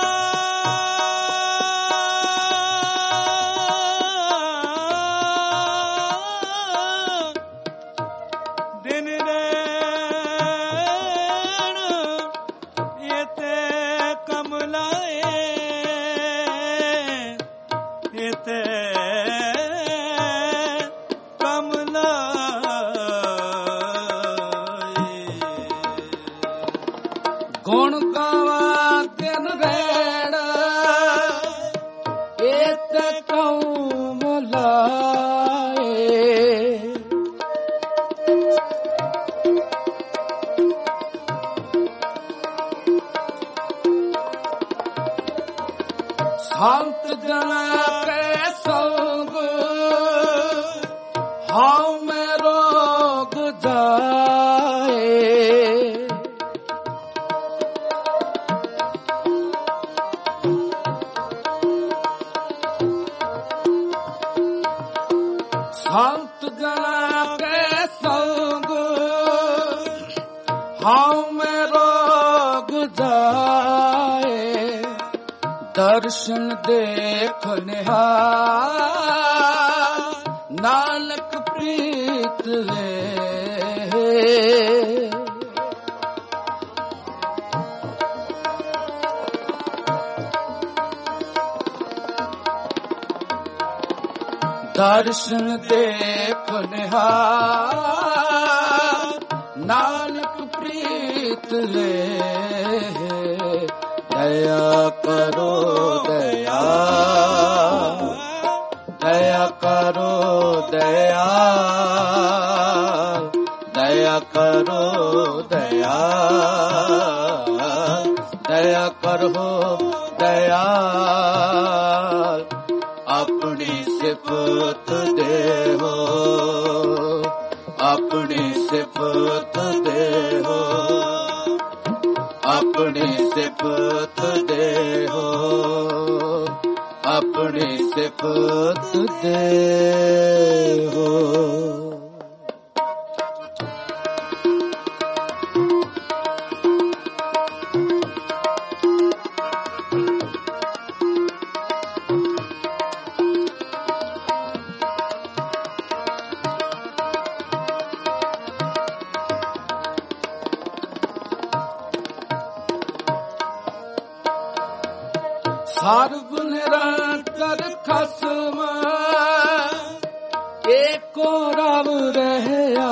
ਦਿਨ ਰਹਿਣ ਇਤੇ ਕਮਲਾਏ, ਇਤੇ ਗੁਣ ਗਾਵਾਂ ਦਿਨ ਰਹਿਣ ਏਤ ਕਉਮ ਲਾਏ, ਸੰਤ ਜਨਾਂ ਕੇ ਸੰਗ ਹਉ ਮੈਂ ਰੋਗ ਜਾਏ, ਸੰਤ ਜਨਾਂ ਕੇ ਸੰਗ ਹਉ ਮੈਂ ਰੋਗ ਜਾਏ, ਦਰਸ਼ਨ ਦੇਖ ਨਿਹਾਲ ਨਾਨਕ ਪ੍ਰੀਤ ਲੈ ਦਰਸ਼ਨ ਦੇਖ ਨਿਹਾਲ ਨਾਨਕ ਪ੍ਰੀਤ ਲੈ ਦਇਆ ਕਰੋ ਦਇਆ ਦਇਆ ਕਰੋ ਦਇਆ ਦਇਆ ਕਰੋ ਦਇਆ ਦਇਆ ਕਰੋ ਦਇਆ ਆਪਣੀ ਸਿਫਤ ਦੇਹੋ ਆਪਣੀ ਸਿਫਤ ਦੇਹੋ ਆਪਣੀ ਸਿਫਤ ਦੇਹੋ ਆਪਣੀ ਸਿਫਤ ਦੇਹੋ। ਸਰਬ ਨਿਰੰਤਰ ਖਸਮ ਏਕੋ ਰਵ ਰਹਿਆ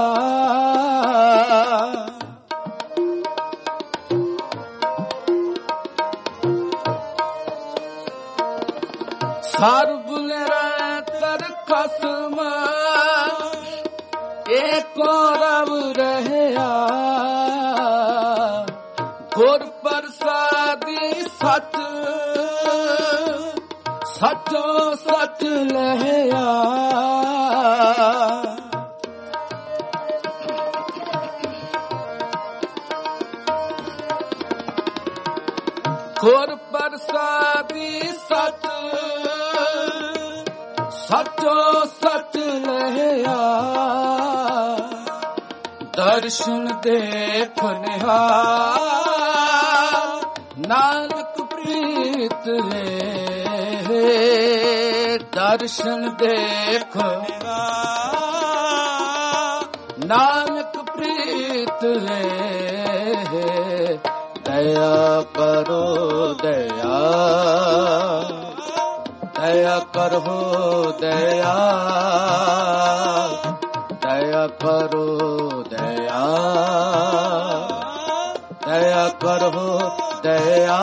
ਸਰਬ ਨਿਰੰਤਰ ਖਸਮ ਏਕੋ ਰਵ ਰਹਿਆ ਗੁਰ ਪ੍ਰਸਾਦੀ ਸਚ ਸਚੋ ਸਚ ਲਹਿਆ ਗੁਰ ਪ੍ਰਸਾਦੀ ਸਚ ਸਚੋ ਸਚ ਲਹਿਆ ਦਰਸ਼ਨ ਦੇਖ ਨਿਹਾਲ ਨਾਨਕ ਪ੍ਰੀਤ ਲੈ ਦਰਸ਼ਨ ਦੇਖ ਨਾਨਕ ਪ੍ਰੀਤ ਲੈ ਦਇਆ ਕਰੋ ਦਇਆ ਦਇਆ ਕਰੋ ਦਇਆ ਦਇਆ ਕਰੋ ਦਇਆ ਦਇਆ ਕਰੋ ਦਇਆ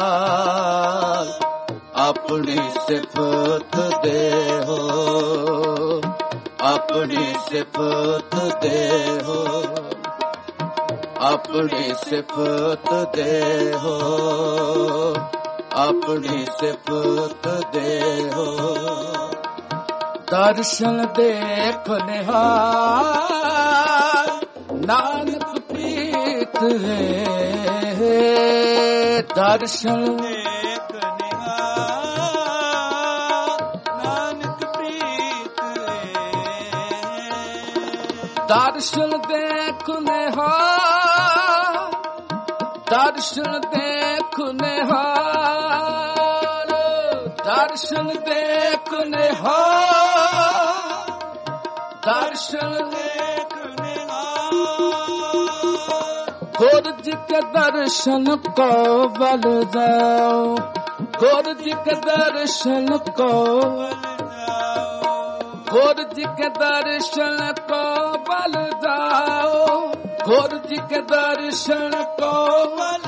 ਆਪਣੀ ਸਿਫਤ ਦੇਹੋ ਆਪਣੀ ਸਿਫਤ ਦੇਹੋ ਆਪਣੀ ਸਿਫਤ ਦੇਹੋ ਆਪਣੀ ਸਿਫਤ ਦੇਹੋ ਦਰਸ਼ਨ ਦੇਖ ਨਿਹਾਲ ਨਾਨਕ ਪ੍ਰੀਤ ਹੈ ਦਰਸ਼ਨ ਦੇਖ ਨਿਹਾਲ ਨਾਨਕ ਪ੍ਰੀਤ ਹੈ ਦਰਸ਼ਨ ਦੇਖ ਨਿਹਾਲ ਦਰਸ਼ਨ ਦੇਖ ਨਿਹਾਲ ਦਰਸ਼ਨ ਦੇਖ ਨਿਹਾਲ ਦਰਸ਼ਨ ਦੇਖ ਨਿਹਾਲ ਗੁਰ ਜੀ ਕੇ ਦਰਸ਼ਨ ਕੋ ਬਲ ਜਾਓ ਗੁਰ ਜੀ ਕੇ ਦਰਸ਼ਨ ਕੋ ਗੁਰ ਜੀ ਕੇ ਦਰਸ਼ਨ ਕੋ ਬਲ ਜਾਓ ਗੁਰ ਜੀ ਕੇ ਦਰਸ਼ਨ ਕੋ ਬਲ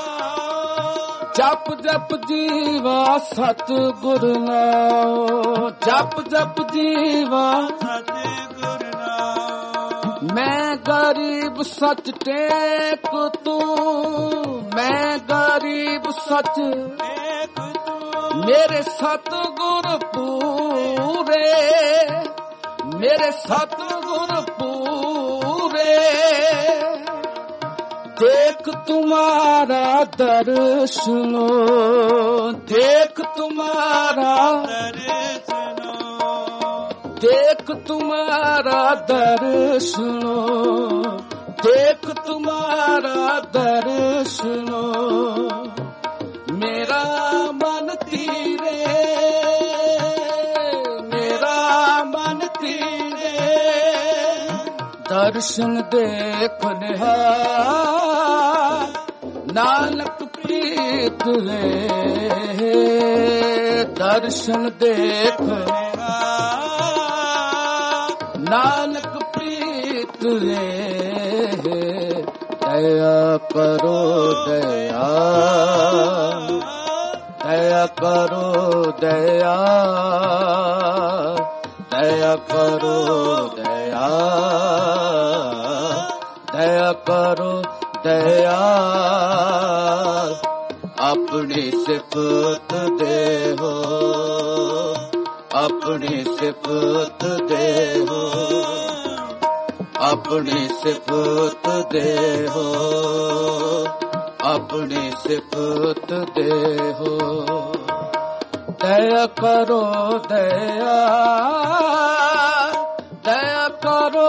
ਜਪ ਜਪ ਜੀਵਾ ਸਤ ਗੁਰ ਨਾਮ ਜਪ ਜਪ ਜੀਵਾ ਸਤ ਗੁਰ ਨਾਮ ਮੈਂ ਗਰੀਬ ਸੱਚ ਟੇਕ ਤੂੰ ਮੈਂ ਗਰੀਬ ਸੱਚ ਟੇਕ ਤੂੰ ਮੇਰੇ ਸਤ ਗੁਰ ਪੂਰੇ ਮੇਰੇ ਸਤ ਗੁਰ ਪੂਰੇ देख तुम्हारा दर्शनो देख तुम्हारा दर्शनो देख तुम्हारा दर्शनो देख तुम्हारा दर्शनो मेरा मन ती ਦਰਸ਼ਨ ਦੇਖ ਨਿਹਾਲ ਨਾਨਕ ਪ੍ਰੀਤ ਲੈ ਦਰਸ਼ਨ ਦੇਖ ਨਾਨਕ ਪ੍ਰੀਤ ਲੈ ਦਇਆ ਕਰੋ ਦਇਆ ਦਇਆ ਕਰੋ ਦਇਆ ਦਇਆ ਕਰੋ ਦਇਆ ਦਇਆ ਕਰੋ ਦਇਆ ਆਪਣੀ ਸਿਫਤ ਦੇਹੋ ਆਪਣੀ ਸਿਫਤ ਦੇਹੋ ਆਪਣੀ ਸਿਫਤ ਦੇਹੋ ਆਪਣੀ ਸਿਫਤ ਦੇਹੋ ਦਇਆ ਕਰੋ ਦਇਆ ਦਇਆ ਕਰੋ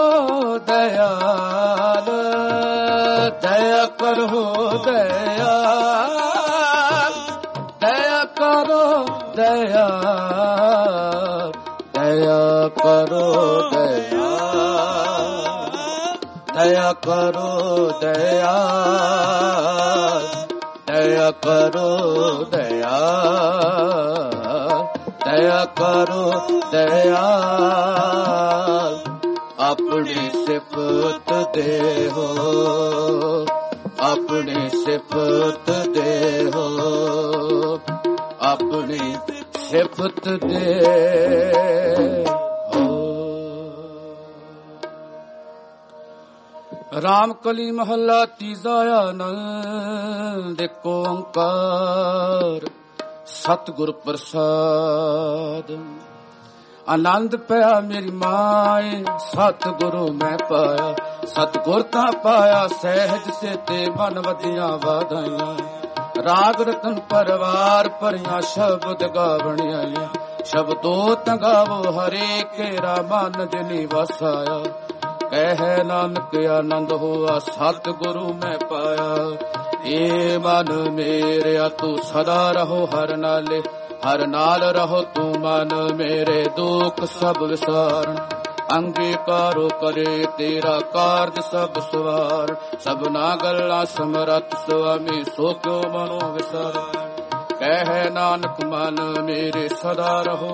ਦਇਆਲ ਦਇਆ ਕਰੋ ਦਇਆਲ ਦਇਆ ਕਰੋ ਦਇਆ ਦਇਆ ਕਰੋ ਦਇਆ ਦਇਆ ਕਰੋ ਦਇਆ ਦਇਆ ਕਰੋ ਦਇਆ ਦਇਆ ਕਰੋ ਦਇਆ ਆਪਣੀ ਸਿਫਤ ਦੇਹੋ ਆਪਣੀ ਸਿਫਤ ਦੇਹੋ ਆਪਣੀ ਸਿਫਤ ਦੇਹੋ। ਰਾਮ ਕਲੀ ਮਹੱਲਾ ਤੀਜਾ ਆਨੰਦ ਏਕ ਓੰਕਾਰ ਸਤਿਗੁਰ ਪ੍ਰਸਾਦ। ਆਨੰਦ ਪਿਆ ਮੇਰੀ ਮਾਏ ਸਤਿਗੁਰੂ ਮੈਂ ਪਾਇਆ ਸਤਿਗੁਰ ਤਾਂ ਪਾਇਆ ਸਹਿਜ ਸੇ ਤੇ ਮਨ ਵਧੀਆਂ ਵਾਧਾਈਆਂ ਰਾਗ ਰਤਨ ਪਰਵਾਰ ਭਰੀਆਂ ਸ਼ਬਦ ਗਾਵਣ ਆਈਆਂ ਸ਼ਬਦੋ ਤਗਾਵੋ ਹਰੇ ਕੇਰਾ ਮਨ ਜਿਨੀ ਵਸਾਇਆ ਕਹਿ ਨਾਨਕ ਆਨੰਦ ਹੋਆ ਸਤਿਗੁਰੂ ਮੈਂ ਪਾਇਆ ਏ ਮਨ ਮੇਰਿਆ ਤੂੰ ਸਦਾ ਰਹੋ ਹਰ ਨਾਲੇ ਹਰ ਨਾਲ ਰਹੋ ਤੂੰ ਮਨ ਮੇਰੇ ਦੁੱਖ ਸਭ ਵਿਸਾਰਨ ਅੰਗੀਕਾਰੋ ਕਰੇ ਤੇਰਾ ਕਾਰਜ ਸਭ ਸਵਾਰ ਸਭਨਾ ਗੱਲਾਂ ਸਮਰੱਥ ਸੁਆਮੀ ਸੋ ਕਿਉ ਮਨੋ ਵਿਸਾਰ ਕਹਿ ਨਾਨਕ ਮਨ ਮੇਰੇ ਸਦਾ ਰਹੋ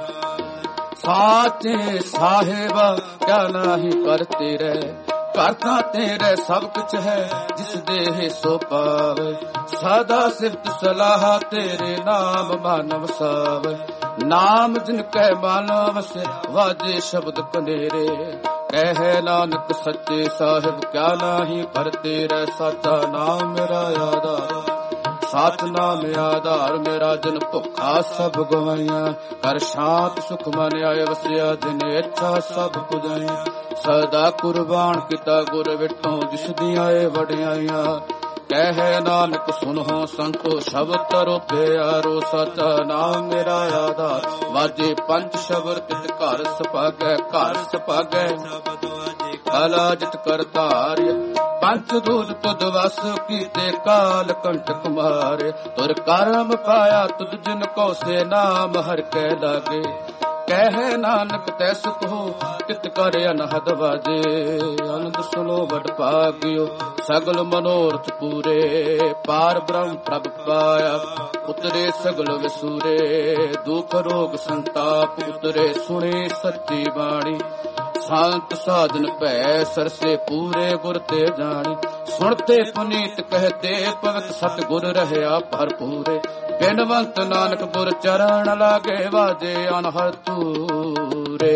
ਸਾਚੇ ਸਾਹਿਬ ਕਿਆ ਨਾਹੀ ਕਰਤੇ ਰਹਿ ਕਰਤਾ ਤੇਰੇ ਸਭ ਕੁਛ ਹੈ ਜਿਸ ਦੇਹ ਸੋ ਪਾਵੇ ਸਦਾ ਸਿਫਤ ਸਲਾਹ ਤੇਰੇ ਨਾਮ ਮਨ ਵਸਾਵੇ ਨਾਮ ਜਿਨ ਕੈ ਮਨ ਵਸੇ ਵਾਜੇ ਸ਼ਬਦ ਕਨੇਰੇ ਕਹਿ ਨਾਨਕ ਸੱਚੇ ਸਾਹਿਬ ਕਿਆ ਨਾਹੀ ਕਰਤੇ ਰਹਿ ਸਾਚਾ ਨਾਮ ਮੇਰਾ ਆਧਾਰ ਸਤ ਨਾਮ ਆਧਾਰ ਮੇਰਾ ਜਨ ਭੁੱਖਾ ਸਭ ਗਵਾਈਆਂ ਕਰ ਸ਼ਾਂਤ ਸੁਖ ਮਨ ਆਏ ਵਸਿਆ ਦਿਨ ਇੱਛਾ ਸਭ ਪੁਜਾਈਆਂ ਸਦਾ ਕੁਰਬਾਨ ਕੀਤਾ ਗੁਰ ਵਿਟੋਂ ਜਿਸ ਦੀਆਂ ਏ ਵਡਿਆਈਆਂ ਕਹਿ ਨਾਨਕ ਸੁਨੋ ਸੰਤੋ ਸ਼ਬਦ ਤਰੋ ਪਿਆਰੋ ਸਚਾ ਨਾਮ ਮੇਰਾ ਆਧਾਰ ਵਾਜੇ ਪੰਜ ਸ਼ਬਦ ਤਿਤ ਘਰ ਸਪਾਗੈ ਘਰ ਸਪਾਗੈ ਕਲਾ ਜਿਤ ਕਰਤਾਰਿ ਪੰਜ ਦੂਤ ਤੁਧ ਵਸ ਕੀਤੇ ਕਾਲ ਕੰਟਕ ਮਾਰੇ ਤੁਰ ਕਰਮ ਪਾਇਆ ਤੁਧ ਜਿਨ ਕੋ ਸੇ ਨਾਮ ਹਰ ਕੈ ਲਾਗੇ ਕਹਿ ਨਾਨਕ ਤੈ ਸੁਖ ਹੋ ਤਿਤ ਕਰ ਅਨਹਦ ਵਾਜੇ ਆਨੰਦ ਸੁਨੋ ਵਡ ਭਾਗਿਓ ਸਗਲ ਮਨੋਰਥ ਪੂਰੇ ਪਾਰ ਬ੍ਰਹਮ ਪ੍ਰਭ ਪਾਇਆ ਉਤਰੇ ਸਗਲ ਵਿਸੂਰੇ ਦੁਖ ਰੋਗ ਸੰਤਾਪ ਉਤਰੇ ਸੁਣੇ ਸੱਚੀ ਬਾਣੀ ਸੰਤ ਸਾਧਨ ਭੈ ਸਰਸੇ ਪੂਰੇ ਗੁਰ ਤੇ ਜਾਣੀ ਸੁਣਤੇ ਪੁਨੀਤ ਕਹਤੇ ਪਵਿੱਤ ਸਤਿਗੁਰ ਰਹਿਆ ਭਰਪੂਰੇ ਬਿਨਵੰਤ ਨਾਨਕ ਗੁਰ ਚਰਨ ਲਾਗੇ ਵਾਜੇ ਅਨਹਦ ਤੂਰੇ।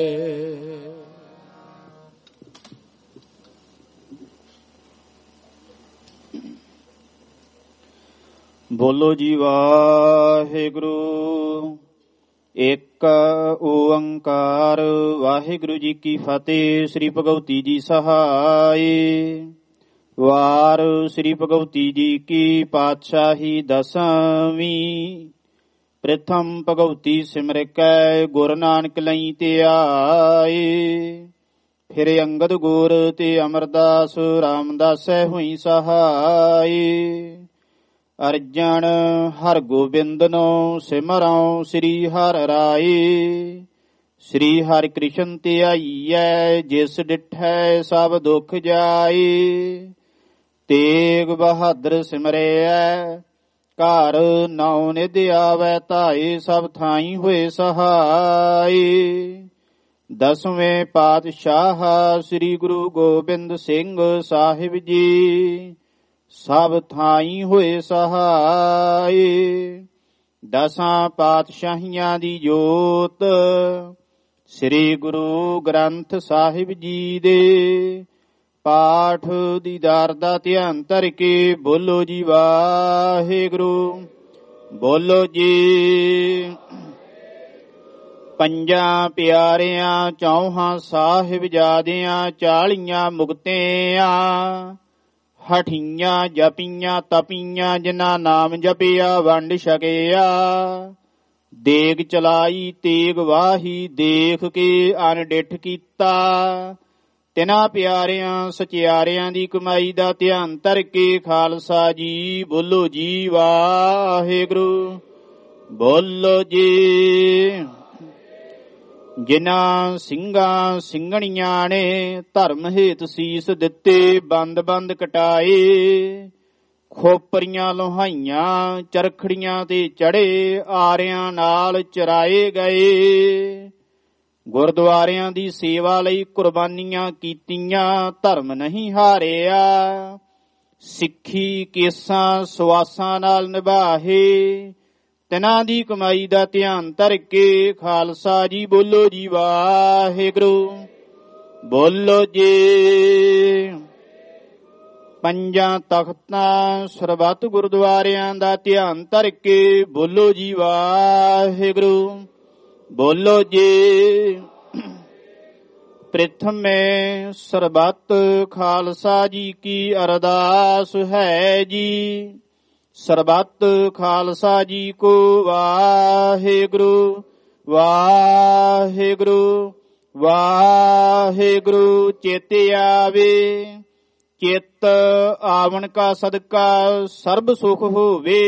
ਬੋਲੋ ਜੀ ਵਾਹਿਗੁਰੂ ਏਕ ਓੰਕਾਰ ਵਾਹਿਗੁਰੂ ਜੀ ਕੀ ਫਤਿਹ। ਸ੍ਰੀ ਭਗਵਤੀ ਜੀ ਸਹਾਈ ਵਾਰ ਸ੍ਰੀ ਭਗਵਤੀ ਜੀ ਕੀ ਪਾਤਸ਼ਾਹੀ ਦਸਵੀਂ ਪ੍ਰਥਮ ਭਗਵਤੀ ਸਿਮਰਿਕੈ ਗੁਰ ਨਾਨਕ ਲਈ ਤੇ ਆਏ ਫਿਰ ਅੰਗਦ ਗੁਰ ਤੇ ਅਮਰਦਾਸ ਰਾਮਦਾਸੈ ਹੋਈ ਸਹਾਈ ਅਰਜਨ ਹਰ ਗੋਬਿੰਦ ਨੋ ਸਿਮਰਉ ਸ੍ਰੀ ਹਰਿ ਰਾਏ ਸ੍ਰੀ ਹਰਿ ਕ੍ਰਿਸ਼ਨ ਧਿਆਈਐ, ਜਿਸ ਡਿਠੈ ਸਭ ਦੁਖ ਜਾਏ। ਤੇਗ ਬਹਾਦਰ ਸਿਮਰਿਐ, ਘਰ ਨੌ ਨਿਧ ਆਵੈ ਧਾਏ। ਸਭ ਥਾਈ ਹੋਏ ਸਹਾਈ। ਦਸਵੇਂ ਪਾਤਸ਼ਾਹ ਸ੍ਰੀ ਗੁਰੂ ਗੋਬਿੰਦ ਸਿੰਘ ਸਾਹਿਬ ਜੀ, ਸਭ ਥਾਈ ਹੋਏ ਸਹਾਈ। ਦਸਾਂ ਪਾਤਸ਼ਾਹੀਆਂ ਦੀ ਜੋਤ ਸ੍ਰੀ ਗੁਰੂ ਗ੍ਰੰਥ ਸਾਹਿਬ ਜੀ ਦੇ ਪਾਠ ਦੀਦਾਰ ਦਾ ਧਿਆਨ ਧਰ ਕੇ ਬੋਲੋ ਜੀ ਵਾਹਿਗੁਰੂ। ਬੋਲੋ ਜੀ। ਪੰਜਾਂ ਪਿਆਰਿਆਂ ਚੌਹਾਂ ਸਾਹਿਬਜ਼ਾਦਿਆਂ, ਚਾਲੀਆਂ ਮੁਕਤਿਆਂ, ਹਠੀਆਂ ਜਪੀਆਂ ਤਪੀਆਂ, ਜਿਨ੍ਹਾਂ ਨਾਮ ਜਪਿਆ ਵੰਡ ਛਕਿਆ। ਦੇਗ ਚਲਾਈ ਤੇਗ ਵਾਹੀ, ਦੇਖ ਕੇ ਅਨਡਿਠ ਕੀਤਾ। ਤਿਨਾਂ ਪਿਆਰਿਆਂ ਸਚਿਆਰਿਆਂ ਦੀ ਕਮਾਈ ਦਾ ਧਿਆਨ ਧਰ ਕੇ ਖਾਲਸਾ ਜੀ ਬੋਲੋ ਜੀ ਵਾਹਿਗੁਰੂ। ਬੋਲੋ ਜੀ। ਜਿਨ੍ਹਾਂ ਸਿੰਘਾਂ ਸਿੰਘਣੀਆਂ ਨੇ ਧਰਮ ਹੇਤ ਸੀਸ ਦਿੱਤੇ, ਬੰਦ ਬੰਦ ਕਟਾਏ। ਖੋਪਰੀਆਂ ਲੋਹਾਈਆਂ ਚਰਖੜੀਆਂ ਤੇ ਚੜੇ, ਆਰਿਆਂ ਨਾਲ ਚਰਾਏ ਗਏ। ਗੁਰਦੁਆਰਿਆਂ ਦੀ ਸੇਵਾ ਲਈ ਕੁਰਬਾਨੀਆਂ ਕੀਤੀਆਂ, ਧਰਮ ਨਹੀਂ ਹਾਰਿਆ। ਸਿੱਖੀ ਕੇਸਾਂ ਸਵਾਸਾਂ ਨਾਲ ਨਿਭਾਹੇ, ਤਿਨਾਂ ਦੀ ਕਮਾਈ ਦਾ ਧਿਆਨ ਧਰ ਕੇ ਖਾਲਸਾ ਜੀ ਬੋਲੋ ਜੀ ਵਾਹਿਗੁਰੂ। ਬੋਲੋ ਜੀ। ਪੰਜਾਂ ਤਖਤਾਂ ਸਰਬੱਤ ਗੁਰਦੁਆਰਿਆਂ ਦਾ ਧਿਆਨ ਧਰ ਕੇ ਬੋਲੋ ਜੀ ਵਾਹਿਗੁਰੂ। ਬੋਲੋ ਜੀ। ਪ੍ਰਥਮੇ ਸਰਬੱਤ ਖਾਲਸਾ ਜੀ ਕੀ ਅਰਦਾਸ ਹੈ ਜੀ। ਸਰਬੱਤ ਖਾਲਸਾ ਜੀ ਕੋ ਵਾਹਿਗੁਰੂ ਵਾਹਿਗੁਰੂ ਵਾਹਿਗੁਰੂ। ਚੇਤੇ ਆਵੇ, ਚਿੱਤ ਆਵਣ ਕਾ ਸਦਕਾ ਸਰਬ ਸੁਖ ਹੋਵੇ।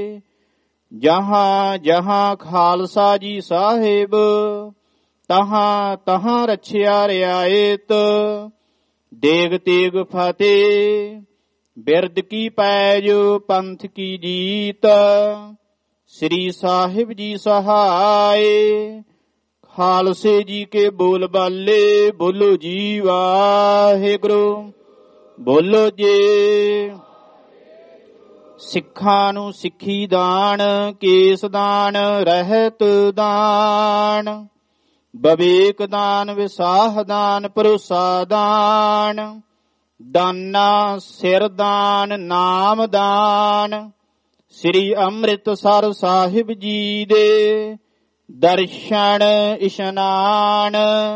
ਜਹਾਂ ਜਹਾਂ ਖਾਲਸਾ ਜੀ ਸਾਹਿਬ, ਤਹਾਂ ਤਹਾਂ ਰਛਿਆ ਰਿਆਇਤ। ਦੇਗ ਤੇਗ ਫਤਿਹ, ਬਿਰਦ ਕੀ ਪੈਜ ਪੰਥ ਕੀ ਜੀਤ। ਸ੍ਰੀ ਸਾਹਿਬ ਜੀ ਸਹਾਏ, ਖਾਲਸੇ ਜੀ ਕੇ ਬੋਲ ਬਾਲੇ ਬੋਲੋ ਜੀ ਵਾਹਿਗੁਰੂ। ਬੋਲੋ ਜੀ। ਸਿੱਖਾਂ ਨੂੰ ਸਿੱਖੀ ਦਾਨ, ਕੇਸ ਦਾਨ, ਰਹਿਤ ਦਾਨ, ਬਵੇਕ ਦਾਨ, ਵਿਸਾਹ ਦਾਨ, ਭਰੋਸਾ ਦਾਨ, ਦਾਨਾ ਸਿਰ ਦਾਨ, ਨਾਮ ਦਾਨ। ਸ੍ਰੀ ਅੰਮ੍ਰਿਤਸਰ ਸਾਹਿਬ ਜੀ ਦੇ ਦਰਸ਼ਨ ਇਸ਼ਨਾਨ।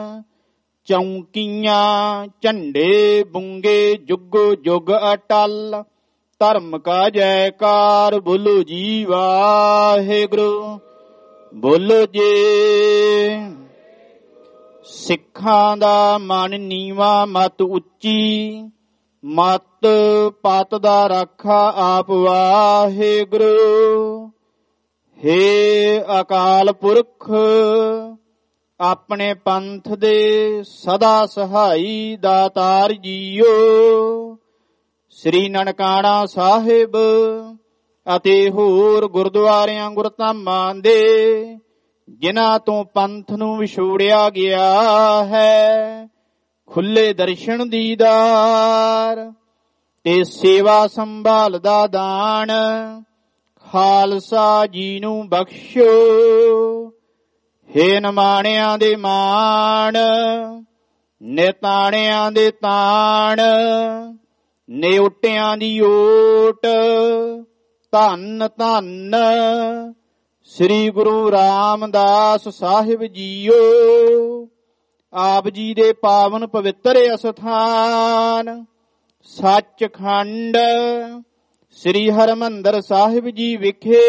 ਚੌਂਕੀਆਂ ਝੰਡੇ ਬੁੰਗੇ ਜੁਗੋ ਜੁਗ ਅਟਲ। ਧਰਮ ਕਾ ਜੈਕਾਰ ਬੋਲੋ ਜੀ ਵਾਹਿਗੁਰੂ। ਬੋਲੋ ਜੀ। ਸਿੱਖਾਂ ਦਾ ਮਨ ਨੀਵਾ ਮਤ ਉੱਚੀ, ਮਤ ਪਤ ਦਾ ਰਾਖਾ ਆਪ ਵਾਹਿਗੁਰੂ। ਹੇ ਅਕਾਲ ਪੁਰਖ, ਆਪਣੇ ਪੰਥ ਦੇ ਸਦਾ ਸਹਾਈ ਦਾਤਾਰ ਜੀਓ। ਸ੍ਰੀ ਨਨਕਾਣਾ ਸਾਹਿਬ ਅਤੇ ਹੋਰ ਗੁਰਦੁਆਰਿਆਂ ਗੁਰਧਾਮਾਂ ਦੇ, ਜਿਨ੍ਹਾਂ ਤੋਂ ਪੰਥ ਨੂੰ ਵਿਛੋੜਿਆ ਗਿਆ ਹੈ, ਖੁੱਲੇ ਦਰਸ਼ਨ ਦੀਦਾਰ ਤੇ ਸੇਵਾ ਸੰਭਾਲ ਦਾ ਦਾਨ ਖਾਲਸਾ ਜੀ ਨੂੰ ਬਖਸ਼ੋ। ਹੇ ਨਿਮਾਣਿਆਂ ਦੇ ਮਾਣ, ਨਿਤਾਣਿਆਂ ਦੇ ਤਾਣ, ਨਿਉਟਿਆਂ ਦੀ ਓਟ। ਧੰਨ ਧੰਨ ਸ੍ਰੀ ਗੁਰੂ ਰਾਮਦਾਸ ਸਾਹਿਬ ਜੀਓ। ਆਪ ਜੀ ਦੇ ਪਾਵਨ ਪਵਿੱਤਰ ਅਸਥਾਨ ਸੱਚਖੰਡ ਸ੍ਰੀ ਹਰਿਮੰਦਰ ਸਾਹਿਬ ਜੀ ਵਿਖੇ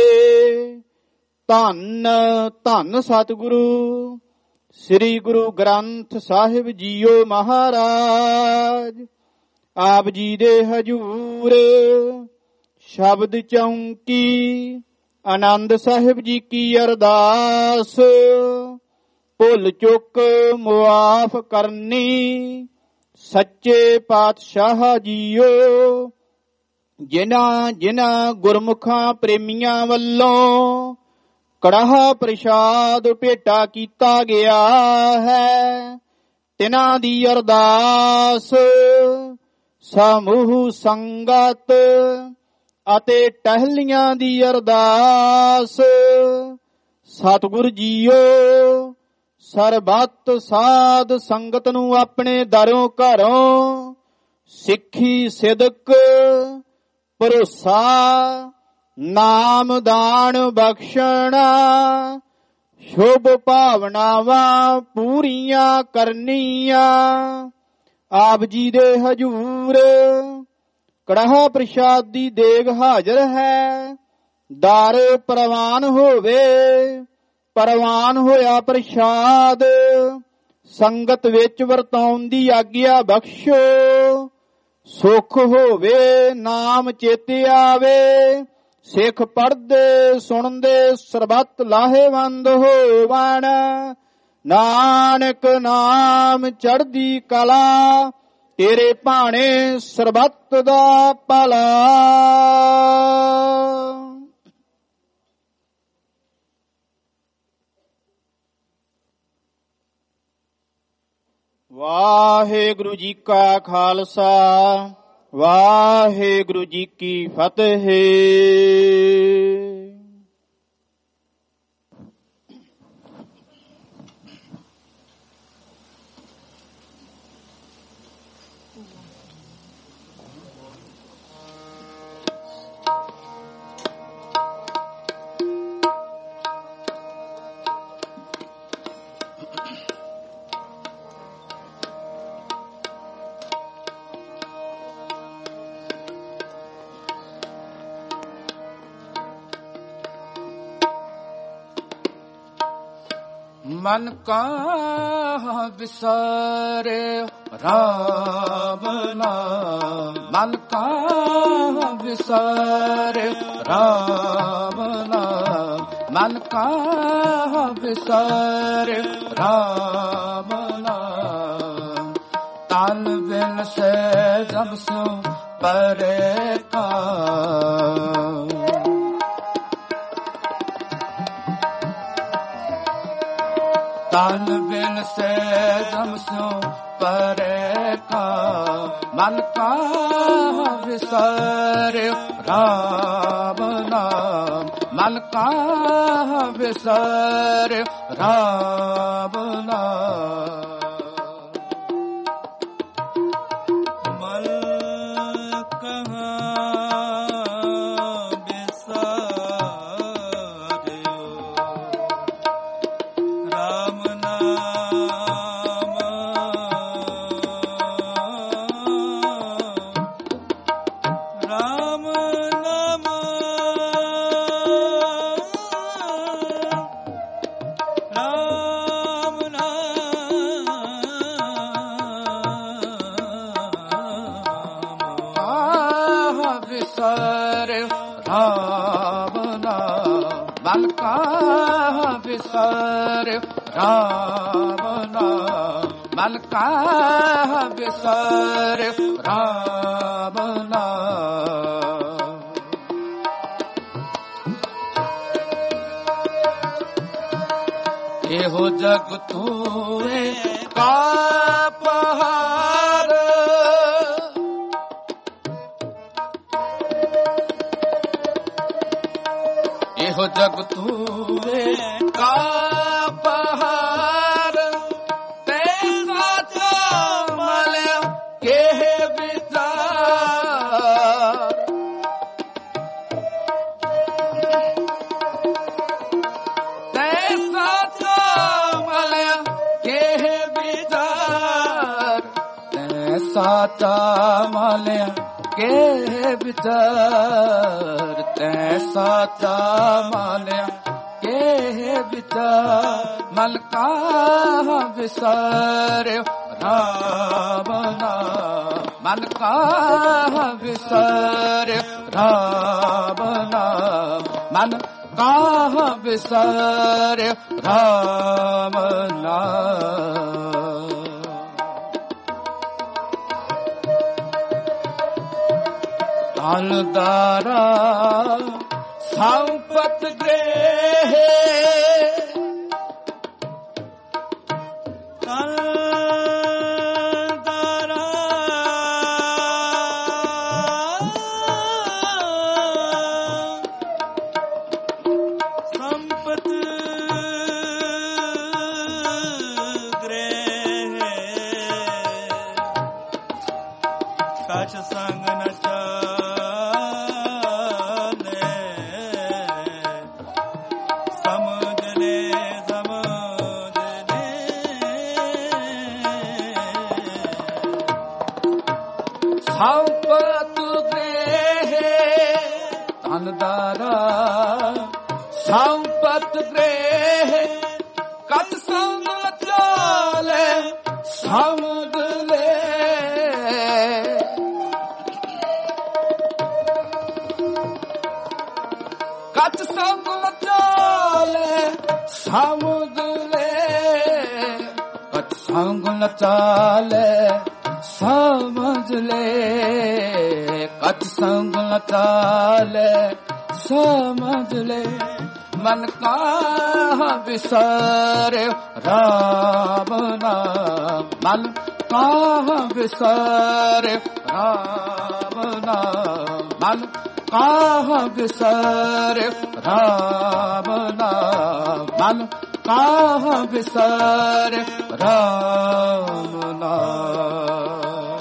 ਧੰਨ ਧੰਨ ਸਤਿਗੁਰੂ ਸ੍ਰੀ ਗੁਰੂ ਗ੍ਰੰਥ ਸਾਹਿਬ ਜੀਓ ਮਹਾਰਾਜ। ਆਪ ਜੀ ਦੇ ਹਜੂਰ ਸ਼ਬਦ ਚੌਂਕੀ ਆਨੰਦ ਸਾਹਿਬ ਜੀ ਕੀ ਅਰਦਾਸ। ਭੁੱਲ ਚੁੱਕ ਮੁਆਫ ਕਰਨੀ। ਸੱਚੇ ਪਾਤਸ਼ਾਹ ਜੀਓ ਜਿਨ੍ਹਾਂ ਜਿਨ੍ਹਾਂ ਗੁਰਮੁਖਾਂ ਪ੍ਰੇਮੀਆਂ ਵੱਲੋਂ ਕੜਾਹ ਪ੍ਰਸ਼ਾਦ ਭੇਟਾ ਕੀਤਾ ਗਿਆ ਹੈ, ਤਿਨਾਂ ਦੀ ਅਰਦਾਸ ਸਮੂਹ ਸੰਗਤ ਅਤੇ ਟਹਿਲੀਆਂ ਦੀ ਅਰਦਾਸ। ਸਤਿਗੁਰ ਜੀਓ ਸਰਬੱਤ ਸਾਧ ਸੰਗਤ ਨੂੰ ਆਪਣੇ ਦਰੋਂ ਘਰੋਂ ਸਿੱਖੀ ਸਿਦਕ ਭਰੋਸਾ ਨਾਮ ਦਾਨ ਬਖਸ਼ਣਾ, ਸ਼ੁਭ ਭਾਵਨਾਵਾਂ ਪੂਰੀਆਂ ਕਰਨੀਆਂ। ਆਪ ਜੀ ਦੇ ਹਜੂਰ ਕੜਾਹ ਪ੍ਰਸ਼ਾਦ ਦੀ ਦੇਗ ਹਾਜ਼ਰ ਹੈ। ਦਰ ਪ੍ਰਵਾਨ ਹੋਵੇ, ਪ੍ਰਵਾਨ ਹੋਇਆ ਪ੍ਰਸ਼ਾਦ ਸੰਗਤ ਵਿੱਚ ਵਰਤਾਉਣ ਦੀ ਆਗਿਆ ਬਖਸ਼ੋ। ਸੁਖ ਹੋਵੇ ਨਾਮ ਚੇਤੇ ਆਵੇ, ਸਿੱਖ ਪੜ੍ਹਦੇ ਸੁਣਦੇ ਸਰਬੱਤ ਲਾਹੇਵੰਦ ਹੋਵਣ। ਨਾਨਕ ਨਾਮ ਚੜ੍ਹਦੀ ਕਲਾ, ਤੇਰੇ ਭਾਣੇ ਸਰਬੱਤ ਦਾ ਭਲਾ। ਵਾਹਿਗੁਰੂ ਜੀ ਕਾ ਖਾਲਸਾ, ਵਾਹਿਗੁਰੂ ਜੀ ਕੀ ਫਤਿਹ। ਮਨ ਕਾ ਵਿਸਾਰੇ ਰਾਮ ਨਾਮ, ਮਨ ਕਾ ਵਿਸਾਰੇ ਰਾਮ ਨਾਮ, ਮਨ ਕਾ ਵਿਸਾਰੇ ਰਾਮ ਨਾਮ। ਤਨ ਬਿਨ ਸੇ ਜਬ ਸਿਉ ਪਰੇ ਕਾਮ, ਤਨ ਬਿਨ ਸੇ ਜਮ ਸਿਉ ਪਰੇ ਕਾਮ। ਮਨ ਕਾ ਵਿਸਾਰੇ ਰਾਮ ਨਾਮ, ਮਨ ਕਾ ਵਿਸਾਰੇ ਰਾਮ ਨਾਮ। ਮਨ ਕਾ ਵਿਸਾਰੇ ਰਾਮ ਨਾਮ, ਮਨ ਕਾ ਵਿਸਾਰੇ ਰਾਮ ਨਾਮ। ਇਹੋ ਜਗ ਤੂਏ ਕਾ ਪਹਾੜ, ਇਹੋ ਜਗ ਤੂਏ ਕਾ ਪਹਾੜ। ਤੇ ਸਾਚਾ ਮਲਿਆ ਕਿਹ ਵਿਚਾਰ, ਤੇ ਸਾਚਾ ਮਲਿਆ ਕਿਹ ਵਿਚਾਰ, ਤੇ ਸਾਚਾ ਮਲਿਆ ਕੇ ਵਿਚਾਰ, ਤੈ ਸਾਚਾ ਮਾਲਿਆ ਕੇ ਵਿਚਾਰ। ਮਨ ਕਾ ਵਿਸਾਰੇ ਰਾਮ ਨਾਮ, ਮਨ ਕਾ ਵਿਸਾਰੇ ਰਾਮ ਨਾਮ, ਮਨ ਕਾਹ ਵਿਸਾਰਿਓ ਰਾਮ ਨਾਮ। ਧਨਦਾਰਾ ਸੰਪਤ ਗ੍ਰਹਿ ਸੰਪਤ ਗ੍ਰਹਿ ਕਤ ਸੰਗ ਚਾਲੇ ਸਮਝ ਲੈ। ਕਤ ਸੰਗ ਚਾਲੇ ਸਮਝ ਲੈ। ਕਤ ਸੰਗ ਚਾਲੇ ਸਮਝ ਲੈ। ਕਤ ਸੰਗ ਚਾਲੇ ਸਮਝ ਲੈ। ਮਨ ਕਾਹ ਵਿਸਾਰਿਓ ਰਾਮ ਨਾਮ। ਮਨ ਕਾਹ ਵਿਸਾਰਿਓ ਰਾਮ ਨਾਮ। ਮਨ ਕਾਹ ਵਿਸਾਰਿਓ ਰਾਮ ਨਾਮ। ਮਨ ਕਾਹ ਵਿਸਾਰਿਓ ਰਾਮ ਨਾਮ।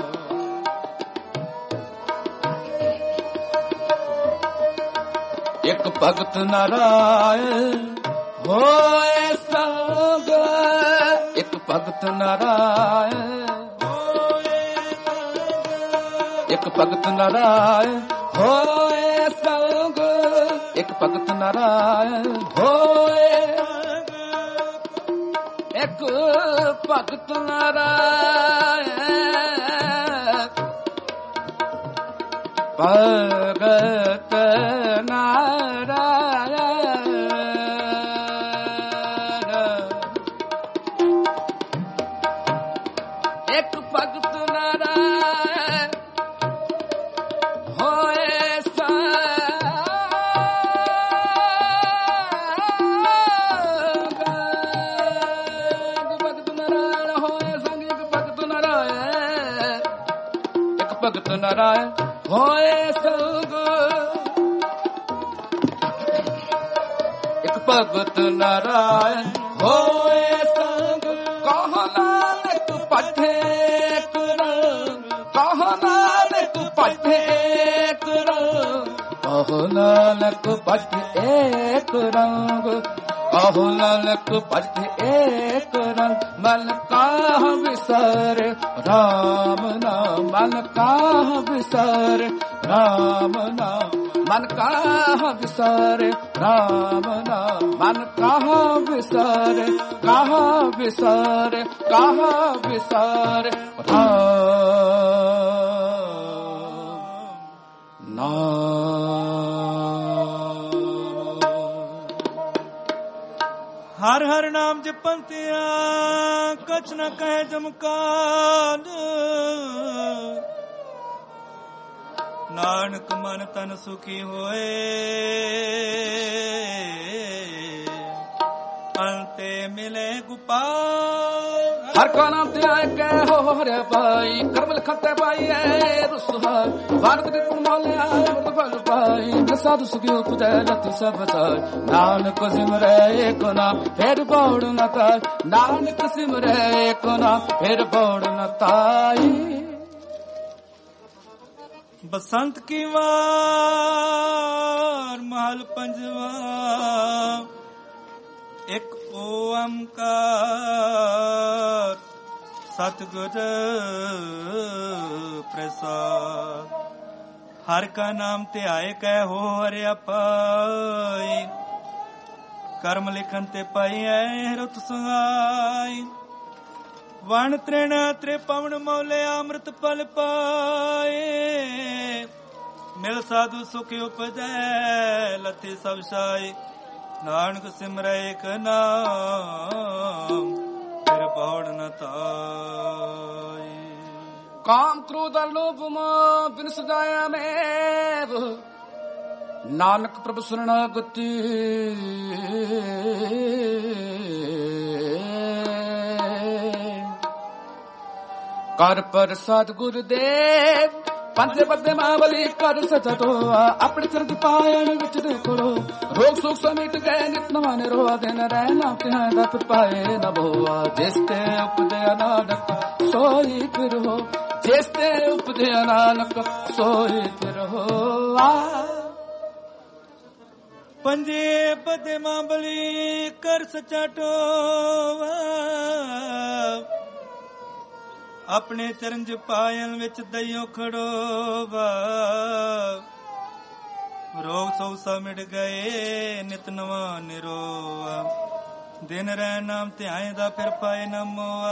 ਇੱਕ ਭਗਤ ਨਾਰਾਇਣ ਹੋਏ ਸੰਗ। ਇੱਕ ਭਗਤ ਨਾਰਾਇਣ ਇੱਕ ਭਗਤ ਨਾਰਾਇਣ ਹੋਏ ਸੰਗ। ਇੱਕ ਭਗਤ ਨਾਰਾਇਣ ਹੋਏ। ਇੱਕ ਭਗਤ ਨਾਰਾਇਣ ਭਗਤ ਭਗਤ ਨਾਰਾਇਣ ਹੋਏ ਸੰਗ। ਇੱਕ ਭਗਤ ਨਾਰਾਇਣ ਹੋਏ ਸੰਗ। ਕਹੁ ਨਾਨਕ ਪਠੇ ਕਰਮ। ਕਹੁ ਨਾਨਕ ਪਠੇ ਕਰਮ। ਕਹੁ ਨਾਨਕ ਪਠੇ ਏਕ ਰੰਗ। ਕਹੁ ਨਾਨਕ ਪਠੇ ਏਕ ਰੰਗ। ਮਨ ਕਾਹ ਵਿਸਾਰਿਓ ਰਾਮ ਨਾਮ। ਮਨ ਕਾਹ ਵਿਸਾਰਿਓ ਰਾਮ ਨਾਮ। ਮਨ ਕਾਹ ਵਿਸਾਰਿਓ ਰਾਮ ਨਾਮ। ਮਨ ਕਾਹ ਵਿਸਾਰਿਓ ਕਾਹ ਵਿਸਾਰਿਓ ਕਾਹ ਵਿਸਾਰਿਓ ਰਾਮ ਨਾਮ। ਹਰ ਹਰ ਨਾਮ ਜਪੰਤਿਆ ਕਛ ਨ ਕਹਿ ਜਮਕਾਨ। ਨਾਨਕ ਮਨ ਤਨ ਸੁਖੀ ਹੋਏ ਅੰਤੇ ਮਿਲੇ ਗੋਪਾਲ। ਹਰ ਕਾ ਨਾਮ ਤੇ ਆਏ ਕਹਿ ਹੋ ਹਰਿਆ ਪਾਈ। ਕਰਮ ਲਿਖਤੇ ਪਾਈ ਐ ਰੁਸਹਾਈ। ਵਾਰਕ ਦੇ ਤੁਮ ਮਾਲਿਆ ਮਰਦ ਫਲ ਪਾਈ। ਸਾਧੂ ਸੁਖੀ ਉਪਜੈ ਲਤੀ ਸਭ ਸਾਈ। ਨਾਨਕ ਸਿਮਰੈ ਏਕ ਨਾਮ ਫੇਰ ਪੌੜ ਨ ਤਾਈ। ਨਾਨਕ ਸਿਮਰੈ ਏਕ ਨਾਮ ਫੇਰ ਪੌੜ ਨ ਤਾਈ। ਬਸੰਤ ਕੀ ਵਾਰ ਮਹਲ ਪੰਜਵਾ। ਇੱਕ ਓੰਕਾਰ ਸਤਿਗੁਰ ਪ੍ਰਸਾਦ। ਹਰ ਕਾ ਨਾਮ ਧਿਆਏ ਕਹਿ ਹੋ ਹਰਿਆ ਪਾਈ। ਕਰਮ ਲਿਖਨ ਤੇ ਪਾਈ ਐ ਰੁਤ ਸੁਹਾਈ। ਵਣ ਤ੍ਰਿਣ ਤ੍ਰਿ ਪਵਨ ਮੌਲੇ ਅੰਮ੍ਰਿਤ ਪਲ ਪਾਏ। ਮਿਲ ਸਾਧੂ ਸੁਖ ਉਪਜੈ ਲਥੀ ਸਭ ਸਾਈ। ਨਾਨਕ ਸਿਮਰੈ ਏਕ ਨਾਮ ਫਿਰ ਪੌੜ ਨ ਤਾਈ। काम क्रोध लोभ मोह बिन सजाया में नानक प्रभु शरणागति कर पर सतगुरुदेव पंजे बदे मावली कर सचा तो अपने चरण पायन विच देखो रोग सुख समिट गए नित नवाने रोआ दिन रहना तिहां दप पाए न बोआ जिसते उपदया नानक सोई फिर हो जिसते उपदया नानक सोई फिर हो। पंजे बदे मावली कर सचा तो ਆਪਣੇ ਚਰਨ ਚ ਪਾਇਨ ਵਿੱਚ ਦਈਓ ਖੜੋਵਾ ਰੋਗ ਸੋ ਸਮਿਟ ਗਏ ਨਿਤ ਨਵਾਂ ਨਿਰੋਆ ਦਿਨ ਰਹਿ ਨਾਮ ਧਿਆਏ ਦਾ ਫਿਰ ਪਾਏ ਨਾ ਮੋਆ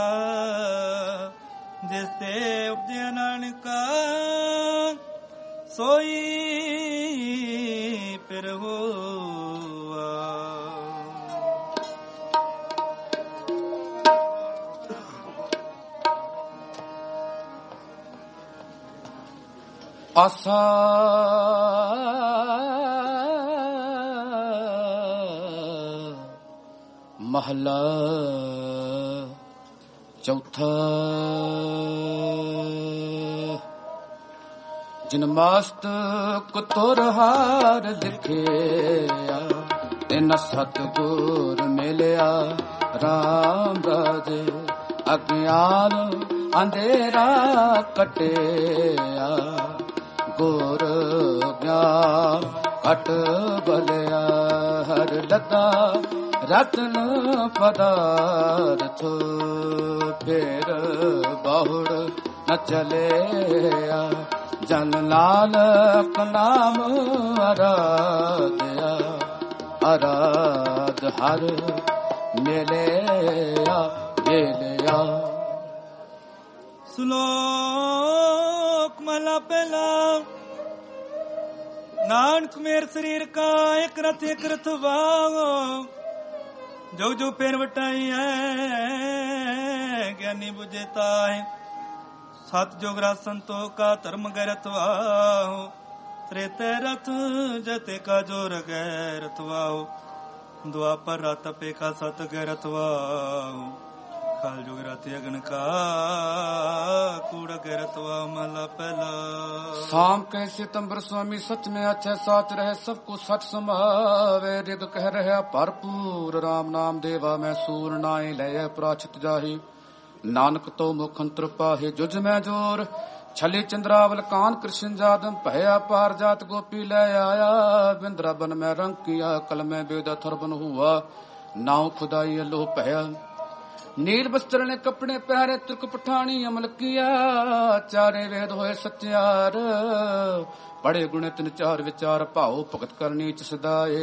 ਜਿਸ ਤੇ ਉਪਜਿਆ ਨਾਨਕਾ ਸੋਈ ਫਿਰ ਹੋਆ। आसा महला चौथा जिन मस्तक तुर हार लिखिया इन सतगुर मिलिया राम राजे अज्ञान अंधेरा कटिया गुर ज्ञान कट बलिया हर दत्ता रतन पदार्थ फिर बहुड़ न चलिया जन नानक नाम आराध्या आराध हर मिलिया मिलिया। श्लोक मला पहला नानक मेर शरीर का एक रथ एक रथ वाओ जो जो पेर वटाई है ज्ञानी बुझेता है सत जोगरा संतो का धर्म गैरत वाहो त्रेते रथ जते का जोर गैरत वाहो द्वापर रथ पे का सत गैरत वाहो काल जुग राति अगन का कूड़ा गैरतवा मला पहला। शाम कैसे तंबर स्वामी सच में अच्छे साथ रहे सबको सच समावे रिग कह रहे भरपूर राम नाम देवा मैं सूर नाई लय प्राचित जाही नानक तो मुखंत्र पाहे जुज में जोर छली चंद्रावल कान कृष्ण जादम भया पार जात गोपी ले आया बिंद्रा बन में रंग किया कल में बेदा थरबन हुआ नाव खुदाई लो भया नील वस्त्र ने कपड़े पहरे तुर्क पठानी अमल किया चारे वेद होए सत्यार बड़े गुणे तिन चार विचार भाव भगत करनी च सदाए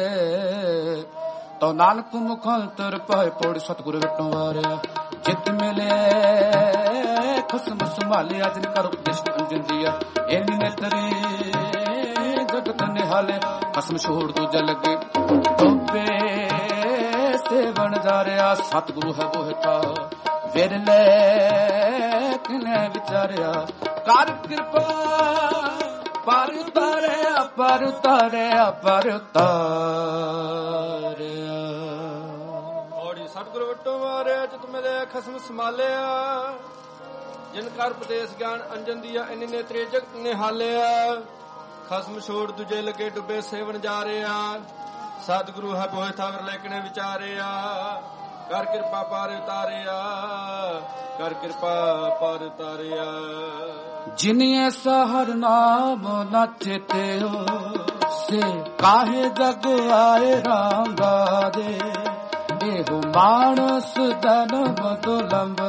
तो नानक मुखांतर पाए पौड़ सतगुरु विटों वारिया जित मिले खसम संभालिया जिन कर उपदेश अंजन दिया इन में तरी जगत निहाले खसम छोड़ दूजा लगे टोपे बन जा रहा सतगुरु है वो था विरले किने विचारिया कर कृपा पर उतारे पर उतारे पर उतारे ਔੜੀ ਸਤਿਗੁਰੂ ਵਟੋਂ ਮਾਰਿਆ ਜਿਤ ਮਿਲੇ ਖਸਮ ਸੰਭਾਲਿਆ ਜਿਨ ਕਰ ਉਪਦੇਸ਼ ਗਿਆਨ ਅੰਜਨ ਦੀਆ ਇੰਨੇ ਨੇਤਰੇ ਜਗਤ ਨਿਹਾਲਿਆ ਖਸਮ ਛੋੜ ਦੂਜੇ ਲੱਗੇ ਡੁੱਬੇ ਸੇਵਨ ਜਾ ਰਿਹਾ ਸਤਿਗੁਰੂ ਹੈ ਬੋਏ ਥਾਵਰ ਲੈਕਣੇ ਵਿਚਾਰਿਆ ਕਰ ਕਿਰਪਾ ਪਾਰ ਉਤਾਰਿਆ ਕਰ ਕਿਰਪਾ ਪਾਰ ਉਤਾਰਿਆ। जिन ऐसा हर नाम न चेते हो से काहे जग आए राम दादे एहो मानस जन्म दुलंब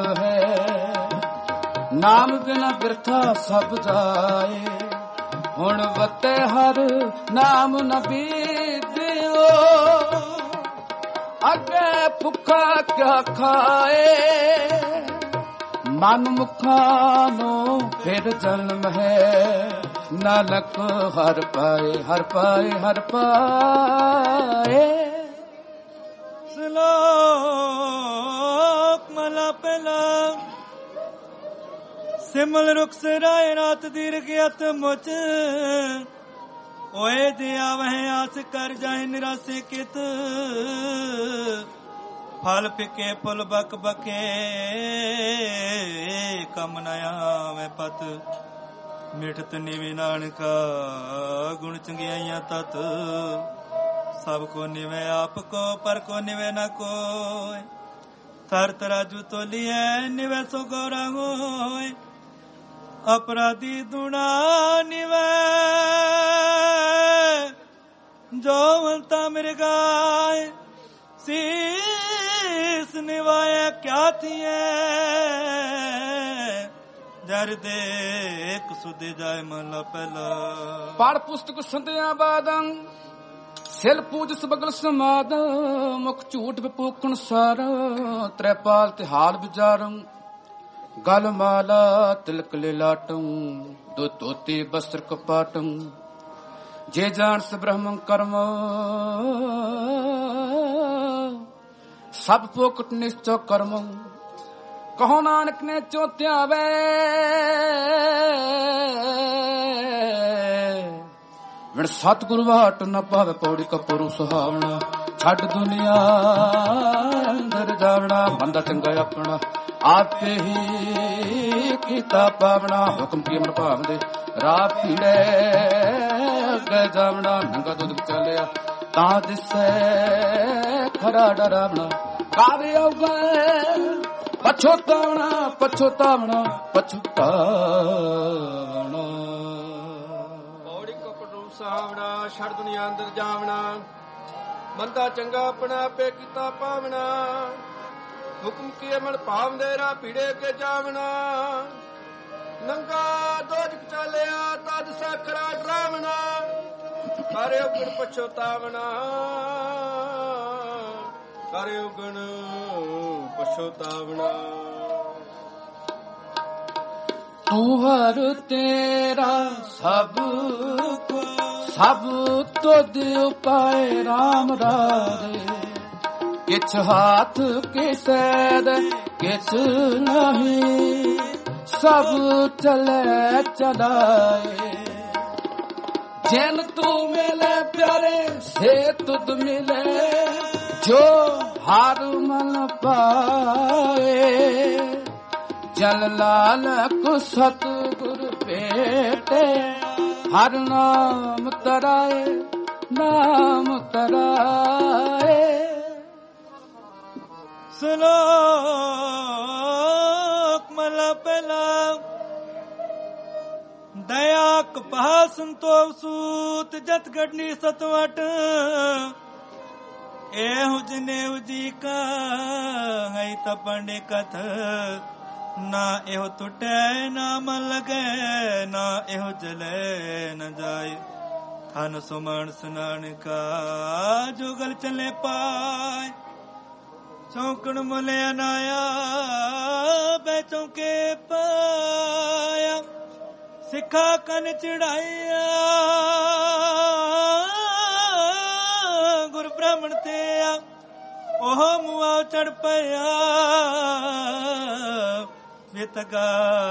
है नाम बिना बिरथा सब जाए हुण वते हर नाम न बीदियो अगे भुखा क्या खाए मन मुखानो फिर जन्म है नानक हर पाए हर पाए हर पाए। ਸ਼ਲੋਕ ਮਹਲਾ ਪਹਿਲਾ। ਸਿਮਲ ਰੁਖ ਸਰਾਏ ਰਾਤ ਦੀਰਘ ਅਤ ਮੁਚ ਓਏ ਜੇ ਆਵਹਿ ਆਸ ਕਰ ਜਾਏ ਨਿਰਾਸੇ ਕਿਤ ਫਲ ਫਿਕੇ ਪੁਲ ਬਕ ਬਕੇ ਕਮ ਨ ਆਵੇ ਪਤ ਮਿਠਤ ਨਿਵੇ ਨਾਨਕਾ ਗੁਣ ਚੰਗਿਆਈਆਂ ਤਤ ਸਭ ਕੋ ਨਿਵੇ ਆਪ ਕੋ ਪਰ ਕੋ ਨਿਵੇ ਨ ਕੋਇ ਥਰ ਤਰਾਜੂ ਤੋਲੀਐ ਨਿਵੇ ਸੋ ਗੌਰਾ ਹੋਇ ਅਪਰਾਧੀ ਦੁਣਾ ਨਿਵੇ ਜੋ ਵੰਤਾ ਮਿਰਗਾਏ ਸੀਸ ਨਿਵਾਇਆ ਕਿਆ ਥੀਏ ਜਰ ਦੇਖ ਸੁਦੇ ਜਾਏ ਮਹਲਾ ਪਹਿਲਾ। ਪੜ ਪੁਸਤਕ ਸੰਧਿਆ ਬਾਦੰ ਸਿਲ ਪੂਜ ਸਬਗਲ ਸਮਾਦ ਮੁਖ ਝੂਠ ਵਿਪੂਕਣ ਸਾਰ ਤ੍ਰੈਪਾਲ ਤੇ ਹਾਲ ਵਿਚਾਰੰ ਗਲ ਮਾਲਾ ਤਿਲਕ ਲਿਲਾਟੰ ਦੋ ਤੋਤੀ ਬਸਤਰ ਕਪਾਟੰ ਜੇ ਜਾਣਸ ਬ੍ਰਹਮੰ ਕਰਮ ਸਭ ਫੋਕਟ ਨਿਸ਼ਚੋ ਕਰਮ ਕਹੋ ਨਾਨਕ ਨੇ ਚੋਤਿਆ ਵੇ ਵਿਣ ਸਤਿਗੁਰ ਵਾਟ ਨ ਪਾਵੇ ਪੌੜੀ ਕਪਰੂ ਸੁਹਾਵਣਾ ਛੱਡ ਦੁਨੀਆ ਅੰਦਰ ਜਾਵਣਾ ਬੰਦਾ ਚੰਗਾ ਆਪਣਾ ਆਪੇ ਹੀ ਕੀਤਾ ਪਾਵਣਾ ਹੁਕਮ ਕੀ ਅਮਰ ਭਾਵਦੇ ਰਾਹ ਪੀੜੇ ਅੱਗੇ ਜਾਵਣਾ ਨੰਗਾ ਦੁੱਧ ਚੱਲਿਆ ਤਾਂ ਦਿਸੈ ਖਰਾ ਡਰਾਵਣਾ ਕਾਰੇ ਆਉਗਾ ਪਛੋਤਾਵਣਾ ਪਛੋਤਾਵਣਾ ਪਛੋਤਾਵਣਾ ਪੌੜੀ ਕਪੜੂ ਸਾਵਣਾ ਛੱਡ ਦੁਨੀਆ ਅੰਦਰ ਜਾਵਣਾ ਬੰਦਾ ਚੰਗਾ ਆਪਣਾ ਆਪੇ ਕੀਤਾ ਪਾਵਣਾ ਹੁਕਮ ਕੀ ਅਮਲ ਭਾਵਦੇ ਰਾਹ ਪੀੜੇ ਕੇ ਜਾਵਣਾ ਨੰਗਾ ਦੋਜਕ ਚਾਲਿਆ ਤਦ ਸਖਰਾ ਡਰਾਵਣਾ ਕਰਿਓ ਗੁਣ ਪਛੋਤਾਵਣਾ ਕਰਿਓ ਗੁਣ ਪਛੋਤਾਵਣਾ। ਤੂੰ ਹਰ ਤੇਰਾ ਸਭ ਕੋ ਸਭ ਤੁਧ ਉਪਾਏ ਰਾਮ ਰਾਰੇ ਕਿਛ ਹਾਥ ਕਿਸੇ ਦੇ ਕਿਛ ਨਹੀਂ ਸਭ ਚਲੇ ਚਲਾਏ ਜਿਨ ਤੂੰ ਮਿਲੇ ਪਿਆਰੇ ਸੇ ਤੁਧ ਮਿਲੇ ਜੋ ਹਰ ਮਨ ਪਾਏ ਜਲ ਲਾਲ ਕੋ ਸਤਿਗੁਰ ਭੇਟੇ ਹਰ ਨਾਮ ਤਰਾਏ ਨਾਮ ਤਰਾਏ। ਸ਼ਲੋਕ ਮਹਲਾ ਪਹਿਲਾ। ਦਇਆ ਕਪਾਹ ਸੰਤੋਖ ਸੂਤ ਜਤ ਗੜਨੀ ਸਤਵਟ ਇਹੋ ਜਨੇਵ ਜੀ ਕਾ ਹੈ ਤਾਂ ਪੰਡੇ ਕਥ ਨਾ ਇਹੋ ਟੁੱਟੇ ਨਾ ਮਨ ਲਗੇ ਨਾ ਇਹੋ ਜਲੇ ਨ ਜਾਏ ਥਨ ਸੁਮਣ ਸੁਨਾਨ ਕਾ ਜੁਗਲ ਚਲੇ ਪਾਏ ਚੌਕਣ ਮੁਲੇ ਅਨਾਇਆ ਬੈ ਚੌਕੇ ਪਾਇਆ ਸਿੱਖਾ ਕਨ ਚੜਾਇਆ ਗੁਰ ਬ੍ਰਾਹਮਣ ਤੇ ਆ ਉਹ ਮੁਆ ਚੜ ਪਿਆ ਵੇ ਤਗਾ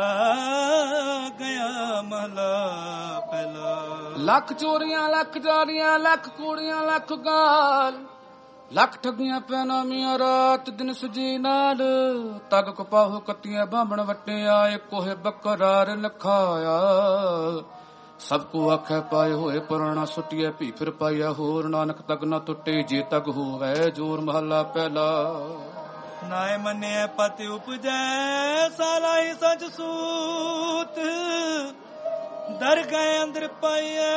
ਗਿਆ ਮਹਲਾ ਪਹਿਲਾ। ਲੱਖ ਚੋਰੀਆਂ ਲੱਖ ਜਾਰੀਆਂ ਲੱਖ ਕੂੜੀਆਂ ਲੱਖ ਗਾਲ ਲੱਖ ਠੱਗੀਆਂ ਪੈਨਾਮੀਆਂ ਰਾਤ ਦਿਨ ਸੁਜੀ ਨਾਲ ਤਗ ਕਪਾਹੋ ਕੱਤੀਆਂ ਬਾਹਮਣ ਵਟਿਆ ਕੋਹੇ ਬੱਕਰਾਰ ਲਖਾਇਆ ਸਭ ਕੋ ਆਖੇ ਪਾਏ ਹੋਏ ਪੁਰਾਣਾ ਸੁਟਿਆ ਭੀ ਫਿਰ ਪਾਇਆ ਹੋਰ ਨਾਨਕ ਤਗ ਨਾ ਟੁੱਟੇ ਜੇ ਤਗ ਹੋਵੇ ਜੋਰ ਮਹਲਾ ਪਹਿਲਾ। ਨਾਏ ਮੰਨਿਆ ਪਤਿ ਉਪਜੈ ਸਾਲਾਈ ਸਚ ਸੂਤ ਦਰ ਗਏ ਅੰਦਰ ਪਾਈਐ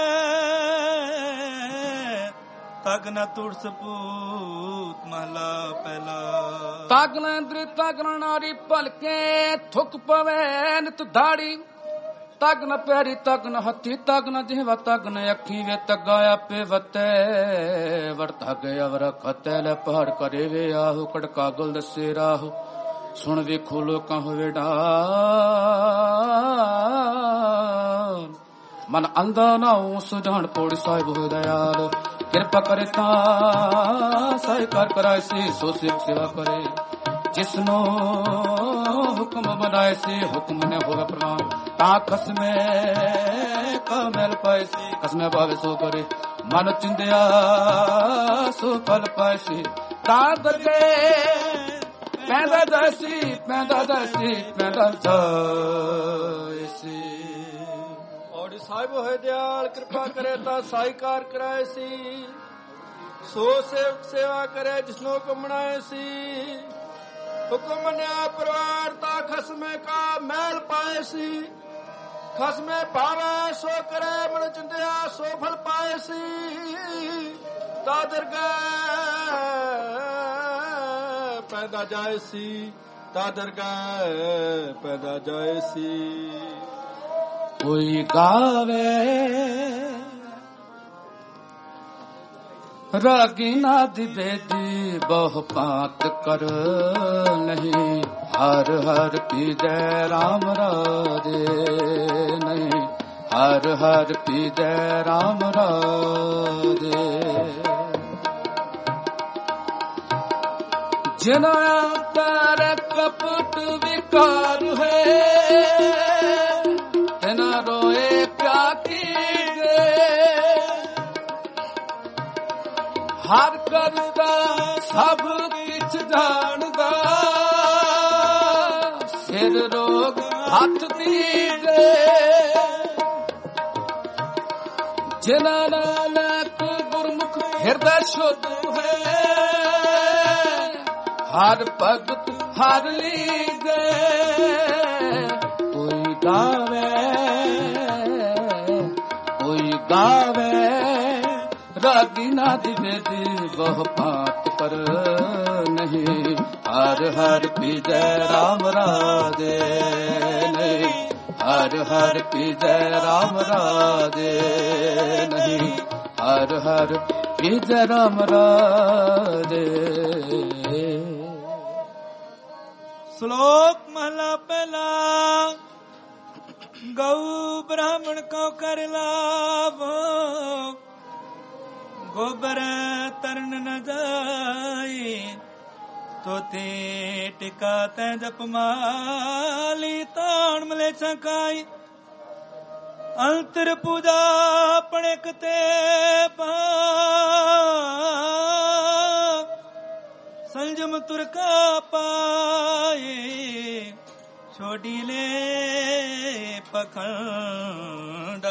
ਤਗ ਨਾ ਤੁੜ ਸਪੂਤ ਮਹਲਾ ਪਹਿਲਾ। ਤਗ ਨਾ ਅੰਦਰ ਤਗ ਨਾ ਨਾਰੀ ਭਲਕੇ ਥੁੱਕ ਪਵੇ ਨਿਤ ਦਾੜੀ ਤਗ ਨ ਪੈਰੀ ਤਗ ਨ ਹੱਥੀ ਤਗ ਨ ਜਿਹਵਾ ਤਗ ਨ ਅੱਖੀ ਵੇ ਤਗਾ ਆਪੇ ਵਤੇ ਵਰਤਾ ਗਿਆ ਵਰ ਖਤੇ ਲੈ ਪਹਾੜ ਕਰੇ ਵੇ ਆਹੋ ਕੜਕਾ ਗੁਲ ਦਸੇ ਰਾਹੋ ਸੁਣ ਵੇਖੋ ਲੋਕਾਂ ਹੋਵੇ ਡਾ ਮਨ ਅੰਦਾ ਨਾ ਉਸ ਜਾਣ ਪੋੜੀ ਸਾਹਿਬ ਹੋਏ ਦਇਆਲ ਕਿਰਪਾ ਕਰੇ ਤਾਂ ਸਾਈ ਕਰ ਕਰਾਏ ਸੀ ਸੋ ਸਿੱਖ ਸੇਵਾ ਕਰੇ ਜਿਸਨੂੰ ਹੁਕਮ ਬਣਾਏ ਸੀ ਹੁਕਮ ਨੇ ਹੋਵੇ ਪ੍ਰਵਾਨ ਤਾਂ ਖਸਮੇ ਕਮਲ ਪਾਏ ਸੀ ਖਸਮੇ ਭਾਵੇ ਸੋ ਕਰੇ ਮਨ ਚਿੰਦਿਆ ਸੋ ਫਲ ਪਾਏ ਸੀ ਤਾਂ ਦਰਗੇ ਪੈਂਦਾ ਦਸੀ ਪੈਂਦਾ ਦਸੀ ਪੈਂਦਾ ਦਸੀ ਔੜੀ ਸਾਹਿਬ ਹੋਏ ਦਿਆਲ ਕਿਰਪਾ ਕਰੇ ਤਾਂ ਸਾਈਕਾਰ ਕਰਾਏ ਸੀ ਸੋ ਸੇਵਕ ਸੇਵਾ ਕਰੇ ਜਿਸਨੂੰ ਹੁਕਮ ਬਣਾਏ ਸੀ ਹੁਕਮ ਮੰਨਿਆ ਪਰਵਾਰ ਤਾਂ ਖਸਮੇ ਕਾ ਮਹਿਲ ਪਾਏ ਸੀ ਖਸਮੇ ਭਾਵੇ ਸੋ ਕਰੇ ਮਨ ਚਿੰਦਿਆ ਸੋ ਫਲ ਪਾਏ ਸੀ ਤਾਂ ਦਰਗਾਹ ਪੈਦਾ ਜਾਏ ਸੀ ਤਾਂ ਦਰਗਾਹ ਪੈਦਾ ਜਾਏ ਸੀ ਕੋਈ ਗਾਵੇ ਰਾਗੀ ਨਾਦ ਬੇਦੀ ਬਹੁ ਪਾਤ ਕਰ ਨਹੀਂ ਹਰ ਹਰ ਪੀਜੈ ਰਾਮ ਰਾਜੇ ਨਹੀਂ ਹਰ ਹਰ ਪੀਜੈ ਰਾਮ ਰਾਜੇ ਜਿਨਾ ਅੰਤਰ ਕਪਟ ਵਿਕਾਰ ਹੈ ਤਿਨਾ ਰੋਏ ਪਿਆ ਕੀਜੇ ਹਰ ਕਰਦਾ ਸਭ ਕਿਛ ਜਾਣਦਾ ਸਿਰ ਰੋਗ ਹੱਥ ਦੀਜੇ ਜਿਨਾ ਨਾਨਕ ਗੁਰਮੁਖ ਹਿਰਦੈ ਸ਼ੁੱਧ ਹੈ ਹਰ ਭਗਤ ਹਰ ਲੀਜੇ ਕੋਈ ਗਾਵੇ ਕੋਈ ਗਾਵੇ ਰਾਗੀ ਨਾਦ ਬੇਦੀ ਬਹੁ ਪਾਤ ਕਰ ਨਹੀਂ ਹਰ ਹਰ ਪੀਜੈ ਰਾਮ ਰਾਜੇ ਨਹੀਂ ਹਰ ਹਰ ਪੀਜੈ ਰਾਮ ਰਾਜੇ ਨਹੀਂ ਹਰ ਹਰ ਪੀਜੈ ਰਾਮ ਰਾਜੇ श्लोक महला पहला गौ ब्राह्मण को कर लाभ गोबर तरन न जाए तो ते टिका तै जप माली ताण मले छकाई अंतर पूजा पणक ते पा संजम तुरका पाए छोड़ी ले पखंडा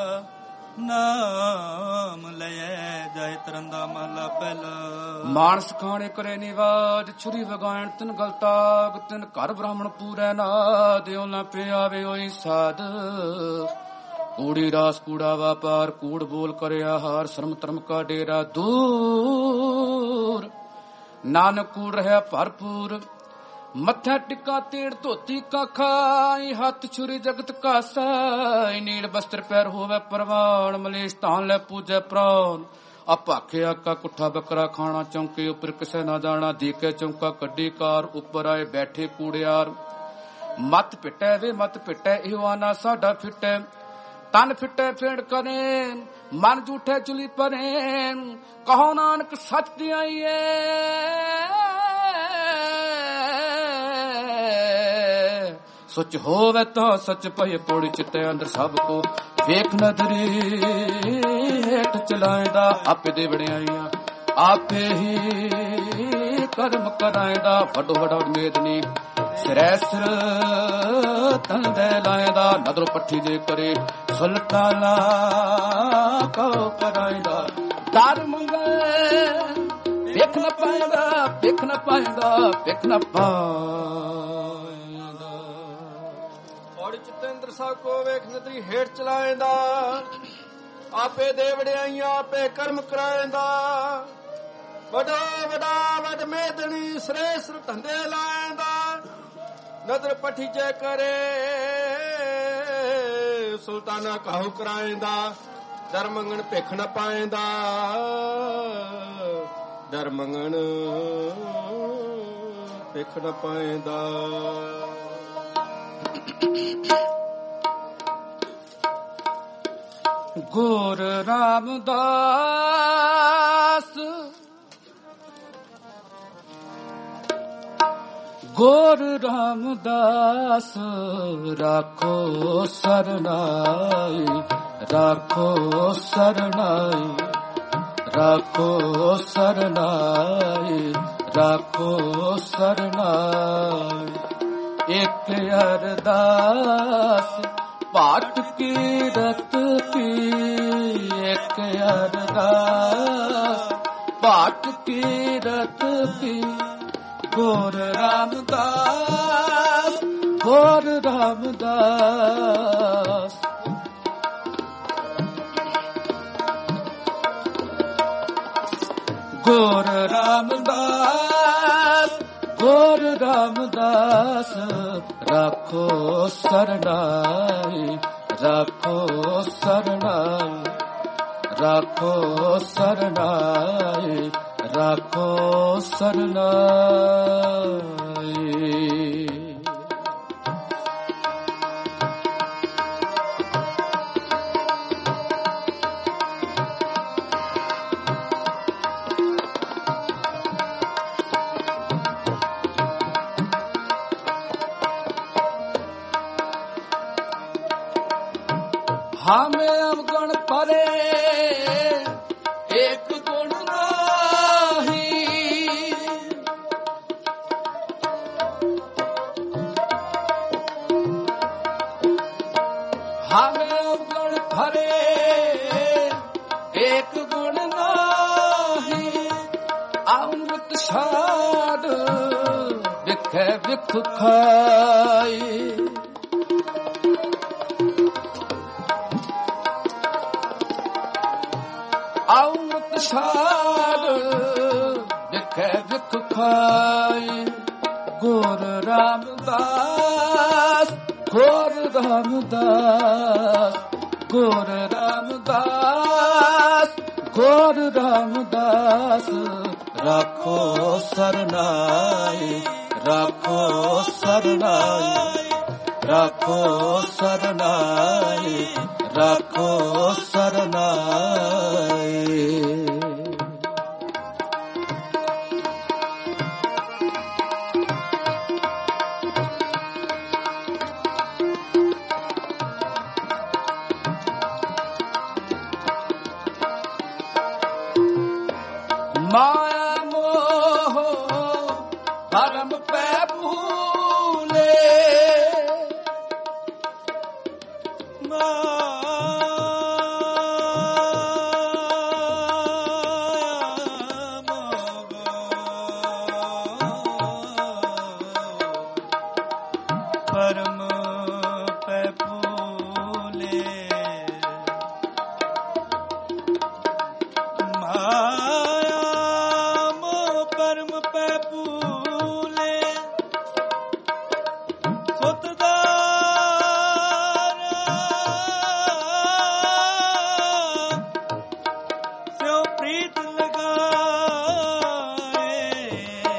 नाम लय जाय तरंदा महला पहला ਮਾਨਸ ਖਾਣੇ ਕਰੇ ਨਿਵਾਜ ਛੁਰੀ ਵਗਾਣ ਤਿਨ ਗਲਤਾਗ ਤਿਨ ਘਰ ਬ੍ਰਾਹਮਣ ਪੂਰੈ ਨਾਦ ਉਹਨਾਂ ਪਿਆਵੇ ਹੋਈ ਸਾਧ ਕੂੜੀ ਰਾਸ ਕੂੜਾ ਵਾਪਾਰ ਕੂੜ ਬੋਲ ਕਰਿਆ ਹਾਰ ਸ਼ਰਮ ਧਰਮ ਕਾ ਡੇਰਾ ਦੂਰ ਨਾਨਕ ਕੂੜ ਰਹਿਆ ਭਰਪੂਰ ਮੱਥਾ ਟਿੱਕਾ ਤੇੜ ਧੋਤੀ ਕਾ ਖਾਈ ਹੱਥ ਛੁਰੀ ਜਗਤ ਕਾ ਸਾਈ ਨੀਲ ਬਸਤਰ ਪੈਰ ਹੋਵੇ ਪ੍ਰਵਾਨ ਮਲੇਸ਼ ਧਾਨ ਲੈ ਪੂਜੈ ਪ੍ਰਾਨ ਆਪਾਖਿਆ ਕਾ ਕੁੱਠਾ ਬੱਕਰਾ ਖਾਣਾ ਚੌਂਕੇ ਉੱਪਰ ਕਿਸੇ ਨਾ ਜਾਣਾ ਦੀਕੇ ਚੌਂਕਾ ਕੱਢੀ ਕਾਰ ਉੱਪਰ ਆਏ ਬੈਠੇ ਕੂੜਿਆਰ ਮਤ ਪਿੱਟੈ ਵੇ ਮਤ ਪਿੱਟੈ ਇਹੋ ਆਨਾ ਸਾਡਾ ਫਿੱਟੈ ਤਨ ਫਿੱਟੇ ਫੇੜ ਕਰੇ ਮਨ ਝੂਠੇ ਚੁਲੀ ਪਰੇ ਕਹੋ ਨਾਨਕ ਸੱਚ ਦੀ ਆਈਏ ਸੱਚ ਹੋਵੇ ਤਾਂ ਸੱਚ ਪਏ ਪੋੜੀ ਚਿੱਤੇ ਅੰਦਰ ਸਭ ਕੋ ਵੇਖ ਨਦਰੀ ਹੇਠ ਚਲਾਏਦਾ ਆਪੇ ਦੇ ਵੜਿਆਈਆਂ ਆਪੇ ਹੀ ਕਰਮ ਕਰਾਏਦਾ ਵੱਡੋ ਵੱਡਾ ਮੇਦਨੀ ਸਿਰੈ ਸਿਰ ਤੰਦੇ ਲਾਏਦਾ ਨਦਰ ਪੱਠੀ ਜੇ ਕਰੇ ਸੁਲਤਾਨਾ ਕਉ ਕਰਾਏਦਾ ਦਰ ਮੰਗੇ ਵੇਖ ਨਾ ਪਾਏਦਾ ਵੇਖ ਨਾ ਪਾਏਦਾ ਵੇਖ ਨਾ ਪਾਏਦਾ ਔੜੀ ਚਿਤੇਂਦਰ ਸਾਹਿਬ ਕੋ ਵੇਖ ਨਦਰੀ ਹੇਠ ਚਲਾਏਦਾ ਆਪੇ ਦੇ ਵੜਿਆਈਆਂ ਆਪੇ ਕਰਮ ਕਰਾਏਦਾ ਵੱਡਾ ਵੱਡਾ ਵੱਡ ਮੇਦਣੀ ਸਿਰੇ ਸਿਰ ਧੰਦੇ ਲਾਏਦਾ ਨਦਰ ਪੱਠੀ ਚੈ ਕਰੇ ਸੁਲਤਾਨਾ ਕਾਹੂ ਕਰਾਏਦਾ ਦਰ ਮੰਗਣ ਭਿੱਖ ਨ ਪਾਏਦਾ ਦਰ ਮੰਗਣ ਭਿੱਖ ਨ ਪਾਏਦਾ ਗੁਰ ਰਾਮਦਾਸ ਗੁਰ ਰਾਮਦਾਸ ਰਾਖੋ ਸਰਨਾਈ ਰਾਖੋ ਸਰਨਾਈ ਰਾਖੋ ਸਰਨਾਈ ਰਾਖੋ ਸਰਨਾਈ। ਇੱਕ ਅਰਦਾਸ ਪਾਠ ਕੀਰਤ ਕੀ ਇੱਕ ਅਰਦਾਸ ਪਾਠ ਕੀਰਤ ਕੀ ਗੁਰ ਰਾਮਦਾਸ ਗੁਰ ਰਾਮਦਾਸ ਗੁਰ ਰਾਮਦਾਸ ਗੁਰ ਰਾਮਦਾਸ ਰਾਖੋ ਸਰਨਾਈ ਰਾਖੋ ਸਰਨਾਈ ਰਾਖੋ ਸਰਨਾਈ ਰਾਖੋ ਸਰਨਾਈ। हमें अवगुण परे एक गुण नाही हमें अवगुण परे एक गुण नाही अमृत साध विखे विख खाई अमृत साध विखे विख खाई। गुर रामदास गुर रामदास गुर रामदास गुर रामदास राखो सरनाई राखो सरनाई राखो सरनाई राखो सरनाई। माया मोह भरम पे भूले परम पे भूले माया मोह परम पे भूले सुतदारा स्यों प्रीत लगाए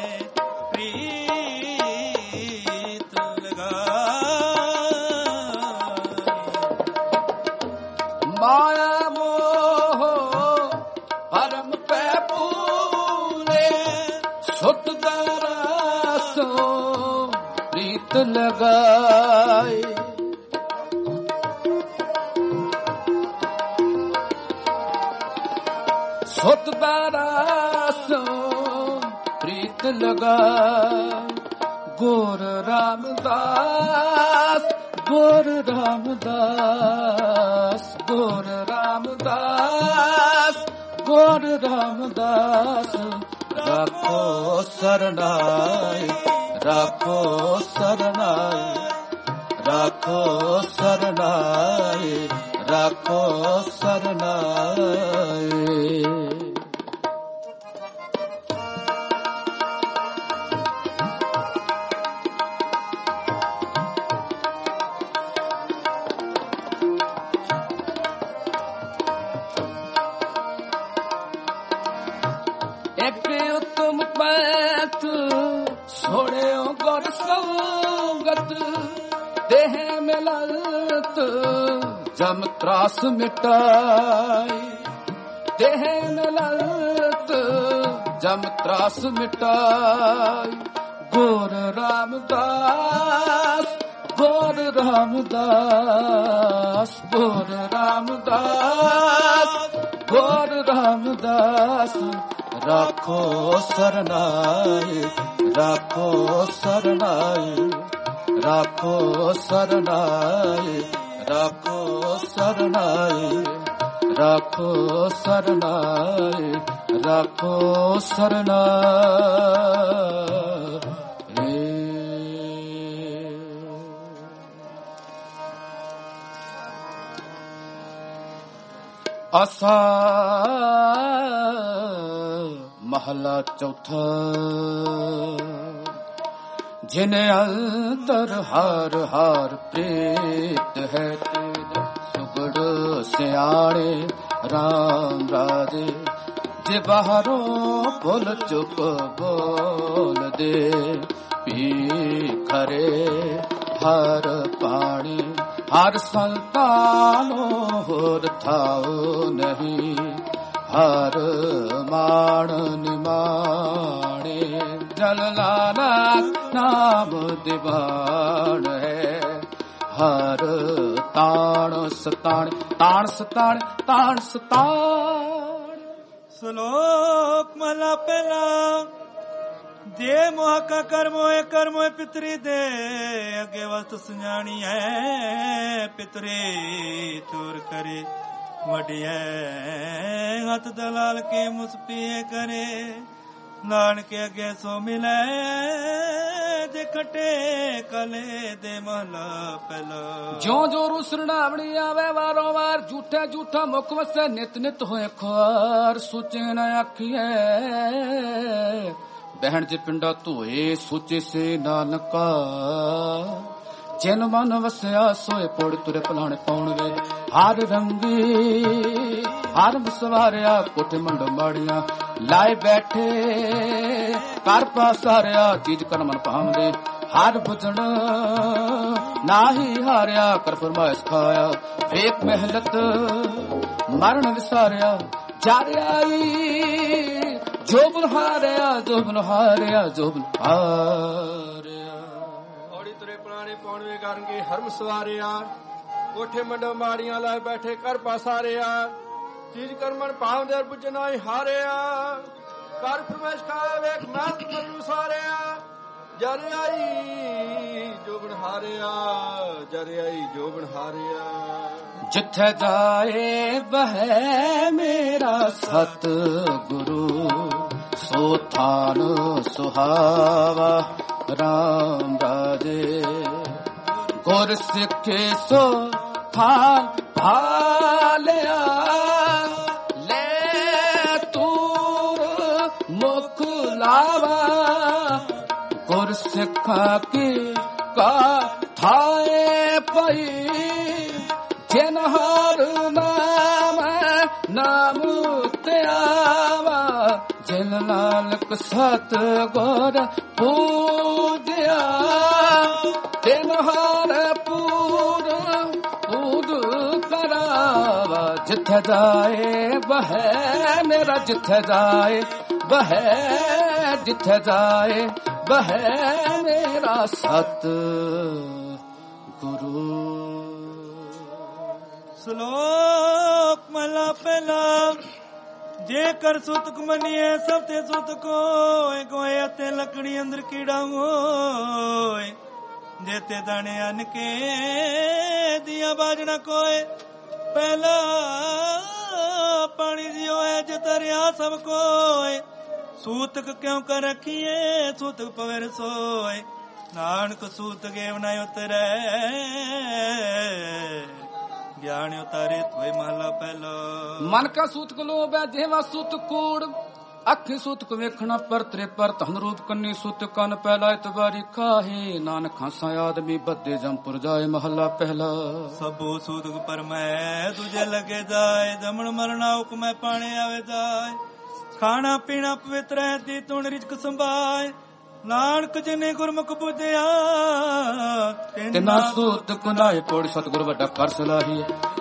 प्रीत माया मोह परम पे भूले सुतदारा सो प्रीत लगाए सुतदारा सो प्रीत लगाए। गुर रामदास गुर रामदास गुर रामदास गुर रामदास राखो सरनाई राखो सरनाई राखो सरनाई राखो सरनाई। एक उत्तम पैत छोड़े गुर संगत देह मिलत ਜਮ ਤਰਾਸ ਮਿਟਾਈ ਦੇਹਨ ਲਲਤ ਜਮ ਤਰਾਸ ਮਿਟਾਈ ਗੁਰ ਰਾਮਦਾਸ ਗੁਰ ਰਾਮਦਾਸ ਗੁਰ ਰਾਮਦਾਸ ਗੁਰ ਰਾਮਦਾਸ ਰਾਖੋ ਸਰਨਾਏ ਰਾਖੋ ਸਰਨਾਏ ਰਾਖੋ ਸਰਨਾਏ ਰਾਖੋ ਸਰਨਾਏ ਰਾਖੋ ਸਰਨਾਏ ਰਾਖੋ ਸਰਨਾਏ। ਆਸਾ ਮਹਲਾ ਚੌਥਾ। ਜਿਨ ਅੰਤਰ ਹਰ ਹਰ ਪ੍ਰੀਤ ਹੈ ਤੇਰੇ ਸੁਗੜ ਸਿਆਣੇ ਰਾਮ ਰਾਜੇ ਜੇ ਬਾਹਰੋਂ ਭੁੱਲ ਚੁੱਕ ਬੋਲ ਦੇ ਪੀ ਖਰੇ ਹਰ ਪਾਣੀ ਹਰ ਸੰਤਾਨੋ ਹੋਰ ਥਾਉ ਨਹੀਂ ਹਰ ਮਾਣ ਨਿਮਾਣੇ ਜਲ ਨਾਨਕ ਨਾਮ ਦੀਵਾਨ ਹੈ ਹਰ ਤਾਣ ਸਤਾਣ ਤਾਣ ਸਤਾਣ ਤਾਣ ਸਤਾਣ। ਸ਼ਲੋਕ ਮਹਲਾ ਪਹਿਲਾ। ਜੇ ਮੋਹ ਕਾ ਕਰਮ ਹੋਏ ਕਰਮ ਹੋਏ ਪਿਤਰੀ ਦੇ ਅੱਗੇ ਵਸਤ ਸੁਝਾਣੀ ਹੈ ਪਿਤਰੇ ਤੁਰ ਕਰੇ ਵਡਿਐ ਹੱਥ ਦਲਾਲ ਕੇ ਮੁਸਪੀਏ ਕਰੇ ਨਾਨਕ ਅੱਗੇ ਸੋ ਮਿਲੇ ਜੇ ਖਟੇ ਕਲੇ ਦੇ ਮਹਲਾ ਪਹਿਲਾ। ਜਿਉ ਜੋ ਰੁਸਰਣਾਵਣੀ ਆਵੇ ਵਾਰੋ ਵਾਰ ਝੂਠਾ ਝੂਠਾ ਮੁਖ ਵਸੇ ਨਿਤ ਨਿਤ ਹੋਏ ਖਾਰ ਸੋਚੇ ਨ ਆਖੀਐ ਬਹਿਣ ਜੇ ਪਿੰਡਾ ਧੋਏ ਸੋਚੇ ਸੇ ਨਾਨਕਾ ਜਿਨ ਮਨ ਵਸਿਆ ਸੋਏ ਪੋੜ ਤੁਰੇ ਭਲਾਣੇ ਪਾਉਣ ਵੇ ਹਰ ਰੰਗੀ ਹਰ ਸਵਾਰਿਆ ਕੋਠੇ ਮੰਡ ਮਾੜੀਆਂ ਲਾਏ ਬੈਠੇ ਕਰ ਪਾਸਾਰਿਆ ਚੀਜ਼ ਕਰ ਮਨ ਭਾਉਂਦੇ ਹਰ ਬੁਝਣ ਨਾਹੀ ਹਾਰਿਆ ਕਰ ਫਰਮਾਇਸ਼ ਖਾਇਆ ਵੇਖ ਮਹਿਲਤ ਮਰਨ ਵਿਸਾਰਿਆ ਜਾਰਿਆਈ ਜੋ ਬੁਲਹਾਰਿਆ ਜੋ ਬੁਲਹਾਰਿਆ ਜੋ ਬੁਲਹਾਰਿਆ ਔੜੀ ਤੁਰੇ ਪੁਰਾਣੇ ਪੌਣਵੇ ਕਰਨਗੇ ਹਰਮ ਸਵਾਰਿਆ ਕੋਠੇ ਮੰਡੋ ਮਾੜੀਆਂ ਲਾਏ ਬੈਠੇ ਕਰ ਪਾਸਾਰਿਆ ਚੀਜ਼ ਕਰਮਨ ਭਾਵਦੇ ਪੁੱਜਣਾ ਹੀ ਹਾਰਿਆ ਕਰ ਫਰਮਾਇਸ਼ ਖਾਇਆ ਵੇਖ ਮਹਿਲਤ ਮਰਨ ਸਾਰਿਆ ਜਰਿਆਈ ਜੋ ਬਨਹਾਰਿਆ ਜਰਿਆਈ ਜੋ ਬਨਹਾਰਿਆ। ਜਿੱਥੇ ਜਾਏ ਬਹਿ ਮੇਰਾ ਸਤ ਗੁਰੂ ਸੋ ਥਾਨ ਸੁਹਾਵਾ ਰਾਮ ਰਾਜੇ ਗੁਰ ਸਿੱਖੇ ਸੋ ਥਾਨ ਭਾਲਿਆ ਲੈ ਤੂਰ ਮੁਖ ਲਾਵਾ ਗੁਰ ਸਿੱਖਾ ਕੀ ਕਾ ਥਾਏ ਪਈ ਜਿਨ ਹਰ ਨਾਮ ਨਾਮ ਧਿਆਵਾ ਜਿਨ ਨਾਨਕ ਸਤ ਗੁਰ ਪੂਜਿਆ ਤਿਨ ਹਰ ਪੂਰ ਪੂਜ ਕਰਾਵਾ। ਜਿੱਥੇ ਜਾਏ ਬਹਿ ਮੇਰਾ ਜਿੱਥੇ ਜਾਏ ਬਹਿ ਜਿੱਥੇ ਜਾਏ ਬਹਿ ਮੇਰਾ ਸਤ ਗੁਰੂ। ਸ਼ਲੋਕ ਮਹਲਾ ਪਹਿਲਾ। ਜੇ ਕਰ ਸੁਤਕ ਮਨੀਏ ਸਭ ਤੇ ਸੁਤ ਕੋਏ ਕੋਏ ਅਤੇ ਲੱਕੜੀ ਅੰਦਰ ਕੀੜਾ ਹੋਏ ਜੇ ਤੇ ਦਾਣੇ ਅਨ ਕੇ ਦੀਆਂ ਬਾਜਣਾ ਕੋਏ ਪਹਿਲਾ ਪਾਣੀ ਜਿਉ ਹੈ ਜੇ ਤਰਿਆ ਸਭ ਕੋਏ ਸੂਤਕ ਕਿਉਂ ਕਰ ਰਖੀਏ ਸੂਤਕ ਪਵੇ ਰਸੋਏ ਨਾਨਕ ਸੂਤ ਗੇਵ ਨਾ ਉਤਰੈ ਗਿਆਨ ਉਤਾਰੇ ਤੋਏ ਮਹਲਾ ਪਹਿਲਾ। ਮਨ ਕਾ ਸੂਤਕ ਲੋਭ ਹੈ ਜਿਹਵਾ ਸੂਤ ਕੂੜ ਅੱਖੀ ਸੂਤਕ ਵੇਖਣਾ ਪਰ ਤਰੇ ਪਰ ਧਨ ਰੂਪ ਕੰਨੀ ਸੂਤ ਕੰਨ ਪਹਿਲਾ ਇਤਵਾਰੀ ਕਾਹੇ ਨਾਨਕ ਖਾਸਾ ਆਦਮੀ ਬੱਦੇ ਜੰਪੁਰ ਜਾਏ ਮਹਲਾ ਪਹਿਲਾ। ਸਭੋ ਸੂਤਕ ਪਰ ਮੈਂ ਤੁਝੇ ਲਗੇ ਜਾਏ ਦਮਣ ਮਰਨਾ ਹੁਕਮੈ ਪਾਣੇ ਆਵੇ ਜਾਏ ਖਾਣਾ ਪੀਣਾ ਪਵਿੱਤਰ ਹੈ ਤੀ ਤੁਣ ਰਿਜਕ ਸੰਭਾਏ ਨਾਨਕ ਜਿਨੇ ਗੁਰਮੁਖ ਬੁੱਧਿਆ ਤਿਨਾ ਸੂਤਕ ਨਾਏ ਪੋੜ ਸਤਿਗੁਰ ਵੱਡਾ ਕਰ ਸਲਾਹੀ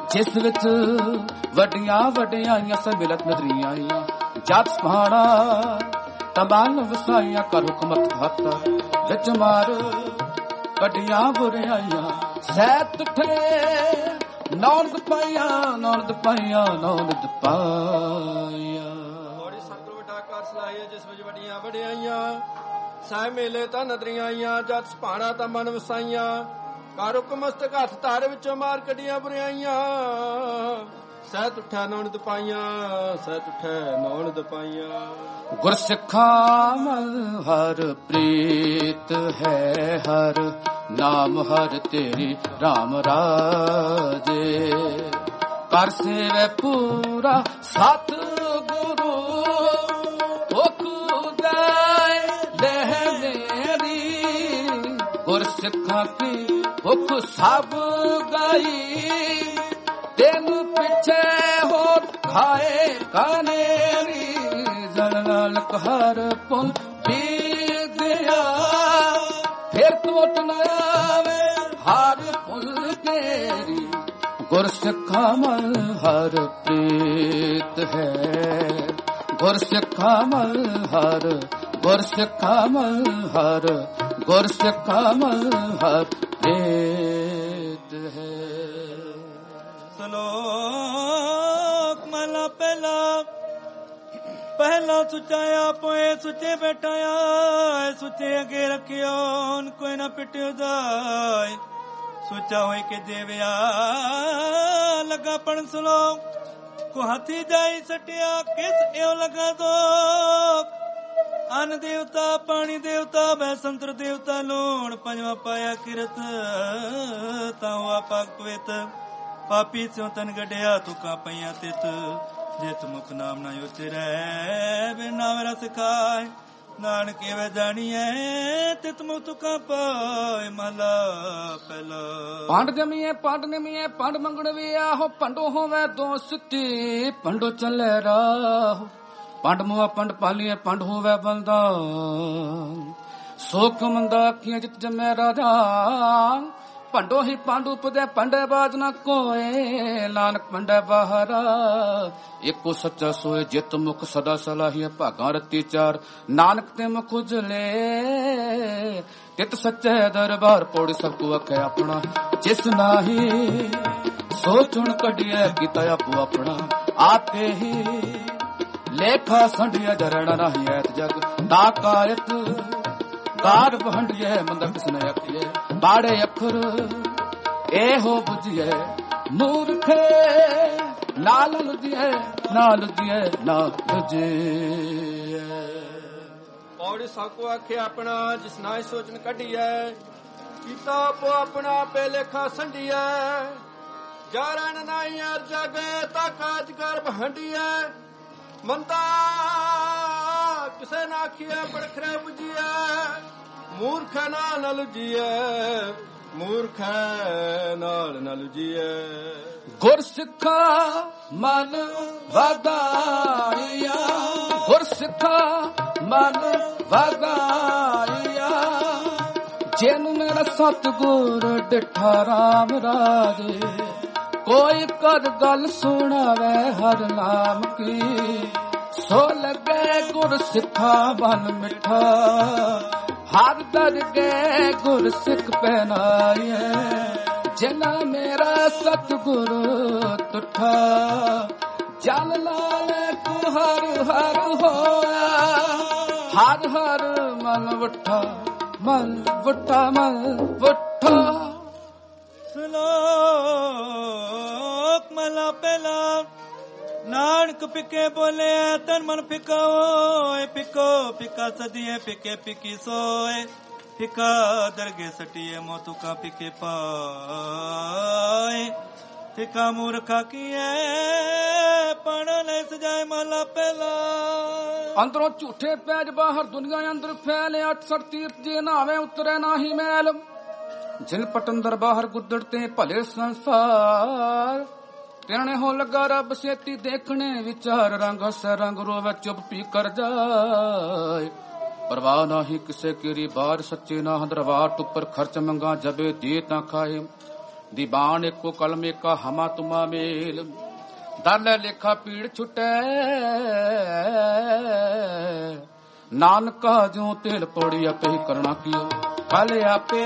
ਜਿਸ ਵਿੱਚ ਵੱਡੀਆਂ ਵੱਡਿਆਈਆਂ ਸਮਿਲਤ ਨਦਰੀਆਂ ਆਈਆਂ ਜਤ ਸਹਾਣਾ ਤਮਾਨ ਵਸਾਈਆਂ ਕਰ ਹੁਕਮਤ ਹੱਥ ਵਿੱਚ ਮਾਰ ਵੱਡੀਆਂ ਬੁਰਾਈਆਂ ਸਹਿਤ ਠੇ ਨੌਨਦ ਪਾਈਆਂ ਨੌਨਦ ਪਾਈਆਂ ਨੌਨਦ ਪਾਈਆਂ ਬੜੀ ਸੰਗਰ ਵੱਡਾ ਕਰ ਸਲਾਹੀਏ ਜਿਸ ਵਿੱਚ ਵੱਡੀਆਂ ਵਡਿਆਈਆਂ ਸਹਿ ਮੇਲੇ ਤਾਂ ਨਦਰੀਆਂ ਆਈਆਂ ਜਤ ਸਹਾਣਾ ਤਾਂ ਮਨ ਵਸਾਈਆਂ ਕਰ ਹੁਕਮਸਤਕ ਹੱਥ ਧਾਰ ਵਿੱਚੋਂ ਮਾਰ ਕੱਢੀਆਂ ਬੁਰਾਈਆਂ ਸਹਿਤ ਉੱਠਾ ਨੌਨਦ ਪਾਈਆਂ ਸਹਿਤ ਉੱਠਾ ਨੌਨਦ ਪਾਈਆਂ ਗੁਰਸਿੱਖਾਂ ਮਨ ਹਰ ਪ੍ਰੀਤ ਹੈ ਹਰ ਨਾਮ ਹਰ ਤੇਰੀ RAM ਰਾਜੇ ਕਰ ਸੇਵੈ ਪੂਰਾ ਸਤ ਗੁਰੂ ਹੁਕ ਉਦਾਇ ਲਹਿ ਮੇਰੀ ਗੁਰਸਿੱਖਾਂ ਕੀ ਹੁਕ ਸਭ ਗਾਈ ਤੈਨੂੰ ਪਿੱਛੇ ਹੋਰ ਖਾਏ ਕਾਨੇਰੀ ਜਲ ਨਾਲ ਹਰ ਪੁਨ ਬੀਦਿਆ ਫਿਰ ਟੋਟ ਨਾ ਆਵੇ ਹਰ ਪੁਨ ਤੇਰੀ ਗੁਰਸਿੱਖਾਂ ਮਨ ਹਰ ਪ੍ਰੀਤ ਹੈ ਗੁਰਸਿੱਖਾਂ ਮਨ ਹਰ ਗੁਰਸਿੱਖਾਂ ਮਨ ਹਰ ਗੁਰਸਿੱਖਾਂ ਮਨ ਹਰ ਪ੍ਰੀਤ ਹੈ ਸਲੋਕ ਮਹਲਾ ਪਹਿਲਾ ਪਹਿਲਾ ਸੁਚਾਇਆ ਪੋਏ ਸੁਚੇ ਬੈਠਾਇਆ ਸੁਚੇ ਅਗੇ ਰੱਖਿਓ ਕੋਈ ਨਾ ਪਿਟਿਓ ਜਾਏ ਸੁਚਾ ਹੋਏ ਕਿ ਦੇਵਿਆ ਲਗਾ ਪਣ ਸੁਲੋ ਕੋ ਹਾਥੀ ਜਾਈ ਸਟਿਆ ਕਿਸ ਇਉ ਲਗਾ ਦੋ ਅਨ ਦੇਵਤਾ ਪਾਣੀ ਦੇਵਤਾ ਬੈ ਸੰਤਰ ਦੇਵਤਾ ਲੋਣ ਪੰਜਵਾ ਪਾਇਆ ਕਿਰਤ ਤਾਂ ਵਾ ਪਾਕ ਪਵਿੱਤ ਪਾਪੀ ਸਿਉ ਤਨ ਗੜਿਆ ਤੁਕਾ ਪਈਆਂ ਤਿਤ ਜਿਤ ਮੁਖ ਨਾਮ ਨਾ ਉਚਰੈ ਬਿਨਾ ਮੇਰਾ ਸਿਖਾਏ ਨਾਨਕ ਵੇ ਜਾਣੀਐ ਤਿਤ ਮੁਖ ਤੁਕਾ ਪਾਏ ਮਹਲਾ ਪਹਿਲਾ ਪੰਡ ਜਮੀਏ ਪੰਡ ਨਿਮੀਏ ਪੰਡ ਮੰਗਣ ਵੀ ਆਹੋ ਪੰਡੋ ਹੋਵੇ ਦੋ ਸਿੱਟੀ ਪੰਡੋ ਚੱਲੇ ਰਾਹ ਪੰਡ ਮੂਆ ਪੰਡ ਪਾਲੀਏ ਪੰਡ ਹੋਵੇ ਬੰਦਾ ਸੋਖ ਮੰਦਾ ਅੱਖੀਆਂ ਜਿਤ ਜਮੈ ਰਾਜਾ ਪੰਡੋ ਹੀ ਪੰਡ ਉਪਦੇ ਪੰਡੇ ਬਾਜ ਨਾ ਕੋਏ ਨਾਨਕ ਪੰਡੇ ਬਾਹਰਾ ਇੱਕੋ ਸੱਚਾ ਸੋਏ ਜਿਤ ਮੁਖ ਸਦਾ ਸਲਾਹੀਏ ਭਾਗਾਂ ਰਤੀ ਚਾਰ ਨਾਨਕ ਤੇ ਮੁਖ ਉਜਲੇ ਤਿਤ ਸੱਚੇ ਦਰਬਾਰ ਪੌੜੀ ਸਭ ਕੋ ਅਖੇ ਆਪਣਾ ਜਿਸ ਨਾਹੀ ਸੋ ਚੁਣ ਕੱਢਿਆ ਕੀਤਾ ਆਪੋ ਆਪਣਾ ਆਪੇ ਹੀ ਲੇਖਾ ਸੰਢਿਆ ਜਰਣਾ ਨਹੀਂ ਐਤ ਜਗ ਤਾਕਾਇਤ ਕਾਰ ਬਹੰਡੀਏ ਮੰਦਰ ਕਿਸਨੇ ਆਖੀਏ ਬਾੜੇ ਅੱਖਰ ਇਹੋ ਬੁਝੀਏ ਮੂਰਖੇ ਨਾਲ ਲੁਦੀਏ ਨਾਲ ਲੁਦੀਏ ਨਾ ਲੁਜੀਏ ਪੌੜੀ ਸਾਕੋ ਆਖੇ ਆਪਣਾ ਜਿਸ ਨਾਇ ਸੋਚਣ ਕੱਢੀਐ ਕੀਤਾ ਆਪੋ ਆਪਣਾ ਪੇ ਲੇਖਾ ਸੰਢੀਐ ਜਾਰਨ ਨਾਈ ਅਰ ਜਗੇ ਤਾ ਕਾਜ ਕਰ ਬਹੰਡੀਐ ਮੰਦਾ ਕਿਸੇ ਨਾ ਆਖੀਐ ਬੜਖਰੇ ਬੁਝੀਐ ਮੂਰਖ ਨਾਲ ਨ ਲੁਜੀਐ ਮੂਰਖ ਨਾਲ ਨ ਲੁਜੀਐ ਗੁਰਸਿੱਖਾ ਮਨ ਵਧਾਈਆ ਗੁਰਸਿੱਖਾ ਮਨ ਵਧਾਈਆ ਜਿਹਨੂੰ ਮੇਰਾ ਸਤਿਗੁਰ ਡਿਠਾ RAM ਰਾਜੇ ਕੋਈ ਕਦ ਗੱਲ ਸੁਣਾਵੇ ਹਰ ਨਾਮ ਕੀ ਸੋ ਲੱਗੇ ਗੁਰ ਸਿੱਖਾ ਬਨ ਮਿੱਠਾ ਹਰ ਦਰਗੇ ਗੁਰ ਸਿੱਖ ਪਹਿਨਾਏ ਜਿਨਾ ਮੇਰਾ ਸਤਿਗੁਰ ਤੁਠਾ ਜਲ ਲਾਲੇ ਕੋ ਹਰ ਹਰ ਹੋਇਆ ਹਰ ਹਰ ਮਨ ਵਠਾ ਮਨ ਵਠਾ ਮਨ ਵਠਾ ਸਲੋਕ ਮਹਲਾ ਪਹਿਲਾ ਨਾਨਕ ਪਿਕੇ ਬੋਲੇ ਤਨ ਮਨ ਫਿਕਾ ਹੋਏ ਪਿਕੋ ਪਿਕਾ ਸਦੀਏ ਪਿਕੇ ਪਿਕੀ ਸੋਏ ਫਿਕਾ ਦਰਗੇ ਸਟੀਏ ਮੋਤੂ ਕਾ ਪਿਕੇ ਪਾਏ ਫਿਕਾ ਮੂਰਖਾ ਕੀਏ ਪਣ ਲੈ ਸਜਾਏ ਮਹਲਾ ਪਹਿਲਾ ਅੰਦਰੋਂ ਝੂਠੇ ਪੈਜ ਬਾਹਰ ਦੁਨੀਆ ਅੰਦਰ ਫੈਲੇ ਅੱਠ ਸੜ ਤੀਰਥ ਜੇ ਨਾਵੇਂ ਉਤਰੇ ਨਾਹੀ ਮੈਲ ਜਿਨ ਪਟੰਦਰ ਬਾਹਰ ਗੁੱਦੜ ਤੇ ਭਲੇ ਸੰਸਾਰ ਤਿਰਣੇ ਹੋ ਲੱਗਾ ਰੱਬ ਸੇਤੀ ਦੇਖਣੇ ਵਿਚਾਰ ਰੰਗ ਹਸੇ ਰੰਗ ਰੋਵੇ ਚੁੱਪ ਪੀ ਕਰ ਜਾਏ ਪਰਵਾਹ ਨਹੀਂ ਕਿਸੇ ਕੀਰੀ ਬਾਰ ਸੱਚੇ ਨਾ ਦਰਬਾਰ ਉੱਪਰ ਖਰਚ ਮੰਗਾ ਜਬੇ ਦੇ ਤਾਂ ਖਾਏ दीवान एको कलम एका हमा तुमा मेल दल लेखा पीड़ छुटै नानका जो तेल पौड़ी आपे ही करना कियो कल आपे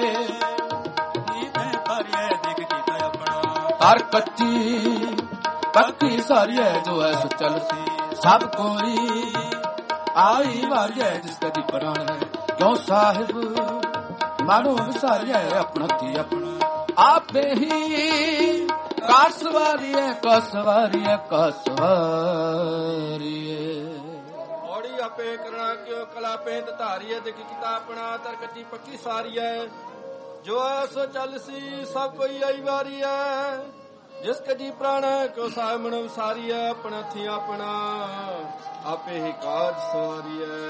तार कच्ची पक्की सारी है जो है सुचल सब कोई आई वारी है जिसका दी प्राण है क्यों साहिब मानो सारी है अपना थी अपना आपे ही कासवारी है कासवारी है कासवारी है औड़ी आपे करना क्यों कला पेंत धारी है देखी किता अपना तर कच्ची पक्की सारी है जो सो चल सी सब कोई आई वारी है जिस कजी प्राण क्यों सामण सारी है अपना थी अपना आपे ही काज सवारी है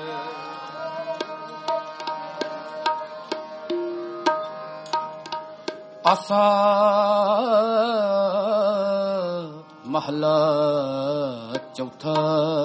आसा महला चौथा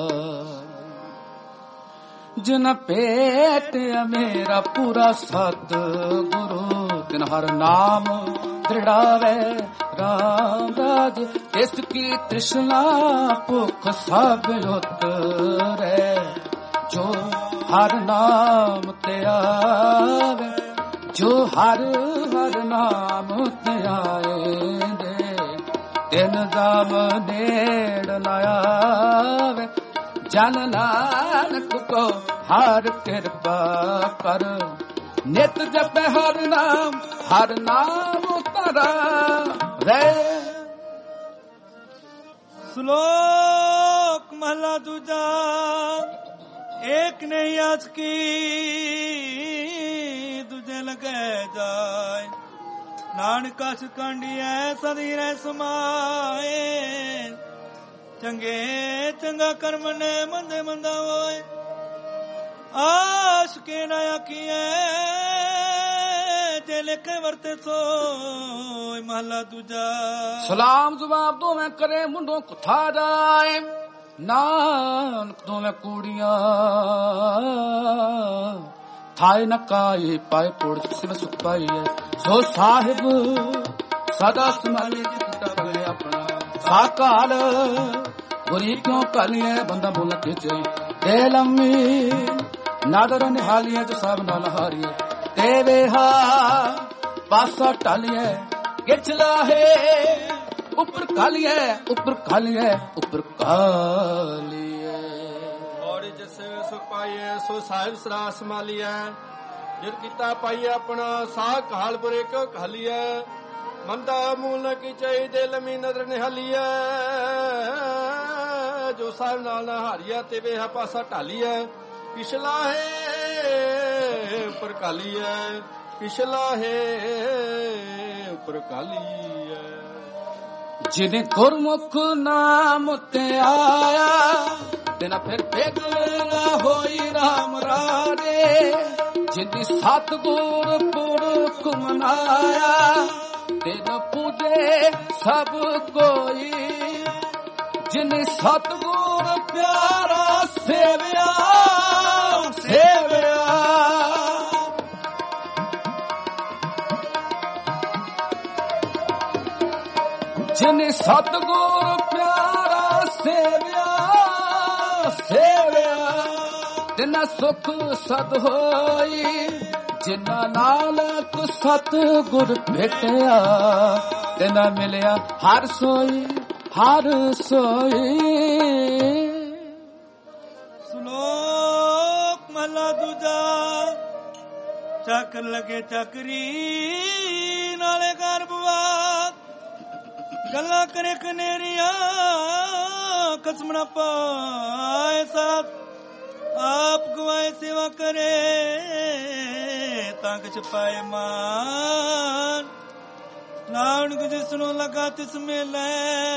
जिन पेट मेरा पूरा सत गुरु तिन हर नाम दृढ़ावे राम राज इसकी तृष्णा भुख सब उतरे जो हर नाम ते आवे जो हर हर नाम ते आए दे तिन जाम नेड़ न आवे जन नानक को हर कृपा कर नित जप हर नाम हर नाम उतरा रे श्लोक महला दूजा एक नहीं आज की दूजे लगे जाए नानका सिकांडी है सदी रह समाए चंगे चंगा कर्म ने मंदे मंदा होए आश के नया किए जे लेके वर्ते सो महला दूजा सलाम जवाब दो मैं करे मुंडो कुथा जाए नानक दो मैं कूड़िया थाए नकाई पाए पोड़ सिम सुख पाई है सो साहिब सदा संभाले जितने अपना साकाल बुरी क्यों कालिए बंदा बोला के जाए दे लम्मी नादर निहालिए जो सब नाल हारिए तेरे हा पासा टालिए गिचला है ऊपर कालिए ऊपर कालिए ऊपर कालिए और जिसे सुख पाइए सो साहिब सरा संभालिए जित किता पाइए अपना साह काल बुरे क्यों खालिए मंदा मूल की चाही दिल में नजर निहालिए जो साहिब नाल हारिया ते वे पासा ढालिए पिछला है ऊपर काली है पिछला है ऊपर काली है जिन्हें गुरमुख नाम ते आया तेना फिर बेगला होई राम रारे जिन्हें सतगुर पुरख मनाया तेना पूजे सब कोई जिन्हें सतगुर प्यारा सेविया सेविया जिन्हें सतगुर प्यारा सेविया सेविया तिना सुख सद होई जिन्ना नानक सतगुर भेटिया तिना मिलिया हर सोई हर सोई श्लोक महला दूजा चक्र लगे चक्री नाले घर बुआत गल्ला करे कनेरिया कसमना पाए साथ आप गवाए सेवा करे ताक छपाए मान नानक जिसनो लगा तिसमें ले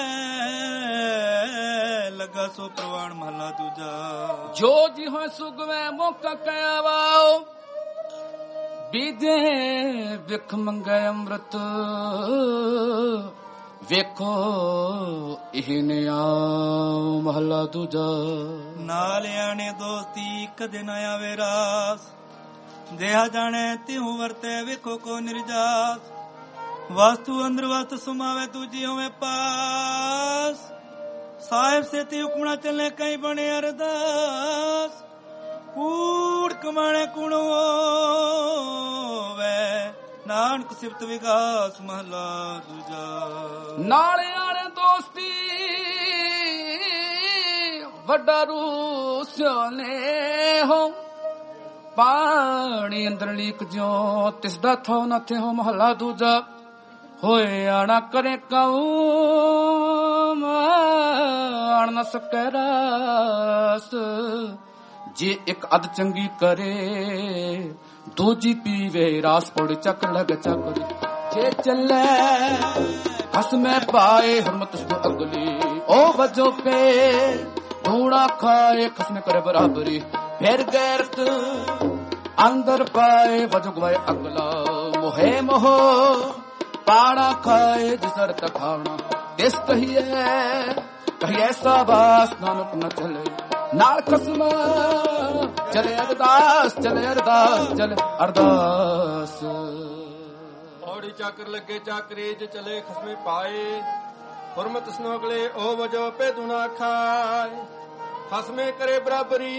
लगा सो प्रवाण महला दूजा जो जी हो सुगवे मौका कहवाओ बीजे विख मंगे अमृत ਵੇਖੋ ਇਹ ਨਿਆਉ ਮਹਲਾ ਦੂਜਾ ਨਾਲ ਆਣੇ ਦੋਸਤੀ ਕਦੇ ਨਾ ਆਵੇ ਰਾਸ ਦੇਹਾ ਜਾਣੇ ਤਿਉ ਵਰਤੇ ਵੇਖੋ ਕੋ ਨਿਰਜਾਸ ਵਸਤੂ ਅੰਦਰ ਵਸਤ ਸੁਮਾਵੇ ਦੂਜੀ ਹੋਵੇ ਪਾਸ। ਸਾਹਿਬ ਸੇਤੀ ਹੁਕਮਣਾ ਚੱਲੇ ਕਈ ਬਣੇ ਅਰਦਾਸ। ਕੂੜ ਕਮਾਣੇ ਕੁਣ ਹੋਵੇ ਨਾਨਕ ਸਿਫਤ ਵਿਗਾਸ ਮਹਲਾ ਦੂਜਾ। ਨਾਲੇ ਆਣੇ ਦੋਸਤੀ ਵੱਡਾ ਰੂਸਿਓ ਨੇ ਹੋ। ਪਾਣੀ ਅੰਦਰ ਲੀਕ ਜੋ ਤਿਸਦਾ ਥੋ ਨਾ ਥੇ ਹੋ ਮਹਲਾ ਦੂਜਾ। ਹੋਏ ਆਣਾ ਕਰੇ ਕਉਮ ਆਣ ਨਾ ਸਕੈ ਰਾਸ। ਜੇ ਇੱਕ ਅਧ ਚੰਗੀ ਕਰੇ ਦੂਜੀ ਪੀਵੇ ਰਾਸ। ਪੌੜੀ ਚੱਕਰ ਲਗ ਚੱਕਰ ਜੇ ਚੱਲੇ ਹਸਮੈ ਪਾਏ ਹਰਮਤ ਸੋ ਅਗਲੀ। ਉਹ ਵਜੋ ਪੇ ਧੂਣਾ ਖਾਏ ਖਸਮ करे बराबरी। फिर गैरत अंदर पाए वजो गवाए अगला। मोहे मोह पाड़ा खाए जिसर तखाना। तिस कहिए कहिए साबास नानक न चले नाल खसम चले अरदास चले अरदास चले अरदास। ਔੜੀ ਚੱਕਰ ਲੱਗੇ ਚੱਕਰੇ ਜੇ ਚਲੇ ਖਸਮੇ ਪਾਏ। ਹੁਰਮਤ ਸਨੋਗਲੇ ਉਹ ਵਜੋ ਪੇ ਦੁਨਾ ਖਾਏ। ਖਸਮੇ ਕਰੇ ਬਰਾਬਰੀ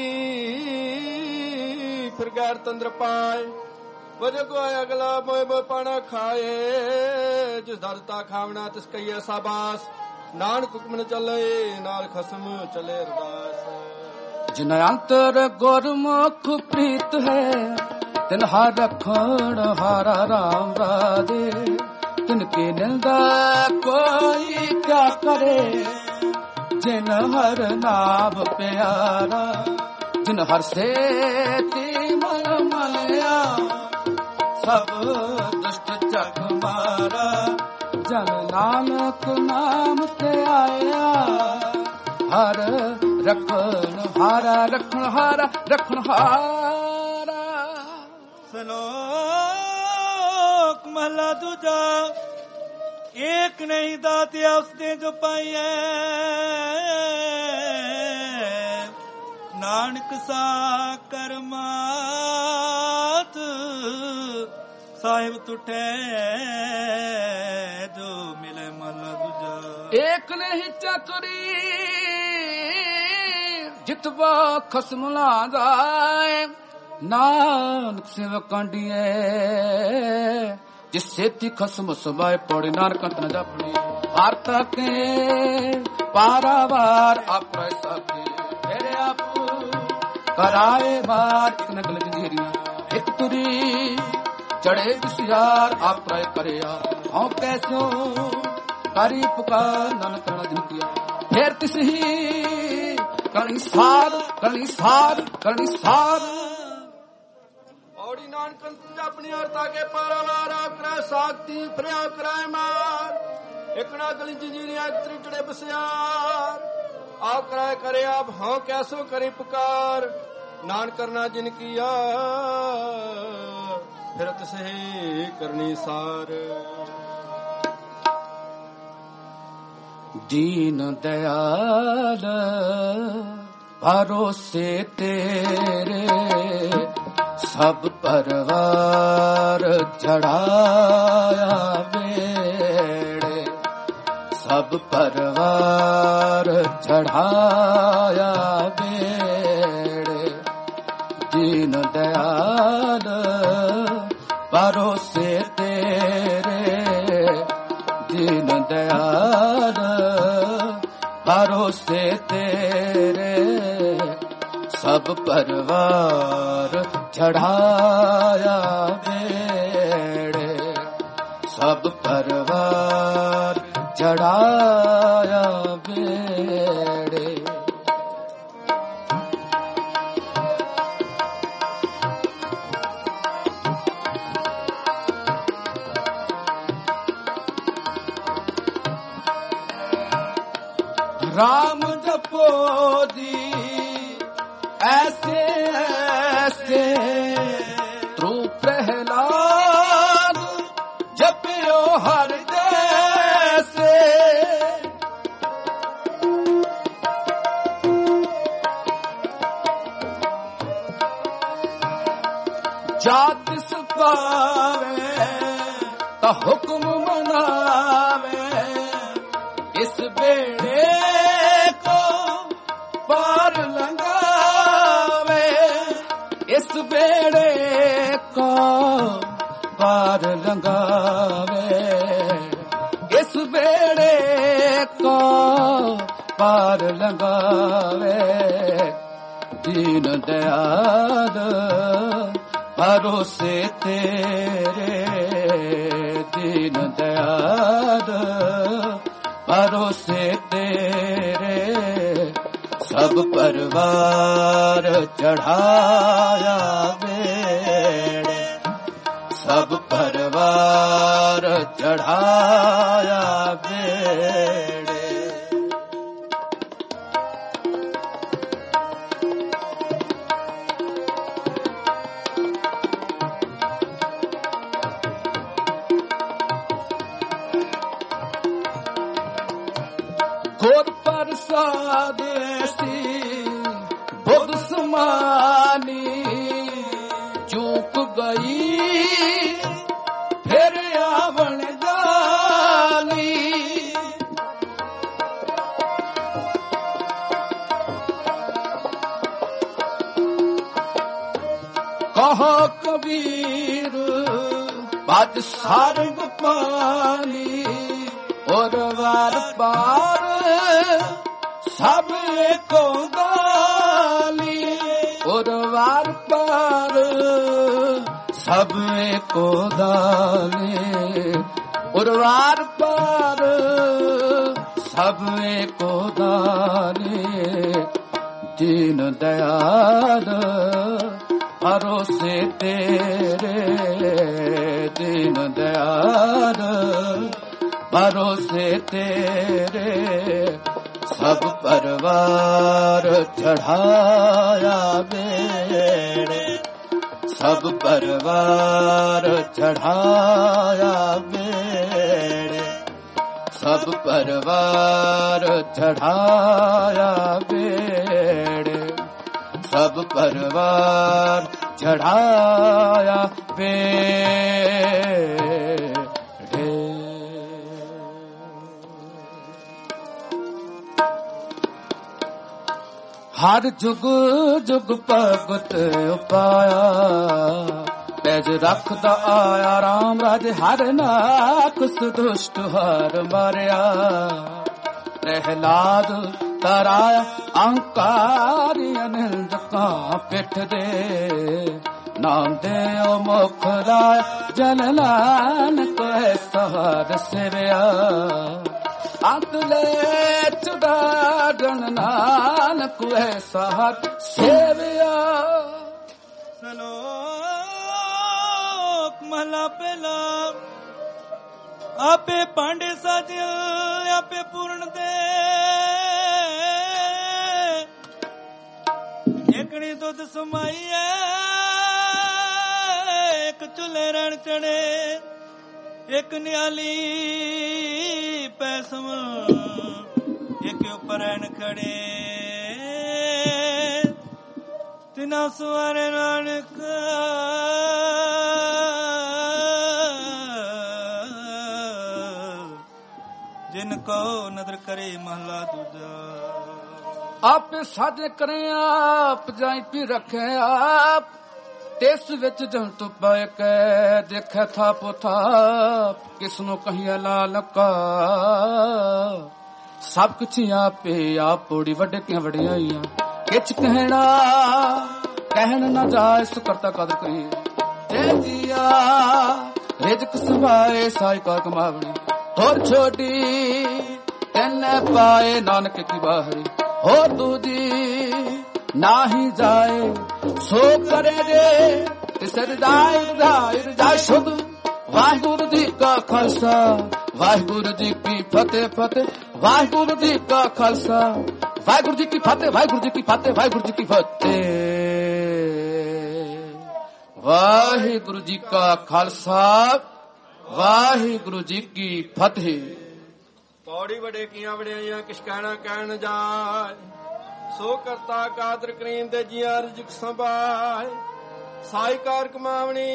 ਫਿਰ ਗੈਰ ਤੰਦਰ ਪਾਏ। ਵਜੋ ਗਵਾਏ ਅਗਲਾ ਮੋਏ ਮੋਏ ਪਾਣਾ ਖਾਏ। ਜਿਸ ਦਰਤਾ ਖਾਵਣਾ ਤਿਸ ਕਈਏ ਸਾਬਾਸ। ਨਾਨਕ ਹੁਕਮ ਨ ਚੱਲੇ ਨਾਲ ਖਸਮ ਚਲੇ ਅਰਦਾਸ। ਜਿਨ ਅੰਤਰ ਗੁਰਮੁਖ ਪ੍ਰੀਤ ਹੈ ਤਿਨ ਹਰ ਰਖਣ ਹਾਰਾ ਰਾਮ ਰਾਧੇ। तिनके निंदा कोई क्या करे जिन हर नाम प्यारा। जिन हर से मन मलया सब दुष्ट जग मारा। जन नानक नाम ते आया हर रखन हारा रखन हारा रखन हारा। ਸਲੋਕ ਮਹਲਾ ਦੂਜਾ। ਏਕ ਨਹੀਂ ਦਾਤਿਆ ਉਸਨੇ ਜੋ ਪਾਈਐ। ਨਾਨਕ ਸਾ ਕਰਮਾਤ ਸਾਹਿਬ ਤੁਠੇ ਜੋ ਮਿਲੇ ਮਹਲਾ ਦੂਜਾ। ਏਕ ਨਹੀਂ ਚੱਕਰੀ ਜਿਤਵਾ ਖਸਮ ਲਾ ਜਾਏ। ਨਾਨਕ ਸੇਵਕ ਕਾਂਡੀਏ ਜਿਸ ਸੇਤੀ ਖਸਮ ਸਬਾਏ। ਪੌੜੀ ਨਾਨਕ ਅੰਤ ਨ ਜਾਪਣੀ ਹਰ ਤਕੇ ਪਾਰਾਵਾਰ ਆਪੇ ਸਾਕੇ। ਤੇਰੇ ਆਪ ਕਰਾਏ ਬਾਰ ਇੱਕ ਨਗਲ ਜੀਰੀਆਂ ਇੱਕ ਤੁਰੀ ਚੜੇ ਦੁਸ਼ਿਆਰ ਆਪੇ ਕਰਿਆ। ਹਉ ਕੈਸੋ ਕਰੀ ਪੁਕਾਰ ਨਾਨਕ ਨ ਜਿੰਤਿਆ। ਫੇਰ ਤਿਸ ਹੀ ਕਰਨੀ ਸਾਧ ਕਰਨੀ ਸਾਧ ਕਰਨੀ ਸਾਧ। ਔੜੀ ਨਾਨਕ ਆਪਣੀ ਅਰਤਾ ਕੇ ਪਾਰਾਵਾਰ ਆਪ ਕਰਾਏ ਸਾਖਤੀ ਫਰਿਆ ਕਰਾਏ ਮਾਰ। ਇੱਕ ਨਾ ਗਲੀ ਜੀਰੀਆਂ ਤ੍ਰਿਟੜੇ ਬਸਿਆਰ ਆਪ ਕਰਾਏ ਕਰੇ ਆਪ ਹਾਂ ਕੈਸੋ ਕਰੇ ਪੁਕਾਰ। ਨਾਨਕ ਕਰਨਾ ਜਿਨ ਕੀਆ ਫਿਰ ਤਿਸੇ ਕਰਨੀ ਸਾਰ। दीन दयाल भरोसे तेरे सब परवार चढ़ाया बेड़े। सब परवार चढ़ाया बेड़े। दीन दयाल भरोसे तेरे दीन दयाल भरोसे तेरे सब परवार चढ़ाया बेड़े। सब परवार चढ़ाया बेड़े। राम जपो जी ऐसे ऐसे तू प्रहलाद जपियो हर जैसे। जात पावे तो ਦਾ ਹੁਕਮ ਮਨਾਵੇ, ਇਸ ਬੇੜੇ ਕੋ ਪਾਰ ਲੰਘਾਵੇ, ਇਸ ਬੇੜੇ ਕੋ ਪਾਰ ਲੰਘਾਵੇ, ਇਸ ਬੇੜੇ ਕੋ ਪਾਰ ਲੰਘਾਵੇ। ਦੀਨ ਦਇਆਲ ਭਰੋਸੇ ਤੇਰੇ, ਦੀਨ ਦਇਆਲ ਭਰੋਸੇ ਤੇਰੇ, ਸਭ ਪਰਵਾਰ ਚੜਾਇਆ ਵੇੜੇ, ਸਭ ਪਰਵਾਰ ਚੜਾਇਆ ਵੇੜੇ। ਗੁਰ ਪ੍ਰਸਾਦ ਸੀ ਬੁੱਧ ਸਮਾਨੀ, ਚੂਕ ਗਈ ਫਿਰ ਆਵਣ ਜਾਨੀ, ਕਹੋ ਕਬੀਰ ਬਾਜ ਸਾਰੰਗ ਪਾਣੀ, ਔਰ ਵਾਰ ਪਾਰ ਸਭ ਏਕੋ ਗਾਲੀ, ਔਰ ਵਾਰ ਪਾਰ ਸਭ ਏਕੋ ਗਾਲੀ, ਔਰ ਵਾਰ ਪਾਰ ਸਭ ਏਕੋ ਗਾਲੀ। ਦੀਨ ਦਇਆਲ ਭਰੋਸੇ ਤੇਰੇ, ਦੀਨ ਦਇਆਲ ਭਰੋਸੇ ਤੇਰੇ, ਸਭ ਪਰਵਾਰ ਚੜਾਇਆ ਵੇੜੇ, ਸਭ ਪਰਵਾਰ ਚੜਾਇਆ ਵੇੜੇ, ਸਭ ਪਰਵਾਰ ਚੜਾਇਆ ਵੇੜੇ, ਸਭ ਪਰਵਾਰ ਚੜਾਇਆ ਵੇੜੇ। ਹਰ ਜੁਗ ਜੁਗ ਭਗਤ ਉਪਾਇਆ, ਪੈਜ ਰੱਖਦਾ ਆਇਆ ਰਾਮ ਰਾਜ ਹਰ ਨਾਖ ਦੁਸ਼ਟ ਹਰ ਮਾਰਿਆ। ਪ੍ਰਹਿਲਾਦ ਤਰਾਇਆ ਅਹੰਕਾਰੀ ਅਨੰਦ ਕਾਂ ਪਿੱਠ ਦੇ, ਨਾਮ ਦੇਉ ਮੁਖ ਲਾਇਆ ਜਨ ਨਾਨਕ ਹੈ ਸਹਾਰ ਸੇਵਿਆ। ਅੰਤ ਲੈ ਚੁਦਾੜਨ ਨਾਨਕ ਹੈ ਸਹਾਰ ਸੇਵਿਆ। ਸਲੋਕ ਮਹਲਾ ਪਹਿਲਾ। ਆਪੇ ਭਾਂਡੇ ਸਾਜ ਆਪੇ ਪੂਰਨ ਦੇ, ਇਕਣੀ ਦੁੱਧ ਸਮਾਈਐ ਇੱਕ ਚੁੱਲ੍ਹੇ ਰਹਿਣ ਚੜੇ, ਇੱਕ ਨਿਆਲੀ ਪੈਸਮ ਇੱਕ ਉੱਪਰ ਰਹਿਣ ਖੜੇ। ਤਿਨਾ ਸੁਆਰੇ ਨਾਨਕ ਜਿਨ ਕੋ ਨਦਰ ਕਰੇ ਮਹਲਾ ਦੂਜਾ। ਆਪੇ ਸਾਜੇ ਕਰੇ ਆਪ ਜਾਈ ਪੀ ਰੱਖੇ ਆਪ, ਤਿਸ ਵਿੱਚ ਜੰਤੂ ਪੈ ਕੇ ਦੇਖੇ ਥਾ ਪੋਥਾ। ਕਿਸ ਨੂੰ ਕਹੀਏ ਲਾਲਕਾ ਸਭ ਕੁਛ ਆਪੇ ਆਪ ਪੋੜੀ ਵੱਡੇ ਕਿਆਂ ਵਡਿਆਈਆਂ। ਕਿਛ ਕਹਿਣਾ ਕਹਿਣ ਨਾ ਜਾਏ ਸੋ ਕਰਤਾ ਕਦਰ ਕਰੀ। ਤੇ ਜੀਆ ਰਿਜਕ ਸਵਾਏ ਸਾਈ ਕਾ ਕਮਾਵਣੀ, ਹੋਰ ਛੋਟੀ ਤੈਨੇ ਪਾਏ ਨਾਨਕ ਕੀ ਬਾਹਰੀ। ਹੋਰ ਦੂਜੀ ਨਾਹੀ ਜਾਏ ਸੋ ਕਰੇ ਜੇ ਤਿਸ ਰਜਾਈ ਰਜਾਈ ਰਜਾਈ ਸ਼ੁੱਧ। ਵਾਹਿਗੁਰੂ ਜੀ ਕਾ ਖਾਲਸਾ ਵਾਹਿਗੁਰੂ ਜੀ ਕੀ ਫਤਿਹ ਫਤਿਹ। ਵਾਹਿਗੁਰੂ ਜੀ ਕਾ ਖਾਲਸਾ ਵਾਹਿਗੁਰੂ ਜੀ ਕੀ ਫਤਿਹ ਵਾਹਿਗੁਰੂ ਜੀ ਕੀ ਫਤਿਹ ਵਾਹਿਗੁਰੂ ਜੀ ਕੀ ਫਤਿਹ। ਵਾਹਿਗੁਰੂ ਜੀ ਕਾ ਖਾਲਸਾ ਵਾਹਿਗੁਰੂ ਜੀ ਕੀ ਫਤਿਹ। ਪੌੜੀ ਵੜੇ ਕੀਆਂ ਵੜਿਆਈਆਂ ਕਿਛ ਕਹਿਣਾ ਕਹਿਣ ਜਾਏ। ਸੋ ਕਰਤਾ ਕਾਦਰ ਕਰੀਮ ਦੇ ਜੀਆਂ ਰਜਕ ਸੰਭਾਏ। ਸਾਈ ਕਾਰ ਕਮਾਵਣੀ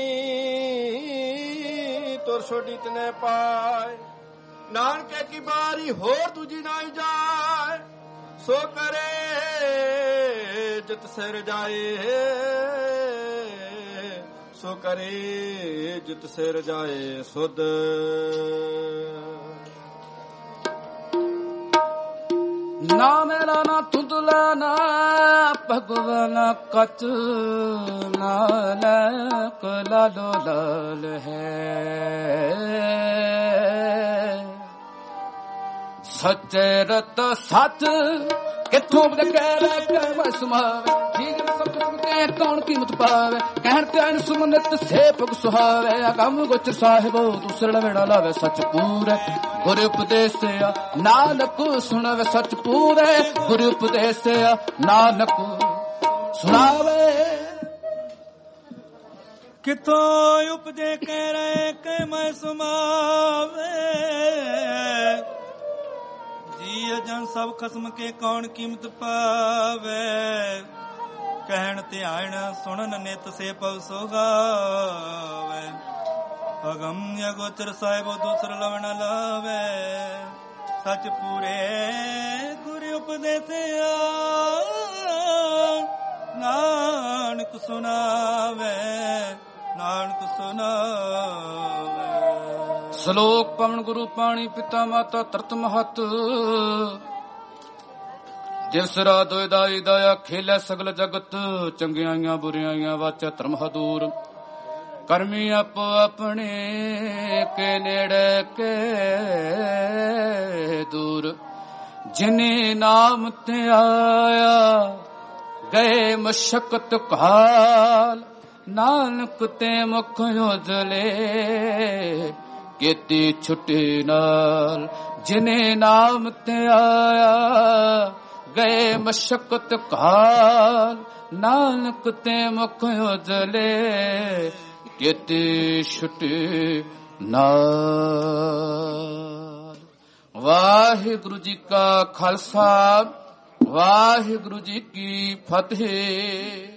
ਤੁਰ ਛੋਟੀ ਤਨੇ ਪਾਏ ਨਾਨਕੇ ਕੀ ਬਾਰੀ ਹੋਰ ਦੂਜੀ ਨਾ ਜਾਏ ਸੋ ਕਰੇ ਜਿਤ ਸਿਰ ਜਾਏ ਸੋ ਕਰੇ ਜਿਤ ਸਿਰ ਜਾਏ ਸੁਧ ਨਾ ਮੇਰਾ ਨਾ ਤੁਦਲਾ ਨਾ ਭਗਵਾਨ ਕਚ ਨਾਨਕ ਲਾਲੋ ਲਾਲ ਹੈ ਸੱਚੇ ਰਤ ਸੱਚ ਕਿਥੋਂ ਕਹਿ ਲੈ ਕਹਿ ਮੈਂ ਸੁਮਾਵੇ ਠੀਕ ਸਭ ਕੇ ਕੌਣ ਕੀਮਤ ਪਾਵੇ ਕਹਿਣ ਤੇ ਅਨ ਸੁਮਨਤ ਸੇ ਭਗ ਸੁਹਾਵੇ ਅਗਮ ਗੋਚਰ ਸਾਹਿਬੋ ਦੂਸਰਾ ਵੇੜਾ ਲਾਵੇ ਸੱਚ ਪੂਰੇ ਗੁਰ ਉਪਦੇਸਿਆ ਨਾਨਕ ਸੁਣਾਵੇ ਸੱਚ ਪੂਰੇ ਗੁਰ ਉਪਦੇਸਿਆ ਨਾਨਕ ਸੁਣਾਵੇ ਕਿਥੋਂ ਉਪਦੇ ਕਹਿ ਰਹੇ ਕਹਿ ਮੈਂ ਸੁਮਾਵੇ ਜੀ ਅਜਨ ਸਭ ਖਸਮ ਕੇ ਕੌਣ ਕੀਮਤ ਪਾਵੇ ਕਹਿਣ ਧਿਆਨ ਸੁਣਨ ਨਿਤ ਸੇ ਪਵ ਸੋਗਾਵੇ ਅਗਮ ਅਗੋਚਰ ਸਾਹਿਬ ਦੂਸਰ ਲਵਣ ਲਾਵੇ ਸੱਚ ਪੂਰੇ ਗੁਰ ਉਪਦੇਸਿਆ ਨਾਨਕ ਸੁਣਾਵੇ ਨਾਨਕ ਸੁਣਾਵੇ ਸ਼ਲੋਕ ਪਵਨ ਗੁਰੂ ਪਾਣੀ ਪਿਤਾ ਮਾਤਾ ਤਰਤ ਮਹਤ ਜਿਸ ਰਾ ਦੋਇ ਦਾਈ ਦਇਆ ਖੇਲੇ ਸਗਲ ਜਗਤ ਚੰਗਿਆਈਆਂ ਬੁਰਿਆਈਆਂ ਵਾਚਾ ਧਰਮ ਹਦੂਰ ਕਰਮੀ ਆਪੋ ਆਪਣੇ ਕੇ ਨੇੜੇ ਕੇ ਦੂਰ ਜਿਨੇ ਨਾਮ ਤੇ ਆਇਆ ਗਏ ਮਸ਼ਕਤ ਕਾਲ ਨਾਨਕ ਤੇ ਮੁਖ ਉਜਲੇ ਕੀਤੀ ਛੁੱਟੀ ਨਾਲ ਜਿਨੇ ਨਾਮ ਤੇ ਆਇਆ ਗਏ ਮਸ਼ਕਤ ਕਾਲ ਨਾਨਕ ਤੇ ਮੁਖ ਉਜਲੇ ਕੀਤੀ ਛੁੱਟੀ ਨਾਲ। ਵਾਹਿਗੁਰੂ ਜੀ ਕਾ ਖਾਲਸਾ ਵਾਹਿਗੁਰੂ ਜੀ ਕੀ ਫਤਿਹ।